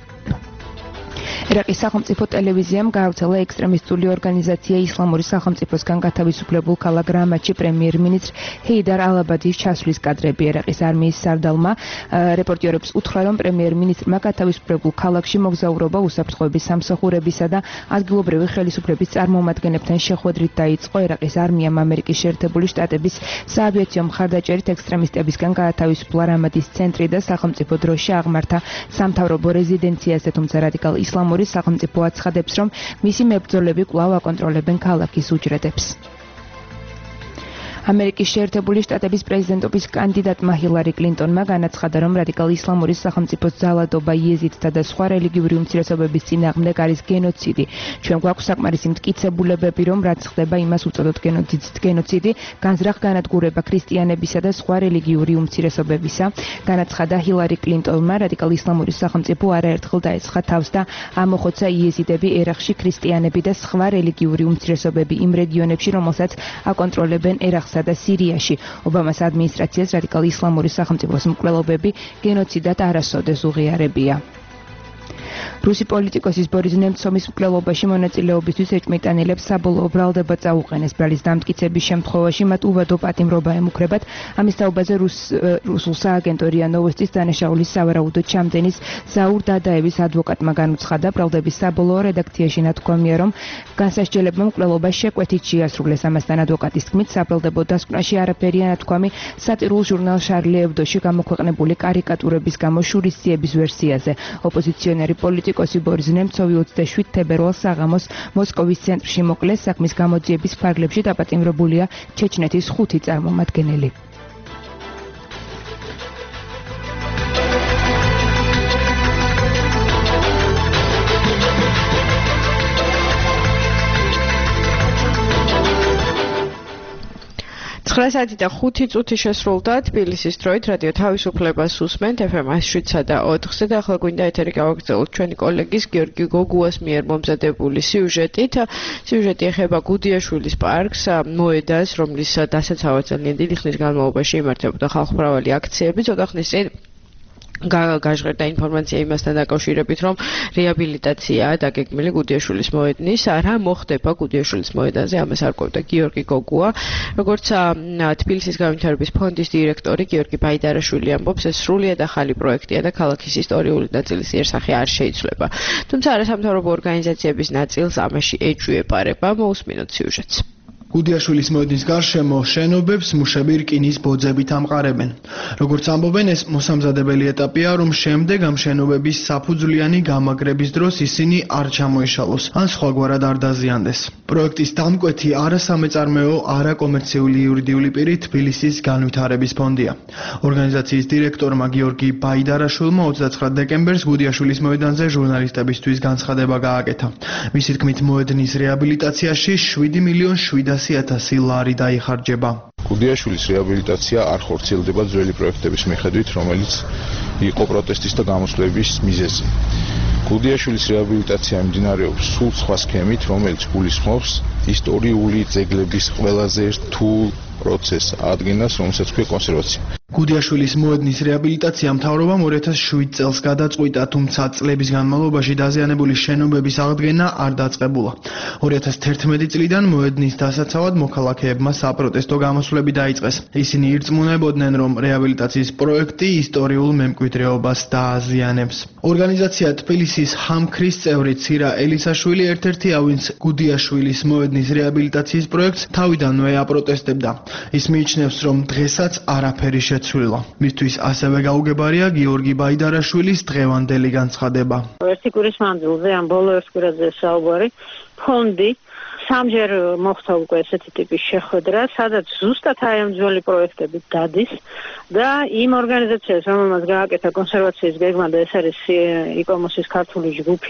ერაყის სახელმწიფო ტელევიზიამ გაავრცელა ექსტრემისტული ორგანიზაცია ისლამური სახელმწიფოსგან გათავისუფლებულ ქალაქ რამადში პრემიერ-მინისტრ ჰეიდარ ალაბადის ჩასვლის კადრები. ერაყის არმიის სარდალმა რეპორტიორებს უთხრა, რომ პრემიერ-მინისტრმა გათავისუფლებულ ქალაქში მოგზაურობა უსაფრთხოების სამსახურებისა და ადგილობრივი ხელისუფლების წარმომადგენლებთან შეხვედრით დაიწყო. ერაყის არმიამ ამერიკის შეერთებული შტატების საავიაციო მხარდაჭერით ექსტრემისტებისგან გაათავისუფლა რამადის ცენტრი და სახელმწიფო დროში აღმართა სამთავრობო რეზიდენციაზე, თუმცა რადიკალ ისლამური სახელმწიფო აცხადებს, რომ მისი მებრძოლები კვლავ აკონტროლებენ ქალაქის უჯრედებს. ამერიკის შეერთებული შტატების პრეზიდენტობის კანდიდატმა ჰილარი კლინტონმა განაცხადა, რომ რადიკალ ისლამური სახელმწიფოს ძალადობა იეზიდთა და სხვა რელიგიური უმცირესობების წინააღმდეგ არის გენოციდი. ჩვენ გვაქვს საკმარისი მტკიცებულებები, რომ რაც ხდება, იმას უწოდოთ გენოციდი, განზრახ განადგურება ქრისტიანებისა და სხვა რელიგიური უმცირესობებისა. განაცხადა ჰილარი კლინტონმა, რადიკალ ისლამური სახელმწიფო არაერთხელ დაეცხა თავს და ამოხოცა იეზიდები, ერაყში ქრისტიანები და სხვა რელიგიური უმცირესობები იმ რეგიონებში, რომელსაც აკონტროლებენ ერაყს და სირიაში. ობამას ადმინისტრაციას რადიკალ ისლამური სახელმწიფოს მკვლელობები გენოციდად არასოდეს უღიარებია. რუსი პოლიტიკოსის ბორის ნემცოვის მკვლელობაში მონაწილეობისთვის ეჭმიტანილებს საბოლოო ბრალდება წაუყენეს. ბრალის დამტკიცების შემთხვევაში მათ უვადო პატიმრობა ემუქრებათ. ამის თაობაზე რუსულ სააგენტო რია ნოვოსტის დანაშაულის სავარაუდო ჩამდენის ზაურ დადაევის ადვოკატმა განუცხადა. ბრალდების საბოლოო რედაქციაში ნათქვამია, რომ განსასჯელებმა მკვლელობა შეკვეთით შეასრულეს. ამასთან ადვოკატის თქმით, საბრალდებო დასკვნაში არაფერია ნათქვამი სატირულ ჟურნალ შარლი ებდოში გამოქვეყნებული კარიკატურების გამო შურისძიების ვერსიაზე. ოპოზიციონერი პოლიტიკოსი ბორის ნემცოვი ოცდაშვიდ თებერვალს საღამოს მოსკოვის ცენტრში მოკლეს. საქმის გამოძიების ფარგლებში დაპატიმრებულია ჩეჩნეთის ხუთი წარმომადგენელი. ცხრა საათი და ხუთი წუთი შესრულდა თბილისის დროით რადიო თავისუფლებას უსმენთ ეფ ემ შვიდსა და ოთხზე და ახლა გვინდა ეთერი გავაგრძელოთ ჩვენი კოლეგის გიორგი გოგუას მიერ მომზადებული სიუჟეტით. სიუჟეტი ეხება გუდიაშვილის პარკს, მოედას, რომლის დასაცავად ძალიან დიდი ხნის განმავლობაში იმართებოდა ხალხმრავალი აქციები. ცოტა ხნის წინ გაჟღერდა ინფორმაცია იმასთან დაკავშირებით, რომ რეაბილიტაციაა დაგეგმილი გუდიაშვილის მოედნის. რა მოხდება გუდიაშვილის მოედანზე, ამას არკვევდა გიორგი გოგუა. როგორც თბილისის განვითარების ფონდის დირექტორი გიორგი ბაიდარაშვილი ამბობს, ეს სრულიად ახალი პროექტია და ქალაქის ისტორიული ნაწილის იერსახე არ შეიცვლება. თუმცა არასამთავრობო ორგანიზაციების ნაწილს ამაში ეჭვი ეპარება. მოусმინოთ სიუჟეტს. გუდიაშვილის მოედნის გარშემო შენობებს მუშები რკინის ბოძებით ამყარებენ. როგორც ამბობენ, ეს მოსამზადებელი ეტაპია, რომ შემდეგ ამ შენობების საფუძვლიანი გამაგრების დროს ისინი არ ჩამოეშალოს, ან სხვაგვარად არ დაზიანდეს. პროექტის დამკვეთი არასამეწარმეო, არაკომერციული იურიდიული პირი თბილისის განვითარების ფონდია. ორგანიზაციის დირექტორმა გიორგი ბაიდარაშვილმა ოცდაცხრა დეკემბერს გუდიაშვილის მოედანზე ჟურნალისტებისთვის განცხადება გააკეთა. მისი თქმით, მოედნის რეაბილიტაციაში შვიდი მილიონი შვიდასი ათასი ლარი დაიხარჯება. გუდიაშვილის რეაბილიტაცია არ ხორციელდება ძველი პროექტების მიხედვით, რომელიც იყო პროტესტის და გამოსვლების მიზეზი. გუდიაშვილის რეაბილიტაცია მიმდინარეობს სულ სხვა სქემით, რომელიც გულისხმობს ისტორიული ძეგლების ყველაზე რთულ პროცესს ადგენას, რომელსაც ქვია კონსერვაცია. გუდიაშვილის მოედნის რეაბილიტაცია მთავრობამ ორი ათას შვიდ წელს გადაწყვიტა, თუმცა წლების განმავლობაში დაზიანებული შენობების აღდგენა არ დაწყებულა. ორი ათას თერთმეტი წლიდან მოედნის დასაცავად მოქალაქეებმა საპროტესტო გამოსვლები დაიწყეს. ისინი ირწმუნებოდნენ, რომ რეაბილიტაციის პროექტი ისტორიულ მემკვიდრეობას დააზიანებს. ორგანიზაცია თბილისის ჰამქრის წევრი ცირა ელისაშვილი ერთ-ერთია, ვინც გუდიაშვილის მოედნის რეაბილიტაციის პროექტს თავიდანვე აპროტესტებდა. ის მიიჩნევს, რომ დღესაც არაფერი შეცვლილა. მისთვის ასევე გაუგებარია გიორგი ბაიდარაშვილის დღევანდელი განცხადება. ერთი კვირის მანძილზე, ამ ბოლო ერთ კვირაზე საუბარი, ფონდი სამჯერ მოხდა უკვე ესეთი ტიპის შეხვედრა, სადაც ზუსტად აი ამ ძველი პროექტები დადის და იმ ორგანიზაციას, რომელმაც გააკეთა კონსერვაციის გეგმა და ეს არის იკომოსის ქართული ჯგუფი,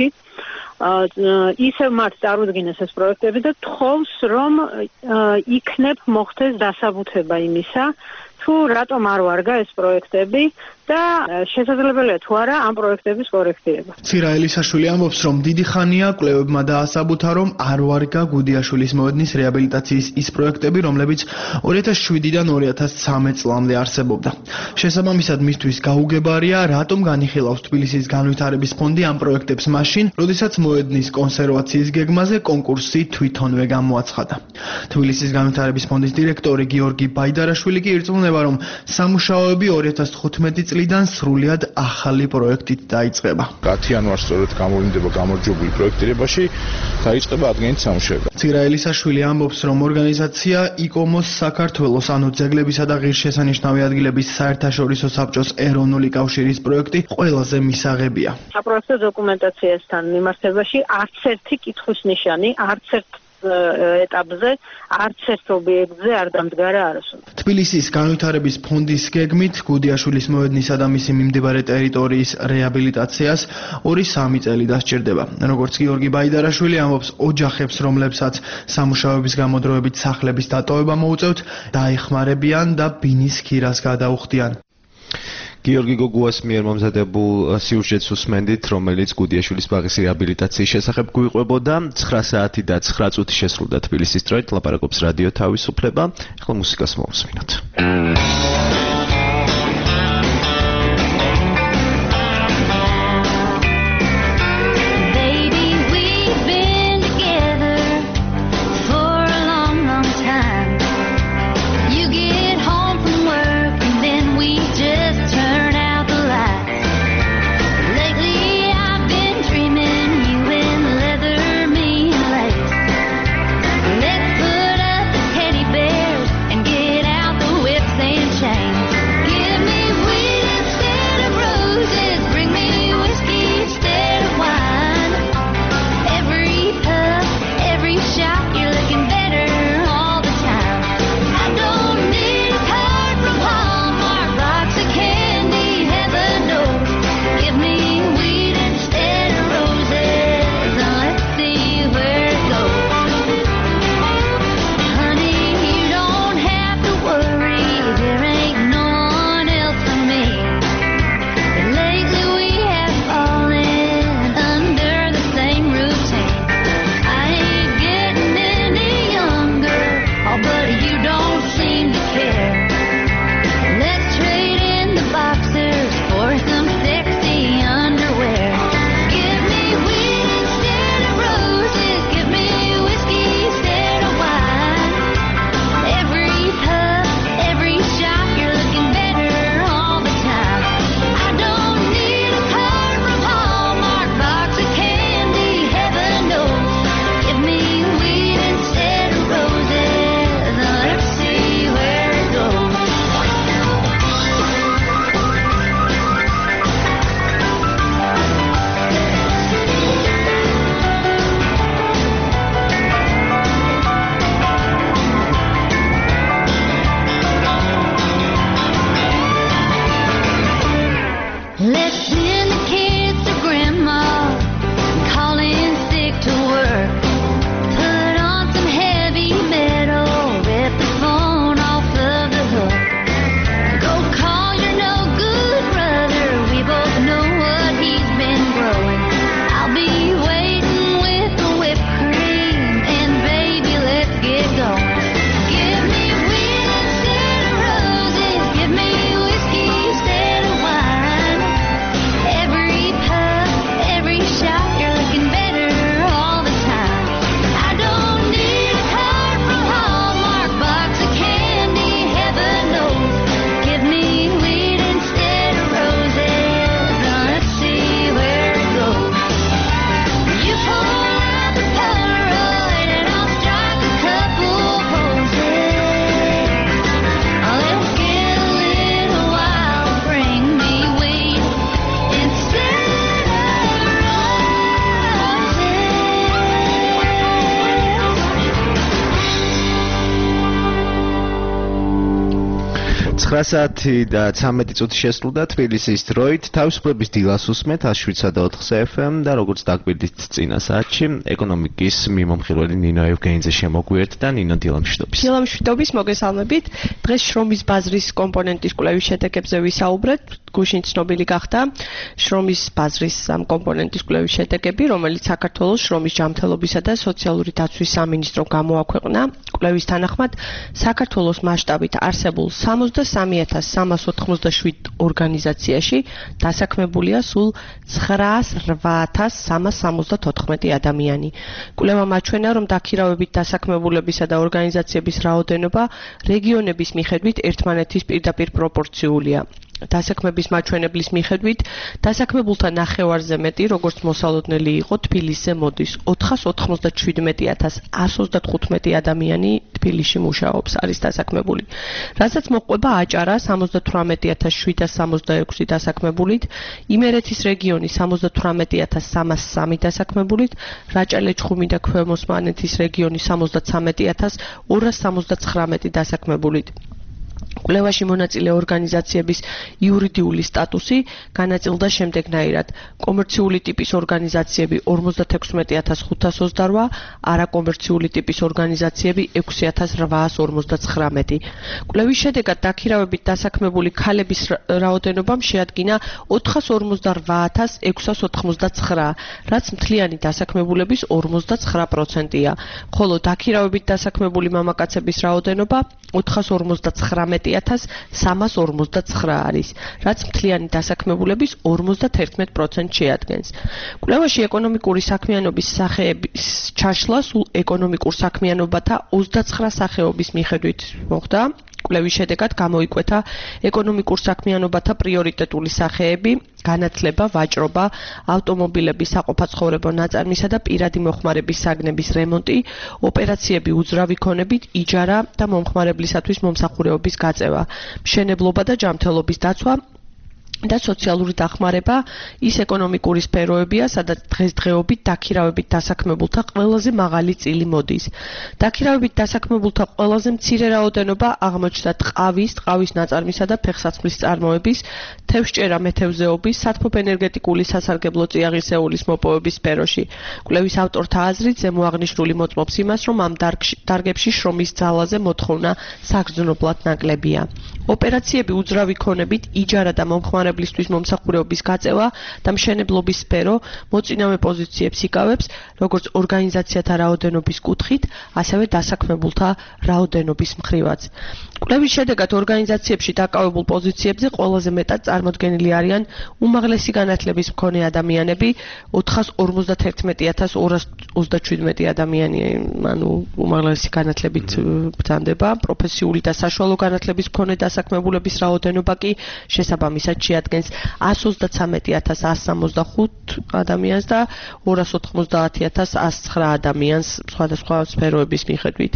ისევ მათ წარუდგინეს ეს პროექტები და თხოვს, რომ იქნებ მოხდეს დასაბუთება იმისა, თუ რატომ არ ვარგა ეს პროექტები და შესაძლებელია თუ არა ამ პროექტების კორექტირება. ცირა ელისაშვილი ამბობს, რომ დიდი ხანია კვლევებმა დაასაბუთა, რომ არ ვარგა გუდიაშვილის მოედნის რეაბილიტაციის ის პროექტები, რომლებიც ორი ათას შვიდიდან ორი ათას ცხრამეტ წლამდე არსებობდა. შესაბამისად, მისთვის გაუგებარია, რატომ განიხილავს თბილისის განვითარების ფონდი ამ პროექტებს მაშინ, როდესაც მოედნის კონსერვაციის გეგმაზე კონკურსი თვითონვე გამოაცხადა. თბილისის განვითარების ფონდის დირექტორი გიორგი ბაიდარაშვილი კი ირწმუნება, რომ სამუშაოები ორი ათას თხუთმეტი წლიდან სრულიად ახალი პროექტით დაიწყება. ათი იანვარს სწორედ გამოვინდება გამარჯვებული პროექტირებაში, დაიწყება ადგენით სამუშაოები. ცირა ელისაშვილი ამბობს, რომ ორგანიზაცია იკომოს საქართველოს, ანუ ძეგლებისა და ღირსშესანიშნავი ადგილების საერთაშორისო საბჭოს ეროვნული კავშირის პროექტი ყველაზე მისაღებია. საპროექტო დოკუმენტაციასთან მიმართებაში არც ერთი კითხვის ნიშანი, არც ერთ ეტაპზე, არც ერთ ობიექტზე არ დამდგარა არასოდეს. თბილისის განვითარების ფონდის გეგმით გუდიაშვილის მოედნისა და მისი მიმდებარე ტერიტორიის რეაბილიტაციას ორი სამი წელი დასჭირდება. როგორც გიორგი ბაიდარაშვილი ამბობს, ოჯახებს, რომლებსაც სამუშაოების გამოდროებით სახლების დატოვება მოუწევთ, დაეხმარებიან და ბინის ქირას გადაუხდიან. გიორგი გოგუას მიერ მომზადებულ სიუჟეტს უსმენდით, რომელიც გუდიაშვილის ბაღის რეაბილიტაციის შესახებ გვიყვებოდა. ცხრა საათი და ცხრა წუთი შესრულდა თბილისის დროით, ლაპარაკობს რადიო თავისუფლება. ახლა მუსიკას მოვუსმინოთ. ცხრა საათი და ცამეტი წუთი შესრულდა თბილისის დროით. თავისუფლების დილას უსმენთ ათს შვიდსა და ოთხზე ეფ ემ და როგორც დაგვირდით წინა საათში, ეკონომიკის მიმომხილველი ნინო ევგენიძე შემოგვიერთდა. ნინო, დილამშვიდობის. დილამშვიდობის, მოგესალმებით. დღეს შრომის ბაზრის კომპონენტის კვლევის შედეგებზე ვისაუბრეთ. გუშინ ცნობილი გახდა შრომის ბაზრის ამ კომპონენტის კვლევის შედეგები, რომელიც საქართველოს შრომის ჯანმრთელობისა და სოციალური დაცვის სამინისტრომ გამოაქვეყნა. კვლევის თანახმად, საქართველოს მასშტაბით არსებულ სამოცდასამი ათას სამას ოთხმოცდაშვიდ ორგანიზაციაში დასაქმებულია სულ ცხრაას რვა ათას სამას სამოცდათოთხმეტი ადამიანი. კვლევამ აჩვენა, რომ დაქირავებით დასაქმებულებისა და ორგანიზაციების რაოდენობა რეგიონების მიხედვით ერთმანეთის პირდაპირ პროპორციულია. დასაქმების მაჩვენებლის მიხედვით დასაქმებულთა ნახევარზე მეტი, როგორც მოსალოდნელი იყო, თბილისზე მოდის. ოთხას ოთხმოცდაშვიდმეტი ათას ათს ოცდათხუთმეტი ადამიანი თბილისში მუშაობს, არის დასაქმებული. რასაც მოყვება აჭარა სამოცდათვრამეტი ათას შვიდას სამოცდაექვსი დასაქმებულით, იმერეთის რეგიონი სამოცდათვრამეტი ათას სამას სამი დასაქმებულით, რაჭა-ლეჩხუმი და ქვემო-სვანეთის რეგიონი სამოცდაცამეტი ათას ორას სამოცდაცხრამეტი დასაქმებულით. კვლევაში მონაწილე ორგანიზაციების იურიდიული სტატუსი განაწილდა შემდეგნაირად: კომერციული ტიპის ორგანიზაციები ორმოცდათექვსმეტი ათას ხუთას ოცდარვა, არაკომერციული ტიპის ორგანიზაციები ექვსი ათას რვაას ორმოცდაცხრამეტი. კვლევის შედეგად დაქირავებით დასაქმებული ქალების რაოდენობამ შეადგინა ოთხას ორმოცდარვა ათას ექვსას ოთხმოცდაცხრა, რაც მთლიანი დასაქმებულების ორმოცდაცხრა პროცენტია, ხოლო დაქირავებით დასაქმებული მამაკაცების რაოდენობა ოთხას ორმოცდაცხრამეტი ათას სამას ორმოცდაცხრა არის, რაც მთლიანი დასაქმებულების ორმოცდაერთმეტ პროცენტს შეადგენს. კვლევაში ეკონომიკური საქმიანობის სახეების ჩაშლა სულ ეკონომიკურ საქმიანობათა ოცდაცხრა სახეობის მიხედვით მოხდა. კვლევის შედეგად გამოიკვეთა ეკონომიკურ საქმიანობათა პრიორიტეტული სახეები: განათლება, ვაჭრობა, ავტომობილები, საყოფაცხოვრებო ნაწარმისა და პირადი მოხმარების საგნების რემონტი, ოპერაციები უძრავი ქონებით, იჯარა და მომხმარებლისათვის მომსახურეობის გაწევა, მშენებლობა და ჯანმრთელობის დაცვა და სოციალური დახმარება ის ეკონომიკური სფეროებია, სადაც დღესდღეობით დაქირავებით დასაქმებულთა ყველაზე მაღალი წილი მოდის. დაქირავებით დასაქმებულთა ყველაზე მცირე რაოდენობა აღმოჩნდა ტყავის, ტყავის ნაწარმისა და ფეხსაცმლის წარმოების, თევზჭერა მეთევზეობის, სათბობ-ენერგეტიკული სასარგებლო წიაღისეულის მოპოვების სფეროში. კვლევის ავტორთა აზრით, ზემოაღნიშნული მოწმობს იმას, რომ ამ დარგებში შრომის ძალაზე მოთხოვნა საგრძნობლად ნაკლებია. ოპერაციები უძრავი ქონებით, იჯარა და მომხმარებლისთვის მომსახურეობის გაწევა და მშენებლობის სფერო მოწინავე პოზიციებს იკავებს, როგორც ორგანიზაციათა რაოდენობის კუთხით, ასევე დასაქმებულთა რაოდენობის მხრივაც. კვლევის შედეგად ორგანიზაციებში დაკავებულ პოზიციებზე ყველაზე მეტად წარმოდგენილი არიან უმაღლესი განათლების მქონე ადამიანები, ოთხას ორმოცდაერთმეტი ათას ორას ოცდაშვიდმეტი ადამიანი, ანუ უმაღლესი განათლებით ბრძანდება, პროფესიული და საშუალო განათლების მქონე დასაქმებულების რაოდენობა კი შესაბამისად შეადგენს ათს ოცდაცამეტი ათას ათს სამოცდახუთ ადამიანს და ორას ოთხმოცდაათი ათას ათს ცხრა ადამიანს სხვადასხვა სფეროების მიხედვით.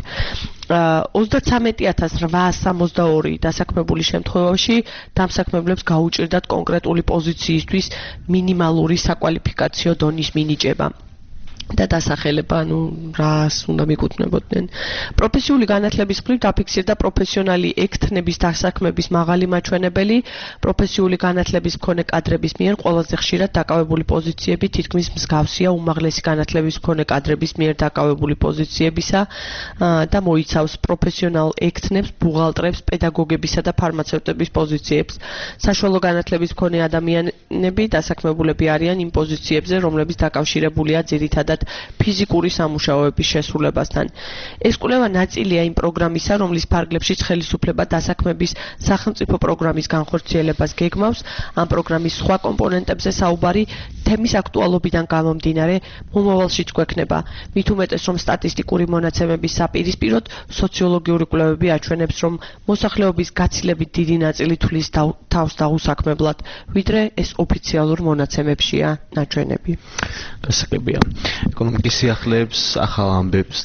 ოცდაცამეტი ათას რვაას სამოცდაორი დასაქმებული შემთხვევაში დამსაქმებლებს გაუჭირდათ კონკრეტული პოზიციისთვის მინიმალური საკვალიფიკაციო დონის მინიჭება და დასახელება, ანუ რას უნდა მიკუთვნებოდნენ. პროფესიული განათლების მხრივ დაფიქსირდა პროფესიონალი ექთნების დასაქმების მაღალი მაჩვენებელი, პროფესიული განათლების მქონე კადრების მიერ ყველაზე ხშირად დაკავებული პოზიციები თითქმის მსგავსია უმაღლესი განათლების მქონე კადრების მიერ დაკავებული პოზიციებისა და მოიცავს პროფესიონალ ექთნებს, ბუღალტრებს, პედაგოგებისა და ფარმაცევტების პოზიციებს. საშუალო განათლების მქონე ადამიანები დასაქმებულები არიან იმ პოზიციებზე, რომლებიც დაკავშირებულია ძირითადად ფიზიკური სამუშაოების შესრულებასთან. ეს კვლევა ნაწილია იმ პროგრამისა, რომლის ფარგლებშიც ხელისუფლება დასაქმების სახელმწიფო პროგრამის განხორციელებას გეგმავს. ამ პროგრამის სხვა კომპონენტებზე საუბარი თემის აქტუალობიდან გამომდინარე მომავალშიც გვექნება. მით უმეტეს, რომ სტატისტიკური მონაცემების საპირისპიროდ სოციოლოგიური კვლევები აჩვენებს, რომ მოსახლეობის გაცილებით დიდი ნაწილი თვლის თავს დაუსაქმებლად, ვიდრე ეს ოფიციალურ მონაცემებშია ნაჩვენები. გასაგებია. ეკონომიკის სიახლეებს, ახალ ამბებს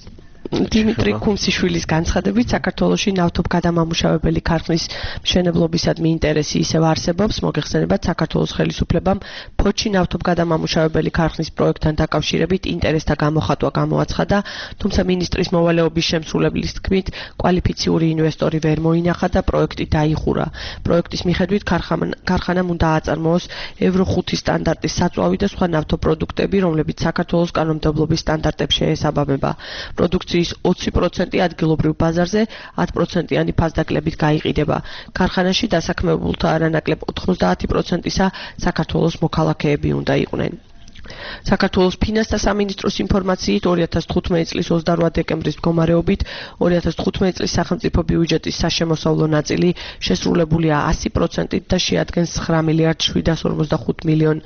დიმიტრი ქუმსიშვილის განცხადებით, საქართველოში ნავთობგადამამუშავებელი ქარხნის მშენებლობისადმი ინტერესი ისევ არსებობს. მოგეხსენებათ, საქართველოს ხელისუფლებამ ფოჩი ნავთობგადამამუშავებელი ქარხნის პროექტთან დაკავშირებით ინტერესთა გამოხატვა გამოაცხადა, თუმცა მინისტრის მოვალეობის შემსრულებლის თქმით, კვალიფიციური ინვესტორი ვერ მოინახა და პროექტი დაიხურა. პროექტის მიხედვით ქარხანამ უნდა აწარმოოს ევრო ხუთი სტანდარტის საწვავი და სხვა ნავთობპროდუქტები, რომლებიც საქართველოს კანონმდებლობის სტანდარტებს შეესაბამება. პროდუქციის ოცი პროცენტი ადგილობრივ ბაზარზე ათი პროცენტიანი ფასდაკლებით გაიყიდება. ქარხანაში დასაქმებულთა არანაკლებ ოთხმოცდაათი პროცენტისა საქართველოს მოქალაქეები უნდა იყვნენ. საქართველოს ფინანსთა სამინისტროს ინფორმაციით ორი ათას თხუთმეტი წლის ოცდარვა დეკემბრის მდგომარეობით ორი ათას თხუთმეტი წლის სახელმწიფო ბიუჯეტის საშემოსავლო ნაწილი შესრულებულია ასი პროცენტით და შეადგენს ცხრა მილიარდ შვიდას ორმოცდახუთ მილიონ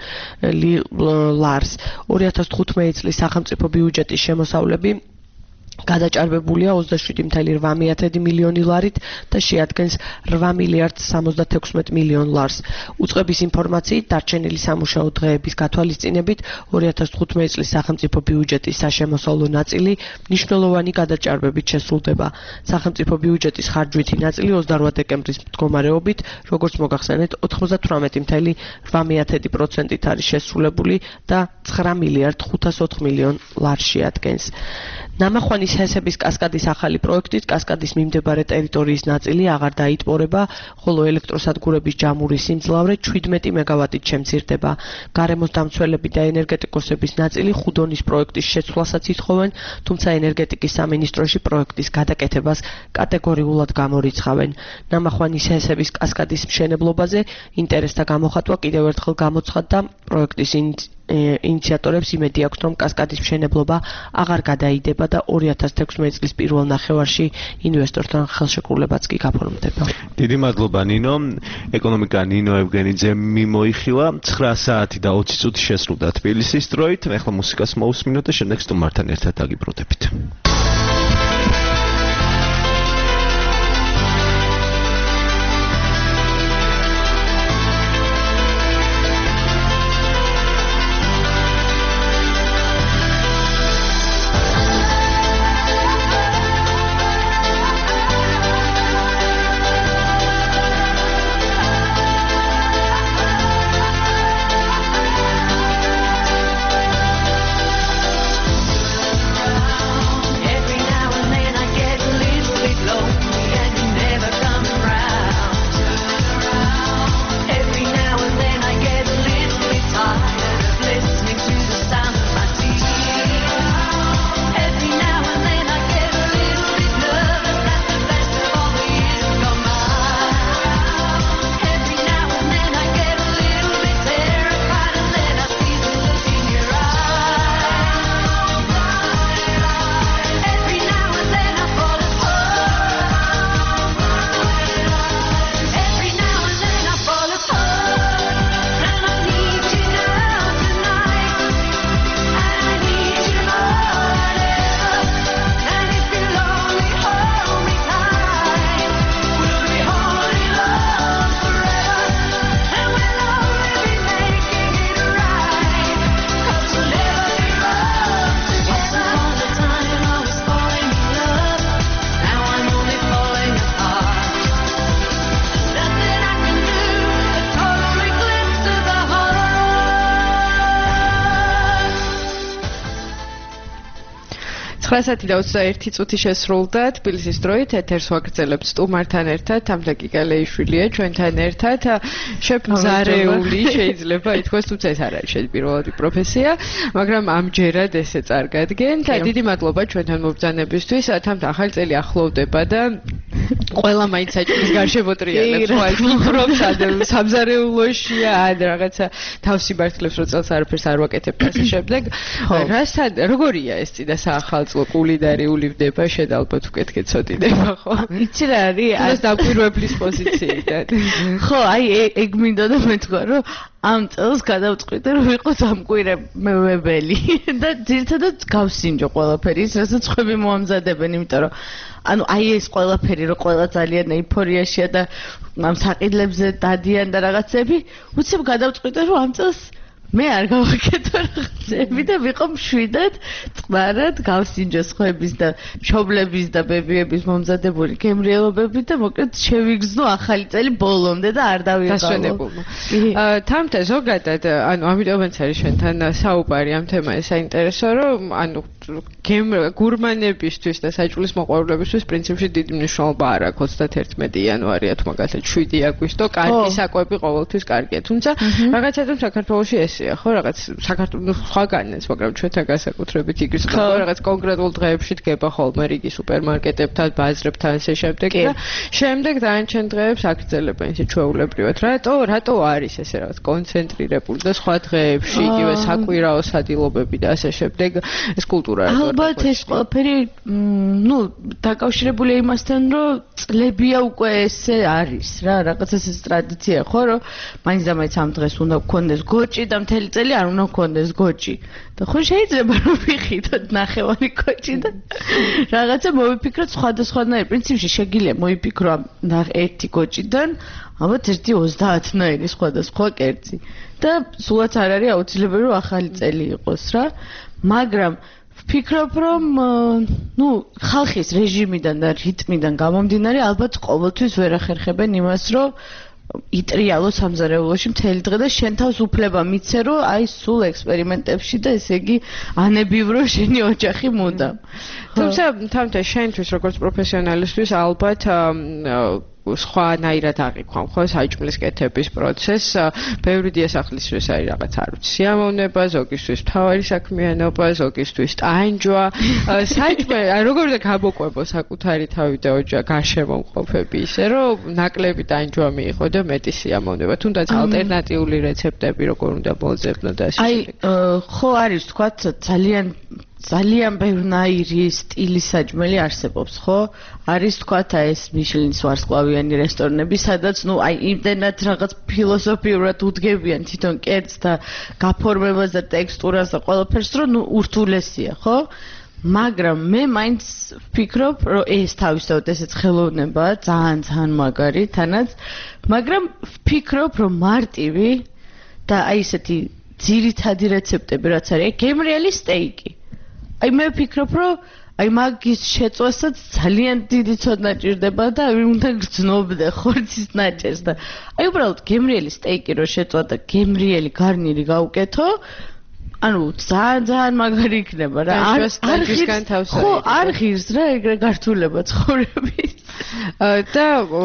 ლარს. ორი ათას თხუთმეტი წლის სახელმწიფო ბიუჯეტის შემოსავლები გადაჭარბებულია ოცდაშვიდი целых რვა მილიონი ლარით და შეადგენს რვა მილიარდ სამოცდათექვსმეტ მილიონ ლარს. უწყების ინფორმაციით, დარჩენილი სამუშაო დღეების გათვალისწინებით ორი ათას თხუთმეტი წლის სახელმწიფო ბიუჯეტის საშემოსავლო ნაწილი მნიშვნელოვანი გადაჭარბებით შესრულდება. სახელმწიფო ბიუჯეტის ხარჯვითი ნაწილი ოცდარვა დეკემბრის მდგომარეობით, როგორც მოგახსენეთ, ოთხმოცდათვრამეტი целых რვა პროცენტით არის შესრულებული და ცხრა მილიარდ ხუთას ოთხ მილიონ ლარს შეადგენს. ნამახვანის ჰესების კასკადის ახალი პროექტით კასკადის მიმდებარე ტერიტორიის ნაწილი აღარ დაიტბორება, ხოლო ელექტროსადგურების ჯამური სიმძლავრე შვიდმეტი მეგავატით შემცირდება. გარემოს დამცველები და ენერგეტიკოსების ნაწილი ხუდონის პროექტის შეცვლასაც ითხოვენ, თუმცა ენერგეტიკის სამინისტროში პროექტის გადაკეთებას კატეგორიულად გამორიცხავენ. ნამახვანის ჰესების კასკადის მშენებლობაზე ინტერესთა გამოხატვა კიდევ ერთხელ გამოცხადდა პროექტის ინიციატორებს იმედი აქვს, რომ კასკადის მშენებლობა აღარ გადაიდება და ორი ათას თექვსმეტი წლის პირველ ნახევარში ინვესტორთან ხელშეკრულებაც კი გაფორმდება. დიდი მადლობა ნინო. ეკონომიკა ნინო ევგენიძე მიმოიხილა. ცხრა საათი და ოცი წუთი შესრულდა თბილისის დროით. ახლა მუსიკას მოусმინოთ და შემდეგ სტუმართან ერთად დაგიბრუნდებით. ცხრა საათი და ოცდაერთი წუთი შესრულდა თბილისის დროით ეთერს ვაგრძელებთ სტუმართან ერთად თამბლაკი გალეიშვილია ჩვენთან ერთად შეფ მზარეული შეიძლება ითქვას თუმცა ეს არ არის შენი პირველადი პროფესია მაგრამ ამჯერად ესე წარგადგენ და დიდი მადლობა ჩვენთან მობრძანებისთვის თამთ ახალი წელი ახლოვდება და ყველა მაინც საჭმლის გარშემოტრიალებს ხო ფიქრობს ადრე სამზარეულოშია ან რაღაცა თავს იმართლებს რომ წელს არაფერს არ ვაკეთებ ასე შემდეგ რასთან როგორია ეს წინა საახალწლო კულინარი ულივდება შენ ალბათ უკეთ გეცოდინება ხო იცი რა არის ეს დაკვირვებლის პოზიციიდან ხო აი ეგ მინდა და მეთქვა რომ ამ წელს გადავწყვიტე რომ ვიყო დამკვირვებელი და ძირთადად გავსინჯო ყველაფერი ის რასაც ხები მოამზადებენ იმიტომ რომ ანუ აი ეს ყველაფერი რომ ყველა ძალიან ეიფორიაშია და ამ საყიდლებზე დადიან და რაღაცები უცებ გადავწყვიტე რომ ამ წელს მე არ გავაკეთო რაღაცები და ვიყო მშვიდად, წყნარად გავსინჯო სხვების და მშობლების და ბებიების მომზადებული გემრიელობები და მოკლედ შევიგზნო ახალი წელი ბოლომდე და არ დავიღალო. დასვენებულმა. თამთა ზოგადად, ანუ ამიტომაც არის ჩვენთან საუბარი ამ თემაზე საინტერესო, რომ ანუ გურმანებისთვის და საჭმლის მოყვარულებისთვის პრინციპში დიდი მნიშვნელობა არ აქვს ოცდათერთმეტი იანვარია თუ მაგალითად შვიდი აგვისტო, კარგი საკვები ყოველთვის კარგია, თუმცა რაღაცა თუ საქართველოში ესეა, ხო, რაღაც საქართველოს სხვაგანაც, მაგრამ ჩვენთან განსაკუთრებით იგრის ხო, რაღაც კონკრეტულ დღეებში დგება ხოლმე რიგი სუპერმარკეტებთან, ბაზრებთან, ასე შემდეგ და შემდეგ დანარჩენ დღეებს აგრძელებენ ისე ჩვეულებრივად. რატო, რატო არის ესე რაღაც კონცენტრირებული და სხვა დღეებში იგივე საკვირაო სადილობები და ასე შემდეგ ეს კულტურა ალბათ ეს ყველაფერი ნუ დაკავშირებულია იმასთან, რომ წლებია უკვე ესე არის რა, რაღაც ეს ტრადიცია ხო, რომ მაინც და მაინც ამ დღეს უნდა გქონდეს გოჭი და მთელი წელი არ უნდა გქონდეს გოჭი. და ხო შეიძლება რომ ვიხიდოთ ნახევარი გოჭი და რაღაცა მოვიფიქროთ სხვადასხვანაირ პრინციპში შეგიძლია მოიფიქრო ამ ერთი გოჭიდან ალბათ ერთი ოცდაათნაირი სხვადასხვა კერძი და სულაც არ არის აუცილებელი რომ ახალი წელი იყოს რა, მაგრამ ვფიქრობ რომ ნუ ხალხის რეჟიმიდან და რიტმიდან გამომდინარე ალბათ ყოველთვის ვერ ახერხებენ იმას რომ იტრიალო სამზარეულოში მთელი დღე და შენ თავს უფლება მიცე რომ აი სულ ექსპერიმენტებში და ესე იგი ანებივრო შენი ოჯახი მუდამ. თუმცა თამთა შენთვის როგორც პროფესიონალისთვის ალბათ სხვანაირად აღიქვამ ხო საჭმლის კეთების პროცესს. ბევრი დიასახლისთვის არის რაღაც არ ვიცი სიამოვნება, ზოგისთვის მთავარი საქმიანობა, ზოგისთვის ტანჯვა. საჭმე როგორ და გამოყვებო საკუთარი თავი და ოჯახი გარშემომყოფები ისე რომ ნაკლები ტანჯვა მიიღო და მეტი სიამოვნება. თუნდაც ალტერნატიული რეცეპტები როგორ უნდა მოძებნო და ასე შემდეგ. აი ხო არის თქვათ ძალიან ძალიან ბევრნაირი სტილის საჭმელი არსებობს, ხო? არის თქვათ ეს მიშლინის ვარსკვლავიანი რესტორნები, სადაც ნუ აი იმდენად რაღაც ფილოსოფიურად უდგებიან თვითონ კერძს და გაფორმებას და ტექსტურას და ყველაფერს, რომ ნუ ურთულესია, ხო? მაგრამ მე მაინც ვფიქრობ, რომ ეს თავისთავად ესეც ხელოვნებაა, ძალიან ძალიან მაგარი თანაც, მაგრამ ვფიქრობ, რომ მარტივი და აი ესეთი ძირითადი რეცეპტები რაც არის, გემრიელი სტეიკი. აი მე ვფიქრობ, რომ აი მაგის შეწვასაც ძალიან დიდი ცოდნა ჭირდება და უნდა გრძნობდე ხორცის ნაჭერს და აი უბრალოდ გემრიელი სტეიკი რო შეწვა და გემრიელი გარნირი გავუკეთო, ანუ ძალიან ძალიან მაგარი იქნება რა. არ ღირსგან თავს არის. ხო, არ ღირს რა ეგრე გართულება ცხოვრების. და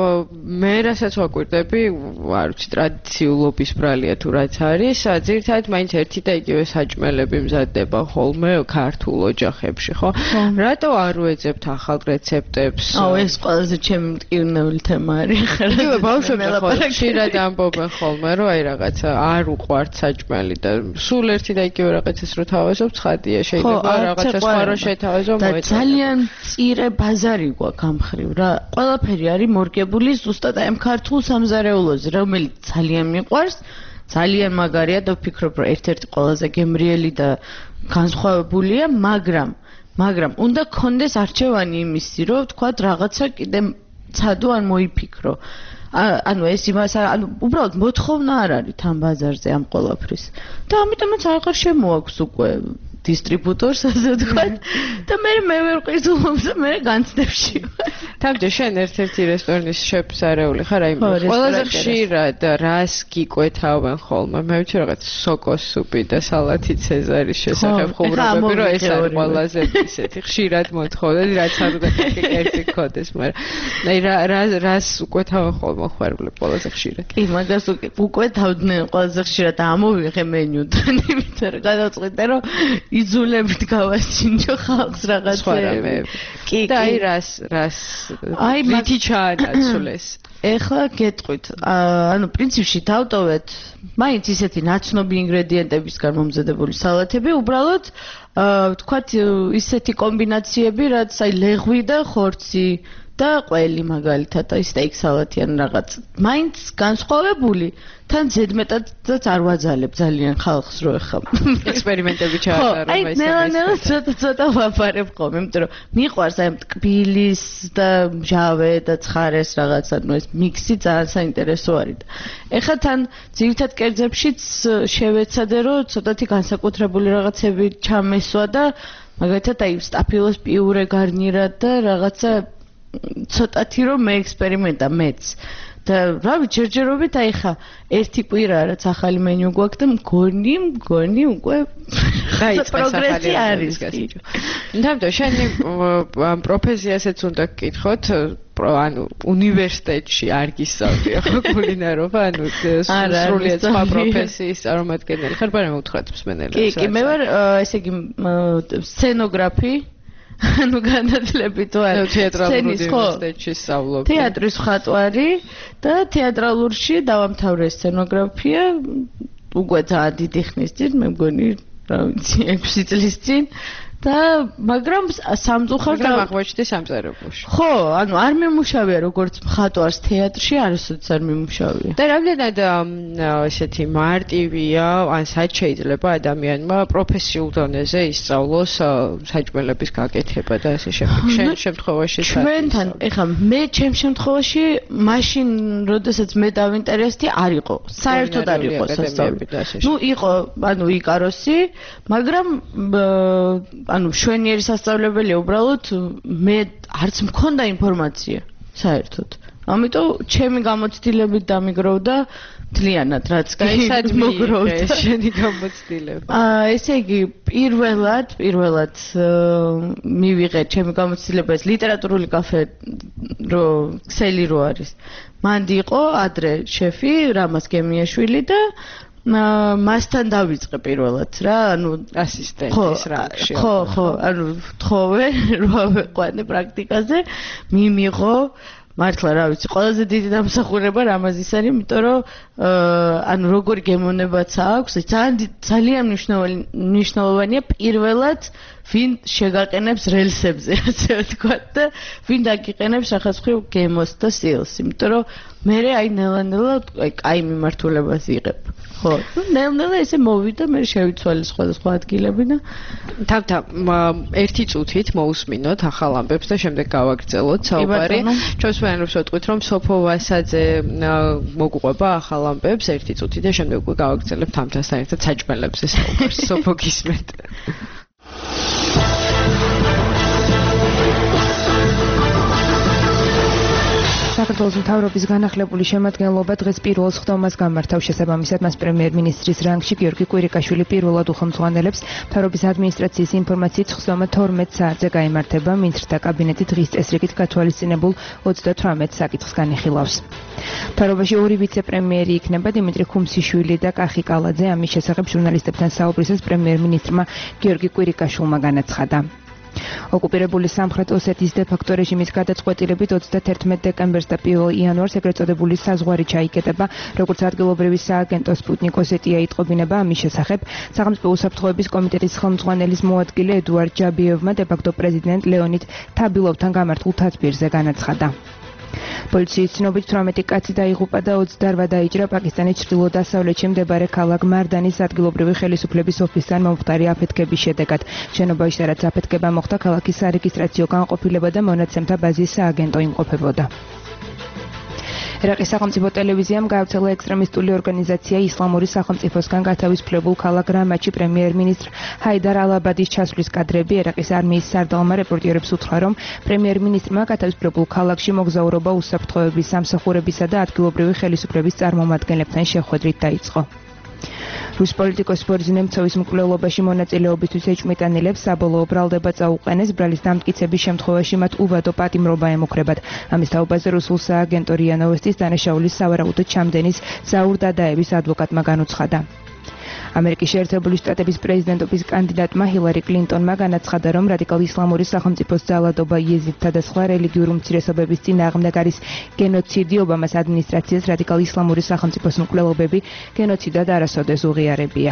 მე რასაც ვაკვირდები, არ ვიცი, ტრადიციულობის ბრალია თუ რაც არის, ძირითადად მაინც ერთი და იგივე საჭმელები მზადდება ხოლმე ქართულ ოჯახებში, ხო? რატო არ უეძებთ ახალ რეცეპტებს? აუ, ეს ყველაზე ჩემი მტკივნეული თემა არის. იგივე ბავშვები ხო ხშირად ამბობენ ხოლმე, რომ აი რაღაცა არ უყვართ საჭმელი და სულ ერთი და იგივე რაღაცას რო თავაზობ, ცხადია, შეიძლება რაღაცა სხვა რო შეთავაზო მოეწონა. და ძალიან წირე ბაზარი გვაქვს ამ ხრივ რა. ყველაფერი არის მორგებული ზუსტად აი ამ ქართულ სამზარეულოზე, რომელიც ძალიან მიყვარს, ძალიან მაგარია და ვფიქრობ, რომ ერთ-ერთი ყველაზე გემრიელი და განსხვავებულია, მაგრამ მაგრამ უნდა გქონდეს არჩევანი იმისი, რომ თქვათ რაღაცა კიდე ცადო ან მოიფიქრო. ანუ ეს იმას ანუ უბრალოდ მოთხოვნა არ არის თან ბაზარზე ამ ყველაფრის. და ამიტომაც აღარ შემოაქვს უკვე დისტრიბუტორს ასე ვთქვათ და მე მე ვერ ყიდულობ და მე განცდებში ვარ. თამჯერ შენ ერთ-ერთი რესტორნის შეფსარეული ხარ აი ყველაზე ხშირად რას გიკვეთავენ ხოლმე? მე ვიცი რაღაც სოკოს სუპი და სალათი ცეზარის შესახებ ხუმრობები რომ ეს არის ყველაზე ისეთი ხშირად მოთხოვენ რაც არ უნდა კერძი გქონდეს, მაგრამ აი რა რა რას უკვეთავენ ხოლმე ხვარებლები ყველაზე ხშირად? კი, მაგას უკვეთავდნენ ყველაზე ხშირად ამოვიღე მენიუდან, იმიტომ რომ გადავწყვიტე რომ იზოლებით გავასინჯო ხალხს რაღაცეები. კი, და აი რას რას აი მითი ჩაანაცვლეს. ეხლა გეტყვით, ანუ პრინციპში დავტოვეთ მაინც ისეთი ნაცნობი ინგრედიენტებისგან მომზადებული სალათები, უბრალოდ ვთქვათ ისეთი კომბინაციები, რაც აი ლეღვი და ხორცი და ყველი მაგალითად აი სტეიქ სალათი ან რაღაც მაინც განსხვავებული თან ზედმეტადაც არ ვაძალებ ძალიან ხალხს რო ეხა ექსპერიმენტები ჩაატარო აი ნელა-ნელა ცოტა ცოტა ვაფარებ ხოლმე იმიტომ რომ მიყვარს აი ტკბილის და მჟავე და ცხარეს რაღაცა ნუ ეს მიქსი ძალიან საინტერესო არის და ეხა თან ძირითად კერძებშიც შევეცადე რომ ცოტათი განსაკუთრებული რაღაცები ჩამესვა და მაგალითად აი სტაფილოს პიურე გარნირად და რაღაცა ცოტათი რომ მეექსპერიმენტა მეც და რავი ჯერჯერობით აი ხა ერთი კვირა რაც ახალი მენიუ გვაქვს და მგონი მგონი უკვე პროგრესი არის გასიჯო. ნამდვილად შენი ამ პროფესიასაც უნდა გკითხოთ ანუ უნივერსიტეტში არ გისწავლდი ხო კულინარობა ანუ სრულიად სხვა პროფესიის წარმომადგენელი ხარ მაგრამ უთხრათ მსმენელებს. კი კი მე ვარ ესე იგი სცენოგრაფი ანუ განათლებით ვარ თეატრალური უნივერსიტეტში სწავლობ. თეატრის მხატვარი და თეატრალურში დავამთავრე სცენოგრაფია უკვე ძალიან დიდი ხნის წინ მე მგონი რა ვიცი ექვსი წლის წინ და მაგრამ სამწუხაროდ აღმოჩნდი სამწერლოში. ხო, ანუ არ მიმუშავია როგორც მხატვარს თეატრში, არასოდეს არ მიმუშავია. და რამდენად ესეთი მარტივია, ან სად შეიძლება ადამიანმა პროფესიულ დონეზე ისწავლოს საჭმელების გაკეთება და ასე შემდეგ. შენ შემთხვევაში ჩვენთან, ეხლა მე ჩემ შემთხვევაში მაშინ, როდესაც მე დავინტერესდი, არ იყო. საერთოდ არ იყო სასწავლებელი. ნუ იყო, ანუ იკაროსი, მაგრამ ანუ შვენიერი სასწავლებელია უბრალოდ მე არც მქონდა ინფორმაცია საერთოდ. ამიტომ ჩემი გამოცდილებით დამიგროვდა მთლიანად რაც კი მოგროვდა შენი გამოცდილება. აა ესე იგი პირველად პირველად მივიღე ჩემი გამოცდილება ეს ლიტერატურული კაფე რო ქსელი რო არის. მანდი იყო ადრე შეფი რამაზ გემიაშვილი და მასთან დავიწყე პირველად რა, ანუ ასისტენტის რანგში. ხო, ხო, ანუ თხოვე, რვავეყვანე პრაქტიკაზე, მიმიღო, მართლა რა ვიცი, ყველაზე დიდი დამსახურება რამაზის არის, იმიტომ რომ ანუ როგორი გემოვნებაც აქვს, ძალიან ძალიან მნიშვნელოვანია პირველად ვინ შეგაყენებს რელსებზე, ასე ვთქვათ და ვინ დაგიყენებს რაღაც ხრივ გემოს და სტილს, იმიტომ რომ მე აი ნელა-ნელა აი კაი მიმართულებას იღებ. ხო, ნელ-ნელა ესე მოვიდა, მე შევიცვალე სხვადასხვა ადგილები და თავთა ერთი წუთით მოусმინოთ ახალ ამბებს და შემდეგ გავაგრძელოთ საუბარი. ჩვენს მენელებს ვეთქვით, რომ სოფო ვასაძე მოგუყვება ახალ ამბებს ერთი წუთი და შემდეგ უკვე გავაგრძელებთ ამასთან ერთად საჭმელებზე საუბარს. სოფო გისმენთ. საქართველოს მთავრობის განახლებული შემადგენლობა დღეს პირველ სხდომას გამართავს. შესაბამისად მას პრემიერ-მინისტრის რანგში გიორგი კვირიკაშვილი პირველად უხელმძღვანელებს. მთავრობის ადმინისტრაციის ინფორმაციით სხდომა თორმეტ საათზე გაიმართება. მინისტრთა კაბინეტი დღის წესრიგით გათვალისწინებულ ოცდათვრამეტ საკითხს განიხილავს. მთავრობაში ორი ვიცე-პრემიერი იქნება დიმიტრი ხუმსიშვილი და კახი კალაძე. ამის შესახებ ჟურნალისტებთან საუბრისას პრემიერ-მინისტრმა გიორგი კვირიკაშვილმა განაცხადა. ოკუპირებული სამხრეთ ოსეთის დე-ფაქტო რეჟიმის გადაწყვეტილებით ოცდაათერთმეტ დეკემბერს და პირველ იანვარს ეგრეთ წოდებული საზღვარი ჩაიკეტება, როგორც ადგილობრივი სააგენტო სპუტნიკ ოსეტია იტყობინება. ამის შესახებ სახელმწიფო უსაფრთხოების კომიტეტის ხელმძღვანელის მოადგილე ედუარდ ჯაბიევმა დე-ფაქტო პრეზიდენტ ლეონიდ თაბილოვთან გამართულ თათბირზე განაცხადა. პოლიციის ცნობით თვრამეტი კაცი დაიღუპა და ოცდაოთხ დაიჭრა პაკისტანის ჩრდილო-დასავლეთში მდებარე ქალაქ მარდანის ადგილობრივი ხელისუფლების ოფისთან მომხდარი აფეთქების შედეგად. შენობაში სადაც აფეთქება მოხდა, ქალაქის სარეგისტრაციო განყოფილება და მონაცემთა ბაზის სააგენტო იმყოფებოდა. ერაყის სახელმწიფო ტელევიზიამ გაავრცელა ექსტრემისტული ორგანიზაცია ისლამური სახელმწიფოსგან გათავისუფლებულ ქალაქ რამაჩი პრემიერ-მინისტრ ჰაიდარ ალაბადის ჩასვლის კადრები. ერაყის არმიის სარდალმა რეპორტიერებს უთხრა, რომ პრემიერ-მინისტრმა გათავისუფლებულ ქალაქში მოგზაურობა უსაფრთხოების სამსახურებისა და ადგილობრივი ხელისუფლების წარმომადგენლებთან შეხვედრით დაიწყო. რუს პოლიტიკოს ბორის ნემცოვის მკვლელობაში მონაწილეობისთვის ეჭვმიტანილებს საბოლოო ბრალდება წაუყენეს. ბრალის დამტკიცების შემთხვევაში მათ უვადო პატიმრობა ემუქრებათ. ამის თაობაზე რუსულ სააგენტო რია ნოვესტის დანაშაულის სავარაუდოდ ჩამდენის ზაურ დადაევის ადვოკატმა განუცხადა. ამერიკის შეერთებული შტატების პრეზიდენტობის კანდიდატმა ჰილარი კლინტონმა განაცხადა, რომ რადიკალ ისლამური სახელმწიფოს ძალადობა იეზიდთა და სხვა რელიგიური უმცირესობების წინააღმდეგ არის გენოციდი. ობამას ადმინისტრაციას რადიკალ ისლამური სახელმწიფოს მკვლელობები გენოციდად არასოდეს უღიარებია.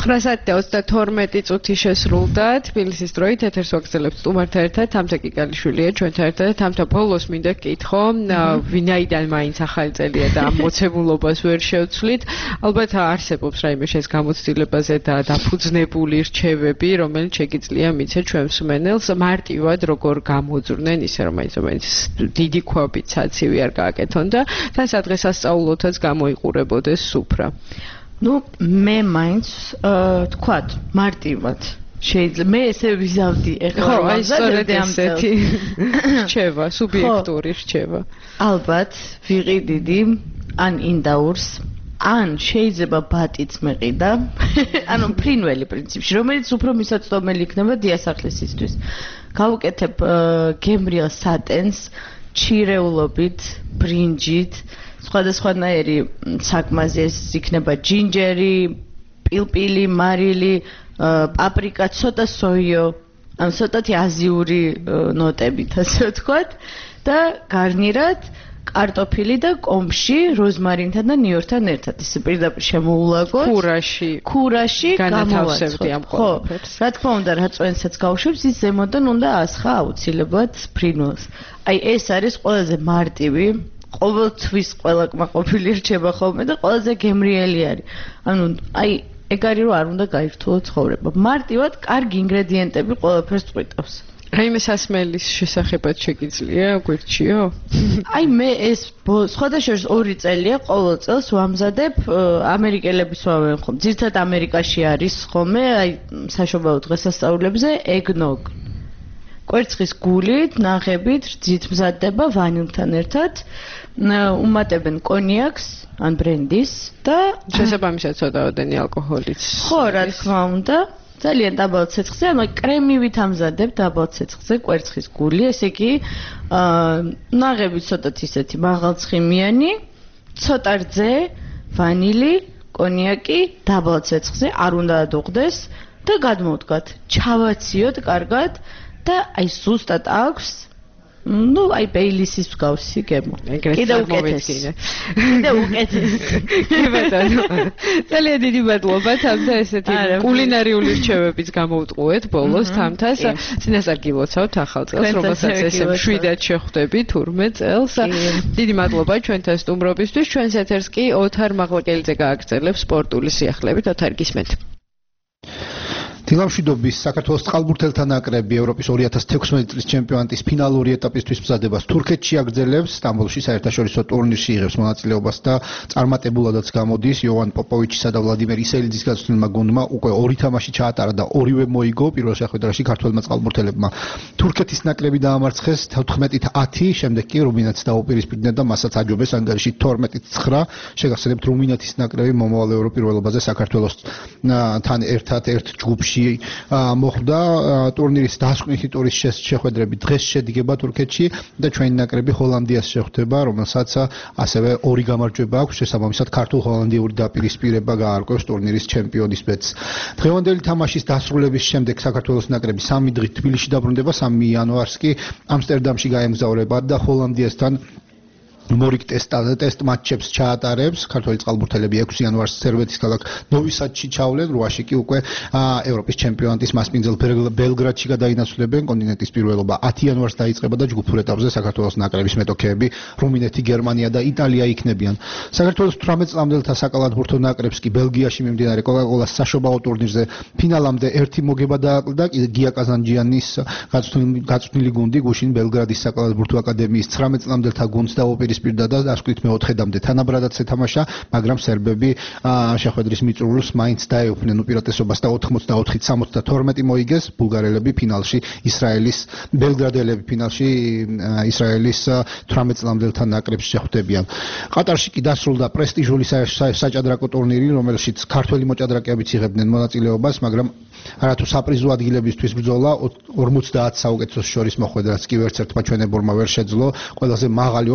ცხრა საათი და ოცდათორმეტი წუთი შესრულდა თბილისის დროით ეთერს ვაგრძელებთ სტუმართან ერთად თამთა კიკალიშვილია ჩვენთან ერთად თამთა ბოლოს მინდა გკითხო ვინაიდან მაინც ახალი წელია და ამ მოცემულობას ვერ შევცვლით ალბათ არსებობს რაიმე შეს გამოცდილებაზე და დაფუძნებული რჩევები რომელიც შეგიძლია მიცე ჩვენ მსმენელს მარტივად როგორ გამოძვრნენ ისე რომ მაინც დიდი ქვაბით საცივი არ გააკეთონ და თან სადღესასწაულოთაც გამოიყურებოდეს სუფრა ну მე მაინც თქვათ მარტივად შეიძლება მე ესე ვიზავდი ეხლა ხო აი სწორედ ესეთი რჩევა სუბიექტური რჩევა ალბათ ვიყიდიდი ან ინდაურს ან შეიძლება ბატიც მეყიდა ანუ ფრინველი პრინციპში რომელიც უფრო მისაწვდომელი იქნება დიასახლისისთვის გავუკეთებ გემრიელ სატენს ჩირეულობით ბრინჯით სხვადასხვანაირი საკმაზე ეს იქნება ჯინჯერი, პილპილი, მარილი, პაპრიკა, ცოტა სოიო, ან ცოტათი აზიური ნოტებით, ასე ვთქვათ და გარნირად კარტოფილი და კომში როზმარინთან და ნიორთან ერთად ისე პირდაპირ შემოულაგოთ ქურაში ქურაში განათავსებდი ამ ყველაფერს რა თქმა უნდა რა წვენსაც გავშვებს ის ზემოდან უნდა ასხა აუცილებლად ფრინველს აი ეს არის ყველაზე მარტივი ყოველთვის ყველა კმაყოფილი რჩება ხოლმე და ყველაზე გემრიელი არის. ანუ აი ეგ არის რომ არ უნდა გაირთულო ცხოვრება. მარტივად კარგი ინგრედიენტები ყველაფერს წვიტავს. რაიმე სასმელის შესახებაც შეგიძლია გვირჩიო? აი მე ეს სხვადასხვა ორი წელია ყოველ წელს ვამზადებ ამერიკელების ვავენ ხომ. ძირთად ამერიკაში არის ხოლმე აი საშობაო დღესასწაულებზე ეგნოგ. კვერცხის გულით, ნაღებით, რძით მზადდება ვანილთან ერთად. უმატებენ კონიაკს ან ბრენდის და შესაბამისად ცოტაოდენი ალკოჰოლიც. ხო, რა თქმა უნდა. ძალიან დაბალ ცეცხლზე, ანუ კრემივით ამზადებ დაბალ ცეცხლზე კვერცხის გული, ესე იგი, აა ნაღები ცოტათ ისეთი მაღალცხიმიანი, ცოტა რძე, ვანილი, კონიაკი დაბალ ცეცხლზე, არ უნდა ადუღდეს და გადმოვდგათ. ჩავაციოთ კარგად და აი ზუსტად აქვს ну, აი ბეილისის მსგავსი გემო. კიდე უკეთესი. კიდე უკეთესი. კი ბატონო. ძალიან დიდი მადლობა თამთა ესეთი კულინარიული რჩევებით გამოუტყუეთ ბოლოს თამთას. წინასწარ გილოცავთ ახალ წელს, რომელსაც ესე მშვიდად შეხვდები თურმე წელს. დიდი მადლობა ჩვენთან სტუმრობისთვის. ჩვენს ეთერს კი ოთარ მაღლაკელიძე გააგრძელებს სპორტული სიახლეებით. ოთარ გისმენთ. დილამშვიდობის საქართველოს წყალბურთელთა ნაკრები ევროპის ორი ათას თექვსმეტი წლის ჩემპიონატის ფინალური ეტაპისთვის მზადებას თურქეთში აგრძელებს. სტამბოლში საერთაშორისო ტურნირში იღებს მონაწილეობას და წარმატებულადაც გამოდის. იოვან პოპოვიჩისა და ვლადიმერ ისელიძის გაცვლილმა გუნდმა უკვე ორი თამაში ჩაატარა და ორივე მოიგო. პირველ შეხვედრაში ქართველმა წყალბურთელებმა თურქეთის ნაკრები დაამარცხეს თოთხმეტით ათი, შემდეგ კი რუმინეთს დაუპირისპირდნენ და მასაც აჯობეს ანგარიში თორმეტით ცხრა. შეგახსენებთ რუმინეთის ნაკრები მომავალ ევროპირველობაზე საქართველოსთან ერთად ერთ ჯგუფში მოხდა ტურნირის დასკვნითი ტურის შეხვედრები დღეს შედგება თურქეთში და ჩვენი ნაკრები ჰოლანდიას შეხვდება, რომელსაც ასევე ორი გამარჯვება აქვს, შესაბამისად ქართულ-ჰოლანდიური დაპირისპირება გაარკვევს ტურნირის ჩემპიონის ბეწს. დღევანდელი თამაშის დასრულების შემდეგ საქართველოს ნაკრები სამი დღით თბილისში დაბრუნდება, სამი იანვარს კი ამსტერდამში გაემგზავრება და ჰოლანდიასთან მორიგ ტესტ მატჩებს ჩაატარებს. ქართველი წყალბურთელები ექვსი იანვარს სერბეთის ქალაქ ნოვი სადში ჩავლენ, რვაში კი უკვე ევროპის ჩემპიონატის მასპინძელ ბელგრადში გადაინაცვლებენ. კონტინენტის პირველობა ათი იანვარს დაიწყება და ჯგუფურ ეტაპზე საქართველოს ნაკრების მეტოქეები რუმინეთი, გერმანია და იტალია იქნებიან. საქართველოს თვრამეტ წლამდელთა საკალათბურთო ნაკრებს კი ბელგიაში მიმდინარე კოკაკოლას საშობაო ტურნირზე ფინალამდე ერთი მოგება დააკლდა. გია კაზანჯიანის გაწვრთნილი გუნდი გუშინ ბელგრადის საკალათბურთო აკადემიის ცხრამეტ წლამდელთა გუნდს დაუპირისპირდა პირდა და დასკვით მეოთხედამდე თანაბრადაც ეთამაშა, მაგრამ სერბები შეხვედრის მიწურულს მაინც დაეუფნენ უპირატესობას და ოთხმოცდაოთხით სამოცდათორმეტი მოიგეს. ბულგარელები ფინალში ისრაელის ბელგრადელები ფინალში ისრაელის თვრამეტ წლამდელთა ნაკრებს შეხვდებიან. ყატარში კი დასრულდა პრესტიჟული საჭადრაკო ტურნირი, რომელშიც ქართველი მოჭადრაკეებიც იღებდნენ მონაწილეობას, მაგრამ არათუ საპრიზო ადგილებისთვის ბრძოლა ორმოცდაათ საუკეთესოს შორის მოხვედრაც კი ვერც ერთმა ჩვენებურმა ვერ შეძლო. ყველაზე მაღალი ორმოცდამეთოთხმეტე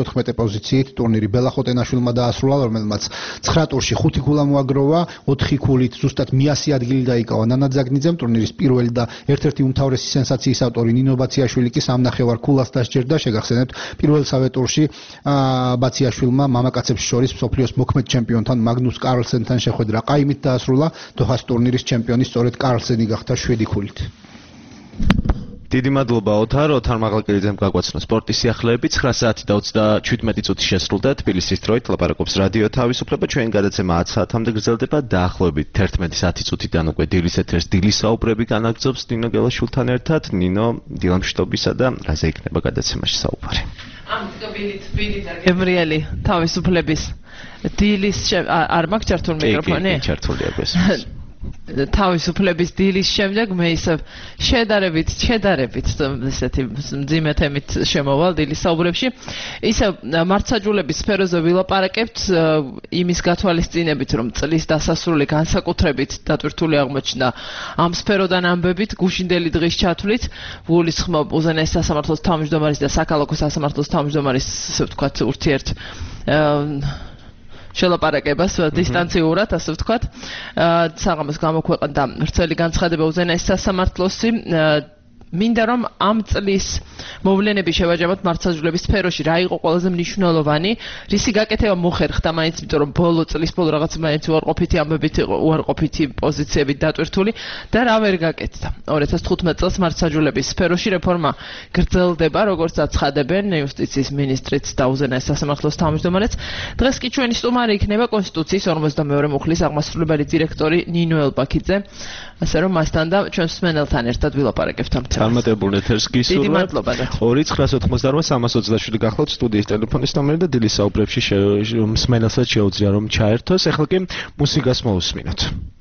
მეთოთხმეტე პოზიციით ტურნირი ბელახოტენაშვილმა დაასრულა, რომელმაც ცხრა ტურში ხუთი გოლა მოაგროვა, ოთხი გოლით ზუსტად მეათე ადგილი დაიკავა ნანა ძაგნიძემ. ტურნირის პირველი და ერთ-ერთი უმთავრესი სენსაციის ავტორი ნინო ბაციაშვილი კი სამნახევარ ქულას დასჯერდა. შეგახსენებთ, პირველსავე ტურში ბაციაშვილმა მამაკაცებს შორის მსოფლიოს მოქმედ ჩემპიონთან მაგნუს კარლსენთან შეხვედრა ყაიმით დაასრულა. დოჰას ტურნირის ჩემპიონი სწორედ კარლსენი გახდა შვიდი ქულით. დიდი მადლობა ოთარ, ოთარ მაღალკელიძემ გაგვაცნო სპორტის სიახლეები. ცხრა საათი და ოცდაშვიდმეტი წუთი შესრულდა თბილისის დროით. ლაპარაკობს რადიო თავისუფლება. ჩვენი გადაცემა ათი საათამდე გრძელდება. დაახლოებით თერთმეტი საათი წუთიდან უკვე დილის ეთერს დილის საუბრები განაგრძობს ნინო გელაშვილთან ერთად. ნინო, დილამშვიდობისა და რაზე იქნება გადაცემაში საუბარი? ამ თბილით თბილით გებრიელი თავისუფლების დილის არ მაქვს ჩართული მიკროფონი? კი, ჩართულია ეს. თავისუფლების დილის შემდეგ მე ისევ შედარებით შედარებით ესეთი მძიმე თემით შემოვალ დილის საუბრებში. ისევ მართსაჯულების სფეროზე ვილაპარაკებთ იმის გათვალისწინებით, რომ წლის დასასრული განსაკუთრებით დატვირთული აღმოჩნდა ამ სფეროდან ამბებით, გუშინდელი დღის ჩათვლით, გულისხმობ უზენაეს სასამართლოს თავმჯდომარის და საქალაქო სასამართლოს თავმჯდომარის, ასე ვთქვათ, ურთიერთ შელაპარაკებას დისტანციურად, ასე ვთქვათ, საღამოს გამოქვეყნდა ვრცელი განცხადება უზენაეს სასამართლოსი. მინდა რომ ამ წლის მოვლენების შევაჯამოთ მართლმსაჯულების სფეროში, რა იყო ყველაზე მნიშვნელოვანი, რისი გაკეთება მოხერხდა მაინც, იმიტომ რომ ბოლო წლის ბოლო რაღაც მაინც უარყოფითი ამბებით იყო, უარყოფითი პოზიციებით დატვირთული და რა ვერ გაკეთდა. ორი ათას თხუთმეტ წელს მართლმსაჯულების სფეროში რეფორმა გრძელდება, როგორც აცხადებენ იუსტიციის მინისტრიც და უზენაეს სასამართლოს თავმჯდომარეც. დღეს კი ჩვენი სტუმარი იქნება კონსტიტუციის ორმოცდამეორე მუხლის აღმასრულებელი დირექტორი ნინო ელბაქიძე, ასე რომ მასთან და ჩვენს მსმენელთან ერთად ვილაპარაკებთ ამ თემას. წარმატებულ ეთერს გისურვებთ. დიდი მადლობა. ორი ცხრა ოცდაოთხმოცდაოთხ სამას ოცდაშვიდი გახლავთ სტუდიის ტელეფონის ნომერი და დილის საუბრებში მსმენელსაც შეუძლია რომ ჩაერთოს. ახლა კი მუსიკას მოусმინოთ.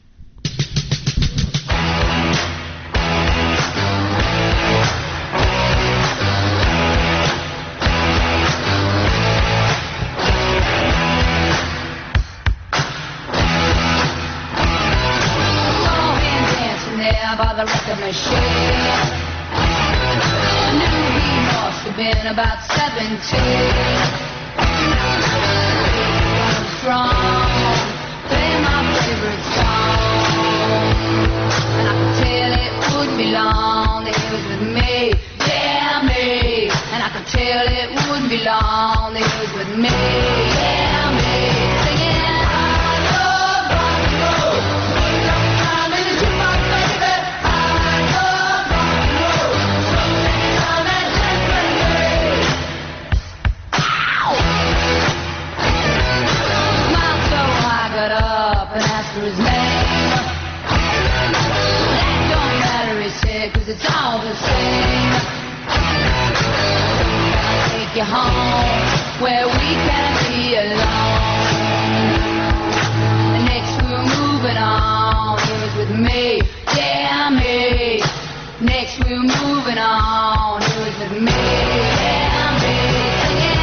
By the record machine, I knew he must have been about seventeen. I'm strong, play my favorite song, and I could tell it wouldn't be long that he was with me, yeah me. And I could tell it wouldn't be long that he was with me, yeah me. Singing. And asked for his name. That don't matter, he said, cause it's all the same. I'll take you home where we can be alone. And next we were moving on, he was with me, yeah me. Next we were moving on, he was with me, yeah me. Singing.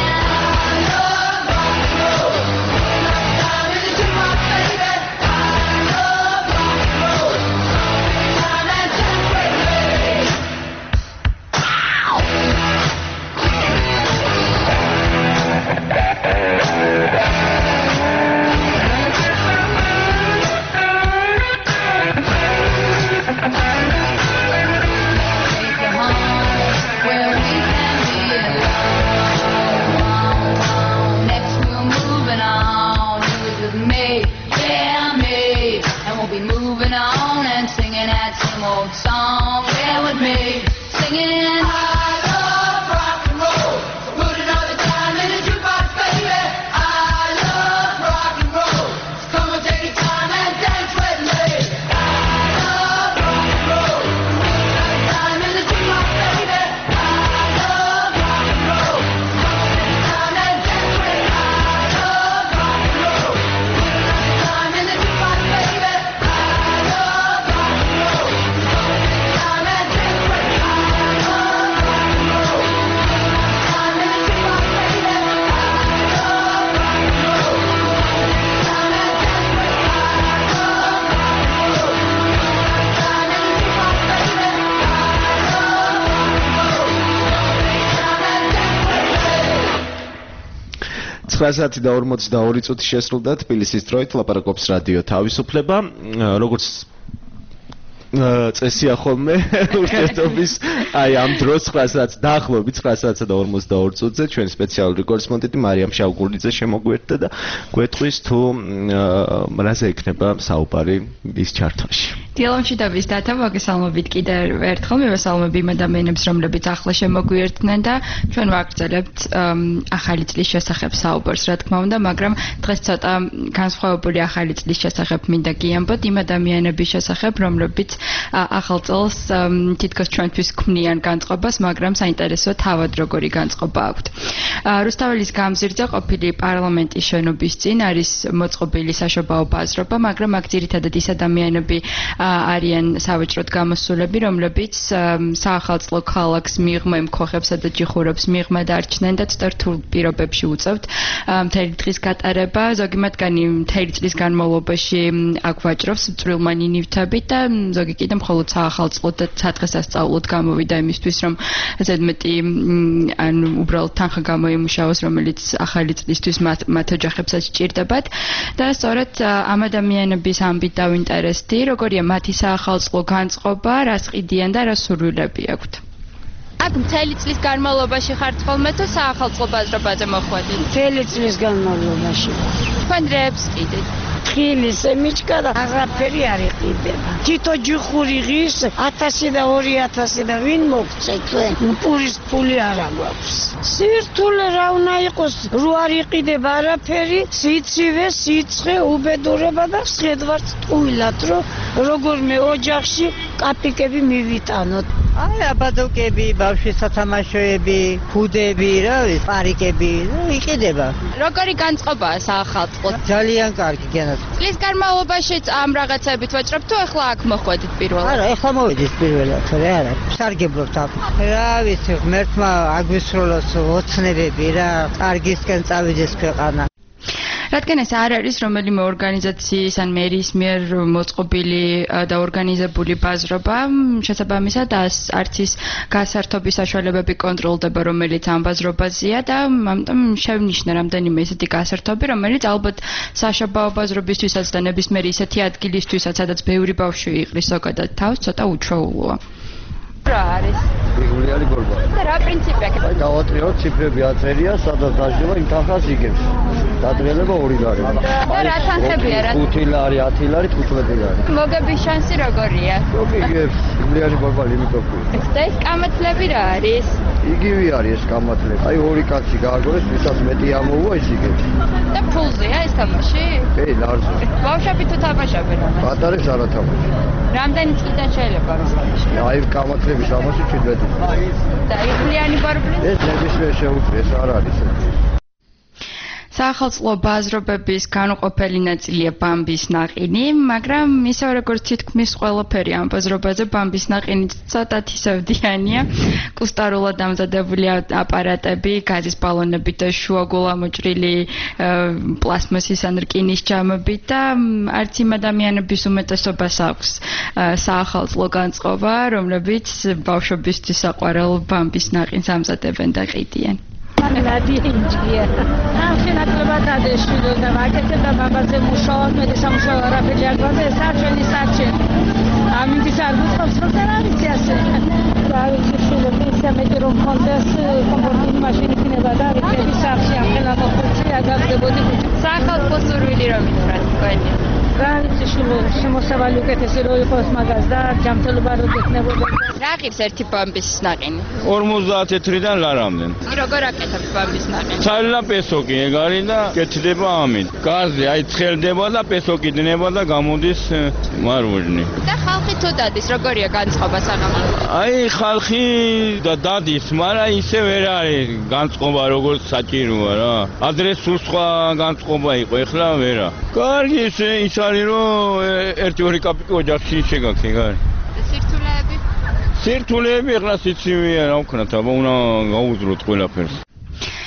Where we can be alone. ცხრა საათი და ორმოცდაორი წუთი შესრულდა თბილისის დროით ლაპარაკობს რადიო თავისუფლება. როგორც წესია ხოლმე ურთიერთობის აი ამ დროს ცხრა საათს დაახლოებით ცხრა საათსა და ორმოცდაორი წუთზე ჩვენი სპეციალური კორესპონდენტი მარიამ შავგურლიძე შემოგვიერთდა და გვეტყვის თუ რაზე იქნება საუბარი ის ჩართვაში. დილომში დავის დათო მოგესალმებით კიდევ ერთხელ მივესალმები იმ ადამიანებს რომლებიც ახლა შემოგვიერთდნენ და ჩვენ ვაგრძელებთ ახალი წლის შესახებ საუბარს რა თქმა უნდა მაგრამ დღეს ცოტა განსხვავებული ახალი წლის შესახებ მინდა გიამბოთ იმ ადამიანების შესახებ რომლებიც ახალ წელს თითქოს ჩვენთვის ქმნიან განწყობას მაგრამ საინტერესო თავად როგორი განწყობა აქვთ. რუსთაველის გამზირზე ყოფილი პარლამენტის შენობის წინ არის მოწყობილი საშობაო ბაზრობა მაგრამ აქ ძირითადად ის ადამიანები არიან სავაჭროდ გამოსულები, რომლებიც საახალწლო ქალაქს მიღმა იმქოხებსა და ჯიხურებს მიღმა დარჩნენ და რთულ პირობებში უწევთ მთელი დღის გატარება. ზოგი მათგანი მთელი წლის განმავლობაში აქ ვაჭრობს წვრილმანი ნივთებით და ზოგი კიდე მხოლოდ საახალწლოდ და სადღესასწაულოდ გამოვიდა იმისთვის, რომ ზედმეტი ან უბრალოდ თანხა გამოიმუშაოს, რომელიც ახალი წლისთვის მათ ოჯახებსაც სჭირდებათ და სწორედ ამ ადამიანების ამბით დავინტერესდი, როგორია მათი საახალწლო განწყობა, რას ყიდიან და რა სურვილები აქვთ. აქ მთელი წლის განმავლობაში ხართ ხოლმე თუ საახალწლო ბაზრობაზე მოხვედით? მთელი წლის განმავლობაში. თქვენ რებს ყიდით? ხილის ემიჩკა და აღარაფერი არ იყიდება. თითო ჯიხური ღირს ათასი და ორი ათასი და ვინ მოგწე თქვენ? პურის ფული არ აქვს. სირთულე რა უნდა იყოს? რო არ იყიდება არაფერი, სიცივე, სიცხე, უბედურება და შედვართ ტყუილად, რომ როგორმე ოჯახში კაპიკები მივიტანოთ. აი აბადოკები, ბავშვის სათამაშოები, ფუდები, რა ვიცი, პარიკები, იყიდება. როგორი განწყობაა საახალწლოდ? ძალიან კარგი გენათ. წლის განმავლობაშიც ამ რაღაცებით ვაჭრობთ თუ ახლა აქ მოხვედით პირველად? არა, ახლა მოვედით პირველად, რა არა. სარგებლობთ აქ. რა ვიცი, ღმერთმა აგვისროლოს ოცნებები რა, კარგისკენ წავიდეს ქვეყანა. რადგან ეს არ არის რომელიმე ორგანიზაციის ან მერის მიერ მოწყობილი და ორგანიზებული ბაზრობა, შესაბამისად არც ის გასართობის საშუალებები კონტროლდება, რომელიც ამ ბაზრობაზეა და ამიტომ შევნიშნე რამდენიმე ესეთი გასართობი, რომელიც ალბათ საშობაო ბაზრობისთვისაც და ნებისმიერი ისეთი ადგილისთვისაც, სადაც ბევრი ბავშვი იყრის ზოგადად თავს, ცოტა უჩვეულოა. რა არის? რეგულარული გორბა. და რა პრინციპი აქვს? აი დავატრიალოთ ციფრები აწერია, სადაც დაჟევა იმ თანხას იგებს. დადრელება ორი ლარი. და რა თანხებია რა? ხუთი ლარი, ათი ლარი, თხუთმეტი ლარი. მოგების შანსი როგორია? მოგიგებს, რეგულარული გორბა ლიმიტობი. და ეს კამათლები რა არის? იგივე არის ეს კამათლები. აი ორი კაცი გააგორეს, ვისაც მეტი ამოუვა ის იგებს. და ფულზეა ეს თამაში? კი, ლარზე. ბავშვები თუ თამაშობენ რა? პატარებს არა თამაში. რამდენი წლიდან შეიძლება რომ თამაშობენ? აი კამათლების ამაში ჩვიდვეტი. და იგლიანი ბარბლი? ეს ნებისმიერ შეუძლია, ეს არ არის. საახალწლო ბაზრობების განუყოფელი ნაწილია ბამბის ნაყინი, მაგრამ ისევ როგორც თითქმის ყველაფერი ამ ბაზრობაზე ბამბის ნაყინი ცოტათ ისევდიანია. კუსტარულად დამზადებული აპარატები, გაზის ბალონები და შუაგულამოჭრილი პლასმასის ან რკინის ჯამები და არც იმ ადამიანების უმეტესობას აქვს საახალწლო განწყობა, რომლებიც ბავშვებისთვის საყვარელ ბამბის ნაყინს ამზადებენ და ყიდიან. ნადიენჯია. ახლა ნაკლებად ადეშვიდო და ვაკეთებ და ბაბაზე მუშაობ, მე სამუშაო არაფერი არ გვაქვს, ეს არ ჩვენი საჩენ. ამინდის არ გიწყობს რომ არ არის ასე. და ვიცი შეიძლება ისე მეტი რომ კონდეს კომფორტული მაშინი იქნება და რიგები სახში ახლა მოხუცი აგაგდებოდი. საახალწლო სურვილი რომ იქნათ თქვენი. რა ვიცი შეიძლება შემოსავალი უკეთესი რო იყოს მაგას და ჯანმრთელობა რო გექნებოდა. რა ღირს ერთი ბამბის ნაყინი? ორმოცდაათ თეთრიდან ლარამდე. როგორ აკეთებ ბამბის ნაყინს? ცალილა პესოკი ეგარი და კეთდება ამით. გაზი აი ცხელდება და პესოკი დნება და გამოდის მარვერნი. და ხალხი თუ დადის, როგორია განწყობა საღამოზე? აი ხალხი და დადის, მაგრამ ისე ვერ არის განწყობა როგორც საჭიროა რა. ადრე სულ სხვა განწყობა იყო, ეხლა ვერა. კარგი ისე ის არის რომ ერთი ორი კაპიკი ოჯახში შეგაქ ეგარი. სირთულეები? სირთულეები ახლა სიცივეა რა ვქნათ, აბა უნდა გაუძლოთ ყველაფერს.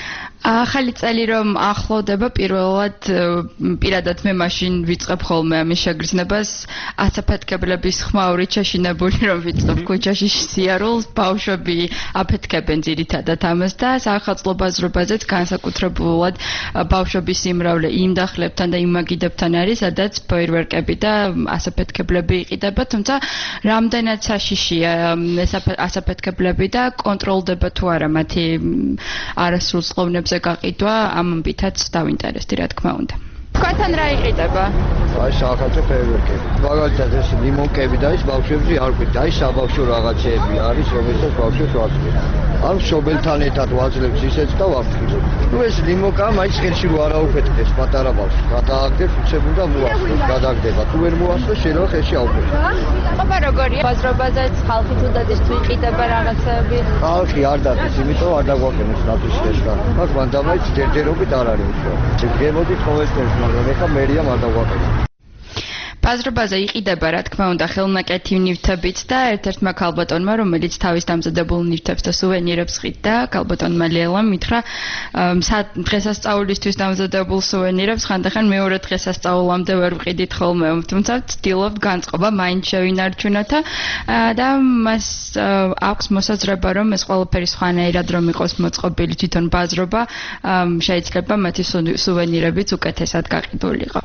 ახალი წელი რომ ახლოვდება პირველად პირადად მე მაშინ ვიწყებ ხოლმე ამის შეგრძნებას ასაფეთქებლების ხმაური ჩაშინებული რომ ვიწყებ ქუჩაში სიარულს ბავშვები აფეთქებენ ძირითადად ამას და საახალწლო ბაზრობაზეც განსაკუთრებულად ბავშვების სიმრავლე იმ დახლებთან და იმ მაგიდებთან არის სადაც ფოიერვერკები და ასაფეთქებლები იყიდება თუმცა რამდენად საშიშია ასაფეთქებლები და კონტროლდება თუ არა მათი არასრულ წყოვნებზე გაყიდვა ამ ამბითაც დავინტერესდი რა თქმა უნდა. თქვენთან რა იყიდება? აი საახალწლო ფეიერვერკები. მაგალითად ეს ლიმონკები და ის ბავშვებში არ გვით, აი საბავშვო რაღაცეები არის, რომელსაც ბავშვებს ვაწყობთ. ამ შობელთან ერთად ვაძლევთ ისეც და ვაფრთხილებ. ნუ ეს ლიმონკა მაინც ხელში რო არაუფეთქდეს პატარა ბავშვს, გადააგდებს უცებ უნდა მოასწროს, გადაგდება. თუ ვერ მოასწროს, შეიძლება ხელში აუფეთქოს. აბა როგორია? ბაზრობაზეც ხალხი თუ დადის თუ იყიდება რაღაცები? ხალხი არ დადის, იმიტომ არ დაგვაყენებს ნათუშიაშკა. მაგ მანდამაიც ჯერჯერობით არ არის უშუალოდ. გემოდით ყოველთვის მაგრამ ეხა მერიამ არ დაგვაყენებს. ბაზრობაზე იყიდება რა თქმა უნდა ხელნაკეთი ნივთებით და ერთ-ერთმა ქალბატონმა რომელიც თავის დამზადებულ ნივთებს და სუვენირებს ყიდდა ქალბატონმა ლელამ მითხრა დღესასწაულისთვის დამზადებულ სუვენირებს ხანდახან მეორე დღესასწაულამდე ვერ ვყიდით ხოლმე თუმცა ვცდილობთ განწყობა მაინც შევინარჩუნოთ და მას აქვს მოსაზრება რომ ეს ყველაფერი სხვანაირად რომ იყოს მოწყობილი თვითონ ბაზრობა შეიძლება მათი სუვენირებიც უკეთესად გაყიდულიყო.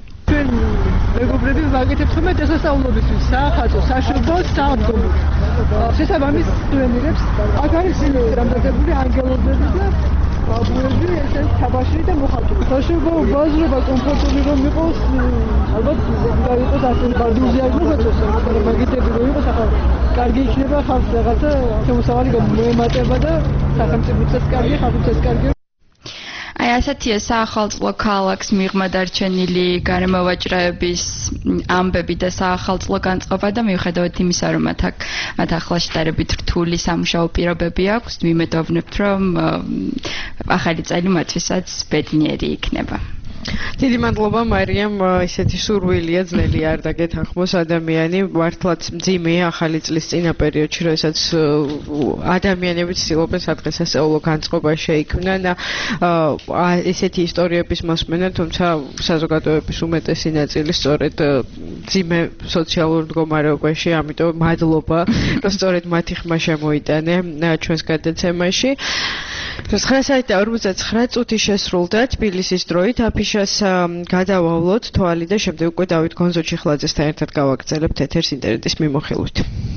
მეგობრები ვაკეთებთ ხოლმე დღესასწაულობისთვის საახალწლო საშობლოს საავტომობილო შესაბამის სუვენირებს აქ არის რამდენადებული ანგელოზები და ბაბუები ესე თაბაში და მოხატული საშობლო ბაზრობა კომფორტული რომ იყოს ალბათ უნდა იყოს ასე ბარდუზი არ მოხატოს მაგრამ მაგიტები რომ იყოს ახლა კარგი იქნება ხალხს რაღაცა შემოსავალი მოემატება და სახელმწიფოსაც კარგი ხალხსაც კარგი აი ასეთია საახალწლო ქალაქს მიღმა დარჩენილი გარემოვაჭრეების ამბები და საახალწლო განწყობა და მიუხედავად იმისა რომ მათ აქ მათ ახლა შედარებით რთული სამუშაო პირობები აქვს ვიმედოვნებთ რომ ახალი წელი მათთვისაც ბედნიერი იქნება. დიდი მადლობა მარიამ ისეთი სურვილია ძნელი არ დაგეთანხმოს ადამიანი მართლაც მძიმეა ახალი წლის წინა პერიოდში როდესაც ადამიანები ცდილობენ სადღესასწაულო განწყობა შეიქმნან და ესეთი ისტორიების მოსმენა თუმცა საზოგადოების უმეტესი ნაწილი სწორედ მძიმე სოციალურ მდგომარეობაში ამიტომ მადლობა რომ სწორედ მათი ხმა შემოიტანე ჩვენს გადაცემაში ცხრა საათი და ორმოცდაცხრა წუთი შესრულდა თბილისის დროით აფიშას გადავავლოთ თვალი და შემდეგ უკვე დავით გონზოჩიხლაძესთან ერთად გავაგრძელებთ ეთერს ინტერნეტის მიმოხილვით.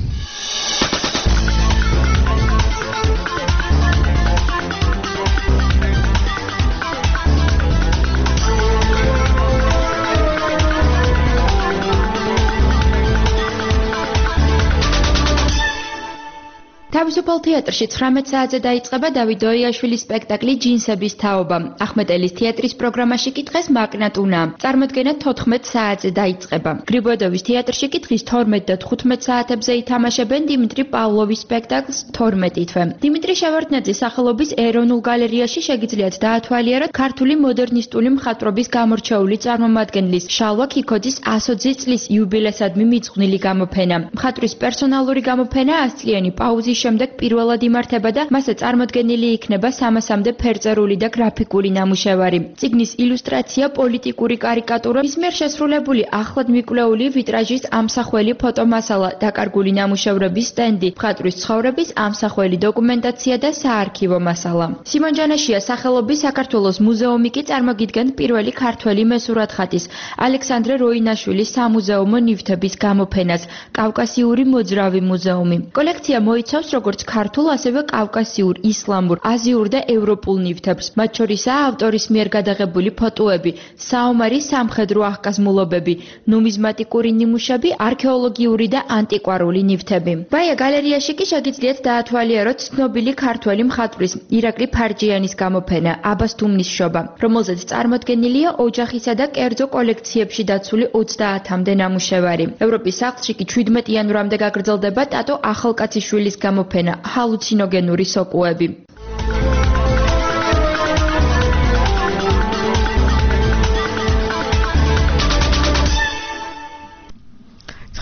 თავისუფალ თეატრში ცხრამეტ საათზე დაიწყება დავით დოიაშვილის სპექტაკლი ჯინსების თაობა. ახმეტელის თეატრის პროგრამაში კი დღეს მაკნატუნა. წარმოდგენა თოთხმეტ საათზე დაიწყება. გრიბოედოვის თეატრში კი დღის თორმეტ და თხუთმეტ საათებზე ითამაშებენ დიმიტრი პავლოვის სპექტაკლს თორმეტი თვე. დიმიტრი შევარდნაძის სახელობის ეროვნულ გალერეაში შეგიძლიათ დაათვალიეროთ ქართული მოდერნისტული მხატვრობის გამორჩეული წარმომადგენლის შალვა ქიქოძის ასოცი წლის იუბილესადმი მიძღვნილი გამოფენა. მხატვრის პერსონალური გამოფენა ას წლიანი პაუზის შემდეგ პირველად იმართება და მასზე წარმოდგენილი იქნება სამასამდე ფერწერული და გრაფიკული ნამუშევარი. წიგნის ილუსტრაცია, პოლიტიკური კარიკატურა, მის მიერ შესრულებული ახლად მიკვლეული ვიტრაჟის ამსახველი ფოტომასალა, დაკარგული ნამუშევრების სტენდი, მხატვრის ცხოვრების ამსახველი დოკუმენტაცია და საარქივო მასალა. სიმონ ჯანაშიას სახელობის საქართველოს მუზეუმი კი წარმოგიდგენთ პირველი ქართველი მესურათხატის ალექსანდრე როინაშვილის სამუზეუმო ნივთების გამოფენას, კავკასიური მოძრავი მუზეუმი. კოლექცია მოიცავს როგორც ქართულ, ასევე კავკასიურ, ისლამურ, აზიურ და ევროპულ ნივთებს. მათ შორისაა ავტორის მიერ გადაღებული ფოტოები, საომარი სამხედრო აღკაზმულობები, ნუმიზმატიკური ნიმუშები, არქეოლოგიური და ანტიკვარული ნივთები. ბაია გალერეაში კი შეგიძლიათ დაათვალიეროთ ცნობილი ქართველი მხატვრის ირაკლი ფარჯიანის გამოფენა აბას თუმნის შობა, რომელზეც წარმოდგენილია ოჯახისა და კერძო კოლექციებში დაცული ოცდაათამდე ნამუშევარი. ევროპის სახლში კი შვიდმეტ იანვრამდე გაგრძელდება ტატო ახალკაციშვილის გამოფენა ჰალუცინოგენური სოკუები.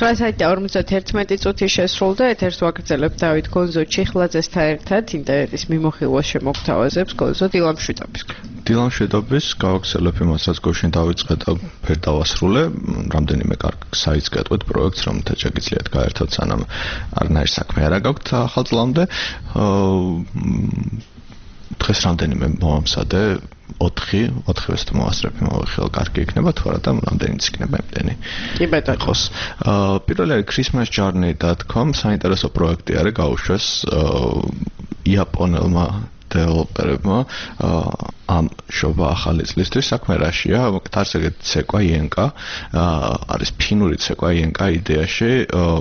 ცხრა საათი ორმოცდაერთი წუთი შესრულდა. ეთერს ვაგრძელებთ დავით გონზო ჩიხლაძესთან ერთად. ინტერნეტის მიმოხილვა შემოგთავაზებს გონზო დილამშვიდობის. დილამშვიდობის, გავაგრძელებ იმას, რაც გუშინ დავიწყე და ვერ დავასრულე. რამდენიმე კარგ საიტს გეტყვით პროექტს, რომელთა შეგიძლიათ გაერთოთ, სანამ არნაირი საქმე არ გაქვთ ახალ წლამდე. დღეს რამდენიმე მოვამსადე ოთხი, ოთხივეს თუ მოვასწრებ, მოვიხილ, კარგი იქნება თუ არა და რამდენიც იქნება იმდენი. კი ბატონო. იყოს. პირველი არის christmas journey dot com, საინტერესო პროექტი არის, გაუშვეს იაპონელმა დეველოპერებმა ამ შობა ახალი წლისთვის საქმე რაშია, არც ეგეთ ცეკვა იენკა, არის ფინური ცეკვა იენკა იდეაში,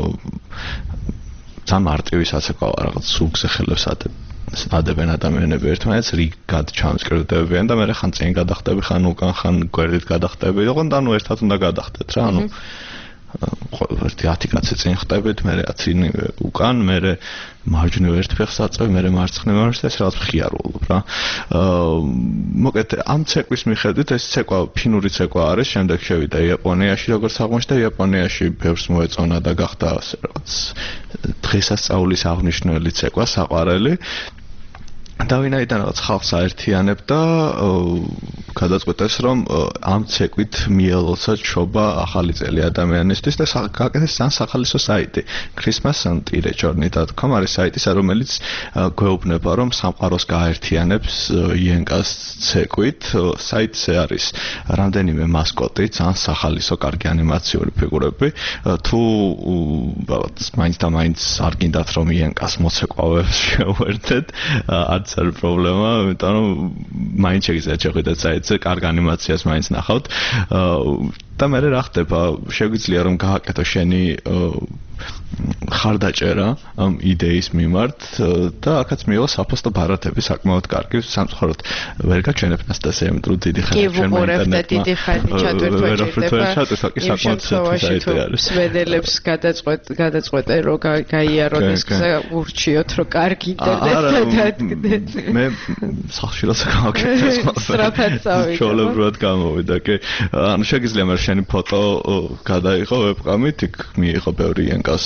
ძალიან მარტივი საცეკვაო რაღაც სულგზე ხელებს ადებენ ადამიანები ერთმანეთს, რიგად ჩამსკერდებიან და მე ხან წინ გადახტები, ხან უკან, ხან გვერდით გადახტები, ოღონდ ანუ ერთად უნდა გადახტეთ რა, ანუ ერთი ათი კაცი წინ ხტებით, მე ათი უკან, მე მარჯვნივ ერთ ფეხს აწევ, მე მარცხნივ ერთ ეს რაღაც ხიარულობ რა. მოკეთ ამ ცეკვის მიხედვით ეს ცეკვა ფინური ცეკვა არის, შემდეგ შევიდა იაპონიაში, როგორც აღმოჩნდა იაპონიაში ბევრს მოეწონა და გახდა ასე რაღაც დღესასწაულის აღნიშნული ცეკვა, საყვარელი. და ვინაიდან რაღაც ხალხს აერთიანებდა, გადაწყვეტეს რომ ამ ცეკვით მიელოცა ჩობა ახალი წელი ადამიანისთვის და გაკეთეს ძალიან სახალისო საიტი christmas journey dot com არის საიტი, რომელიც გვეუბნება რომ სამყაროს გააერთიანებს იენკას ცეკვით. საიტზე არის რამდენიმე მასკოტი, ძალიან სახალისო, კარგი ანიმაციური ფიგურები. თუ რაღაც მაინც და მაინც არ გინდათ რომ იენკას მოცეკვავებს შეუერთდეთ, არც არის პრობლემა, იმიტომ რომ მაინც შეგიძლიათ შეხვიდეთ საიტზე, კარგ ანიმაციას მაინც ნახავთ. და მე რა ხდება, შეგვიძლია რომ გააკეთო შენი ხარდაჭერა ამ იდეის მიმართ და აქაც მიიღო საფოსტო ბარათები საკმაოდ კარგი, სამწუხაროდ ვერ გაჩვენებ ნასტასია, იმიტომ რომ დიდი ხანი ჩვენ ინტერნეტმა დიდი ხანი ჩატვირთვა კი საკმაოდ საიტი არის. სვედელებს გადაწყვეტ გადაწყვეტე რომ გაიარონ ეს გზა, ურჩიოთ რომ კარგი ინტერნეტი დადგნეთ. მე სახში როცა გავაკეთე სწრაფად წავიდა. ჩოლებრად გამოვიდა, კი. ანუ შეგიძლია მე შენი ფოტო გადაიღო ვებკამით, იქ მიიღო ბევრი იანკას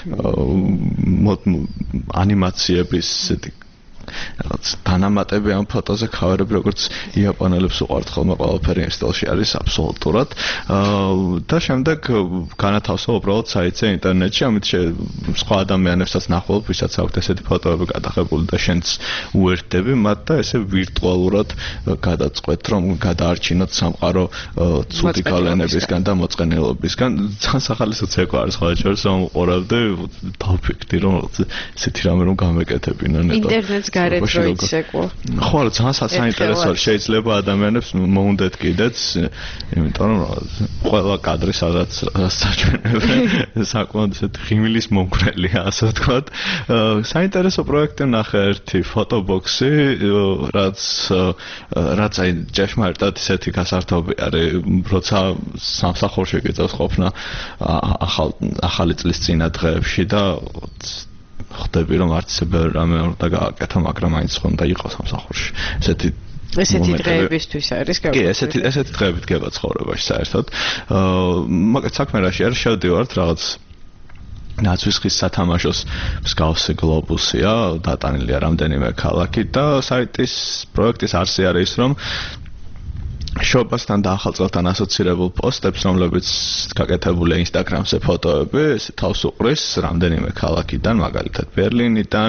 ანიმაციების რაღაც დანამატები ამ ფოტოზე ქავერები, როგორც იაპონელებს უყვართ ხოლმე ყველაფერი იმ სტილში არის აბსოლუტურად. და შემდეგ განათავსო უბრალოდ საიტზე ინტერნეტში, ამით სხვა ადამიანებსაც ნახულობ, ვისაც აქვთ ესეთი ფოტოები გადაღებული და შენც უერთდები მათ და ესე ვირტუალურად გადაწყვეტ რომ გადაარჩინოთ სამყარო ცუდი გავლენებისგან და მოწყენილობისგან. ძალიან სახალისო ცეკვა არის სხვა შორის, რომ უყურავდი, დავფიქრდი რომ ესეთი რამე რომ გამეკეთებინა ნეტო. ინტერნეტს გარეთ როიც ცეკვა. ხო, ძალიან საინტერესო არის, შეიძლება ადამიანებს მოუნდეთ კიდეც, იმიტომ რომ ყველა კადრი სადაც საჩვენებენ საკმაოდ ესეთი ღიმილის მომგვრელია, ასე ვთქვათ. საინტერესო პროექტი ნახე ერთი ფოტობოქსი, რაც რაც აი ჭეშმარიტად ესეთი გასართობი არის, როცა სამსახურში გიწევს ყოფნა ახალ ახალი წლის წინა დღეებში და ხდები რომ არც ისე რამე უნდა გააკეთო, მაგრამ მაინც ხონდა იყოს სამსახურში. ესეთი ესეთი დღეებისთვის არის გავაკეთე. კი, ესეთი ესეთი დღეებით გება ცხოვრებაში საერთოდ. მაგათ საქმე რაში არის, შევდივართ რაღაც ნაცვისხის სათამაშოს მსგავსი გლობუსია, დატანილია რამდენიმე ქალაქი და საიტის პროექტის არსი არის ის რომ შობასთან და ახალ წელთან ასოცირებულ პოსტებს, რომლებიც გაკეთებულია Instagram-ზე ფოტოები, ეს თავს უყრის რამდენიმე ქალაქიდან, მაგალითად ბერლინიდან,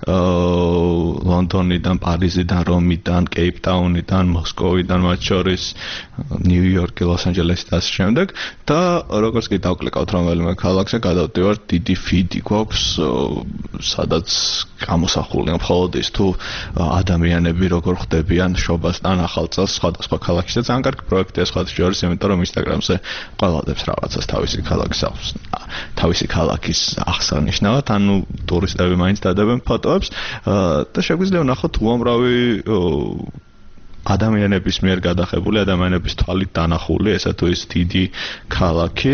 ლონდონიდან, პარიზიდან, რომიდან, კეიპტაუნიდან, მოსკოვიდან, მათ შორის ნიუ-იორკი, ლოს-ანჯელესი და ასე შემდეგ და როგორც კი დავკლიკავთ რომელიმე ქალაქზე, გადავდივართ, დიდი ფიდი გვაქვს, სადაც გამოსახულია მხოლოდ ის თუ ადამიანები როგორ ხდებიან შობასთან ახალ წელს სხვადასხვა ქალაქში. და ძალიან კარგი პროექტია სხვა შორის, იმიტომ რომ Instagram-ზე ყველადებს რაღაცას თავისი ქალაქის აქვს, თავისი ქალაქის აღსანიშნავად, ანუ ტურისტები მაინც დადებენ ფოტოებს და შეგვიძლია ვნახოთ უამრავი ადამიანების მიერ გადახებული, ადამიანების თვალით დანახული, ესა თუ ის დიდი ქალაქი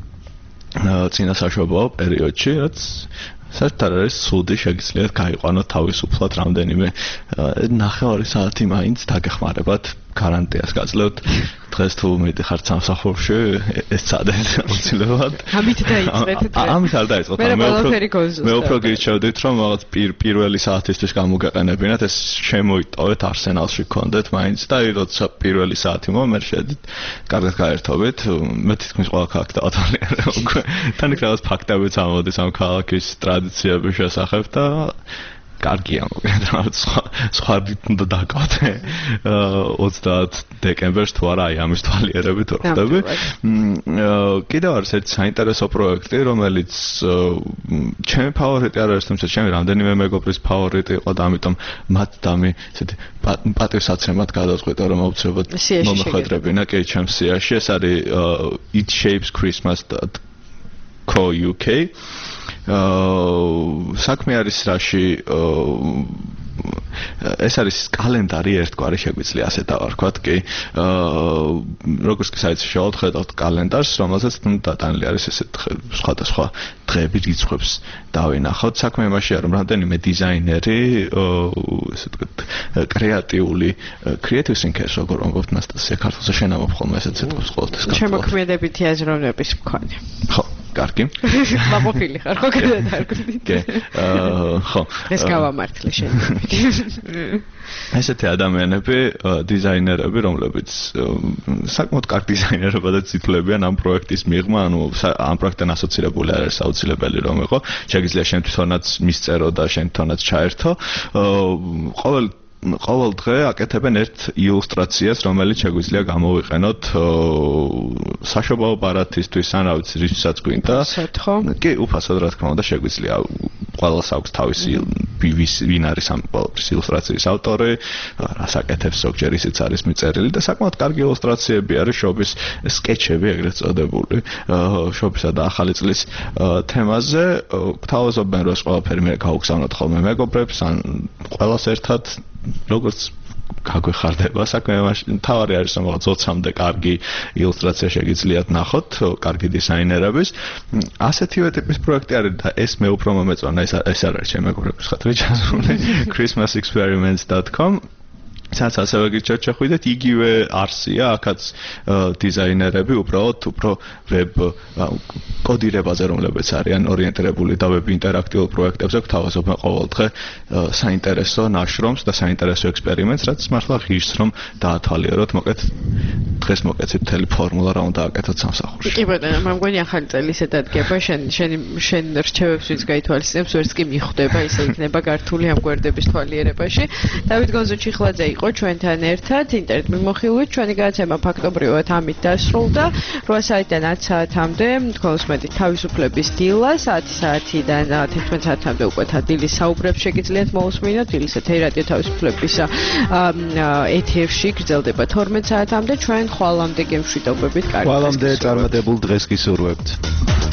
წინასაშვებო პერიოდში, რაც საერთოდ არის სუდი, შეგიძლიათ გაიყვანოთ თავისუფლად რამდენიმე ნახევარი საათი მაინც დაგეხმარებათ გარანტიას გაძლევთ. დღეს თუ მიდიხართ სამსახურში, ეს წადეს აუცილებლად. ამით დაიწყეთ დღე. ამით არ დაიწყოთ. მე უფრო გირჩევდით, რომ რაღაც პირველი საათისთვის გამოგეყენებინათ, ეს შემოიტოვეთ Arsenal-ში გქონდეთ მაინც და როცა პირველი საათი მომერ შედით, კარგად გაერთობით. მე თითქმის ყველა ქალაქს დავათვალიერე უკვე. თან იქ რაღაც ფაქტებიც ამოდის ამ ქალაქის ტრადიციების შესახებ და კარგია მოგეთ სხვა სხვა უნდა დაკავდე ოცდაათ დეკემბერს თუ არა აი ამის თვალიერებით რო ხდები კიდევ არის ერთი საინტერესო პროექტი რომელიც ჩემი ფავორიტი არ არის თუმცა ჩემი რამდენიმე მეგობრის ფავორიტი იყო და ამიტომ მათ დამი ესეთი პატივსაცემად გადავწყვიტე რომ აუცილებლად მომეხვედრებინა კი ჩემს სიაში ეს არის it shapes christmas dot co dot u k საქმე არის რაში ეს არის კალენდარი ერთგვარი შეგვიძლია ასე დავარქვათ კი როგორც კი საიტში შევხედავთ კალენდარს რომელსაც დატანილი არის ესეთ სხვადასხვა დღეები რიცხვებს დავინახოთ საქმე იმაშია რომ რამდენიმე დიზაინერი ესე ვთქვათ კრეატიული creative thinkers როგორ ამბობთ ნასტასია ქართულზე შენ ამბობ ხოლმე ესეც ეთქოს ყოველთვის შემოქმედებითი აზროვნების მქონე ხო კარგი მაყოფილი ხარ ხო გადადარგვდი კი ხო ეს გავამართლე შენ ესეთი ადამიანები დიზაინერები რომლებიც საკმაოდ კარგ დიზაინერებად ციტლებიან ამ პროექტის მიღმა ანუ ამ პროექტთან ასოცირებული არის აუცილებელი რომ იყო შეგიძლია შენ თვითონაც მისწერო და შენ თვითონაც ჩაერთო ყოველ ყოველ დღე აკეთებენ ერთ ილუსტრაციას, რომელიც შეგვიძლია გამოვიყენოთ საშობაო ბარათისთვის, ან რა ვიცი, რისთვისაც გვინდა. კი, უფასოდ რა თქმა უნდა შეგვიძლია. ყველას აქვს თავისი ვინ არის ამ ილუსტრაციის ავტორი, რას აკეთებს ზოგჯერ ისიც არის მიწერილი და საკმაოდ კარგი ილუსტრაციები არის შობის სკეჩები ეგრეთ წოდებული. შობისა და ახალი წლის თემაზე გთავაზობენ რომ ეს ყველაფერი მე გავუგზავნოთ ხოლმე მეგობრებს, ან ყველას ერთად როგორც გაგვეხარდება საქმე თავარი არის რომ რაღაც ოცამდე კარგი ილუსტრაცია შეგიძლიათ ნახოთ კარგი დიზაინერების ასეთივე ტიპის პროექტი არის და ეს მე უფრო მომეწონა ეს ეს არ არის ჩემი მეგობრების ხათრი ჩასული christmas experiments dot com სადაც ასევე გიჩვენებთ შეხვიდეთ იგივე არსია აქაც დიზაინერები უბრალოდ უფრო ვებ კოდირებაზე რომლებიც არიან ორიენტირებული და ვებ ინტერაქტიულ პროექტებზე გვთავაზობენ ყოველ დღე საინტერესო ნაშრომს და საინტერესო ექსპერიმენტს რაც მართლა ღირს რომ დაათვალიეროთ მოკეთ დღეს მოკეთეთ მთელი ფორმულა რა უნდა აკეთოთ სამსახურში კი ბატონო მე მგონი ახალი წელი ისე დადგება შენ შენ შენ რჩევებს ვინც გაითვალისწინებს ვერც კი მიხვდება ისე იქნება გართული ამ გვერდების თვალიერებაში დავით გონზუჩიხლაძე იყო ჩვენთან ერთად ინტერნეტ მიმოხილვით ჩვენი გადაცემა ფაქტობრივად ამით დასრულდა რვა საათიდან ათ საათამდე გულისხმობთ თავისუფლების დილა საათი საათიდან თერთმეტ საათამდე უკვე თადილის საუბრებს შეგიძლიათ მოусმინოთ დილის ეთერი რადიო თავისუფლების ეთერში გრძელდება თორმეტ საათამდე ჩვენ ხვალამდე გემშვიდობებით კარგი ხვალამდე წარმატებულ დღეს გისურვებთ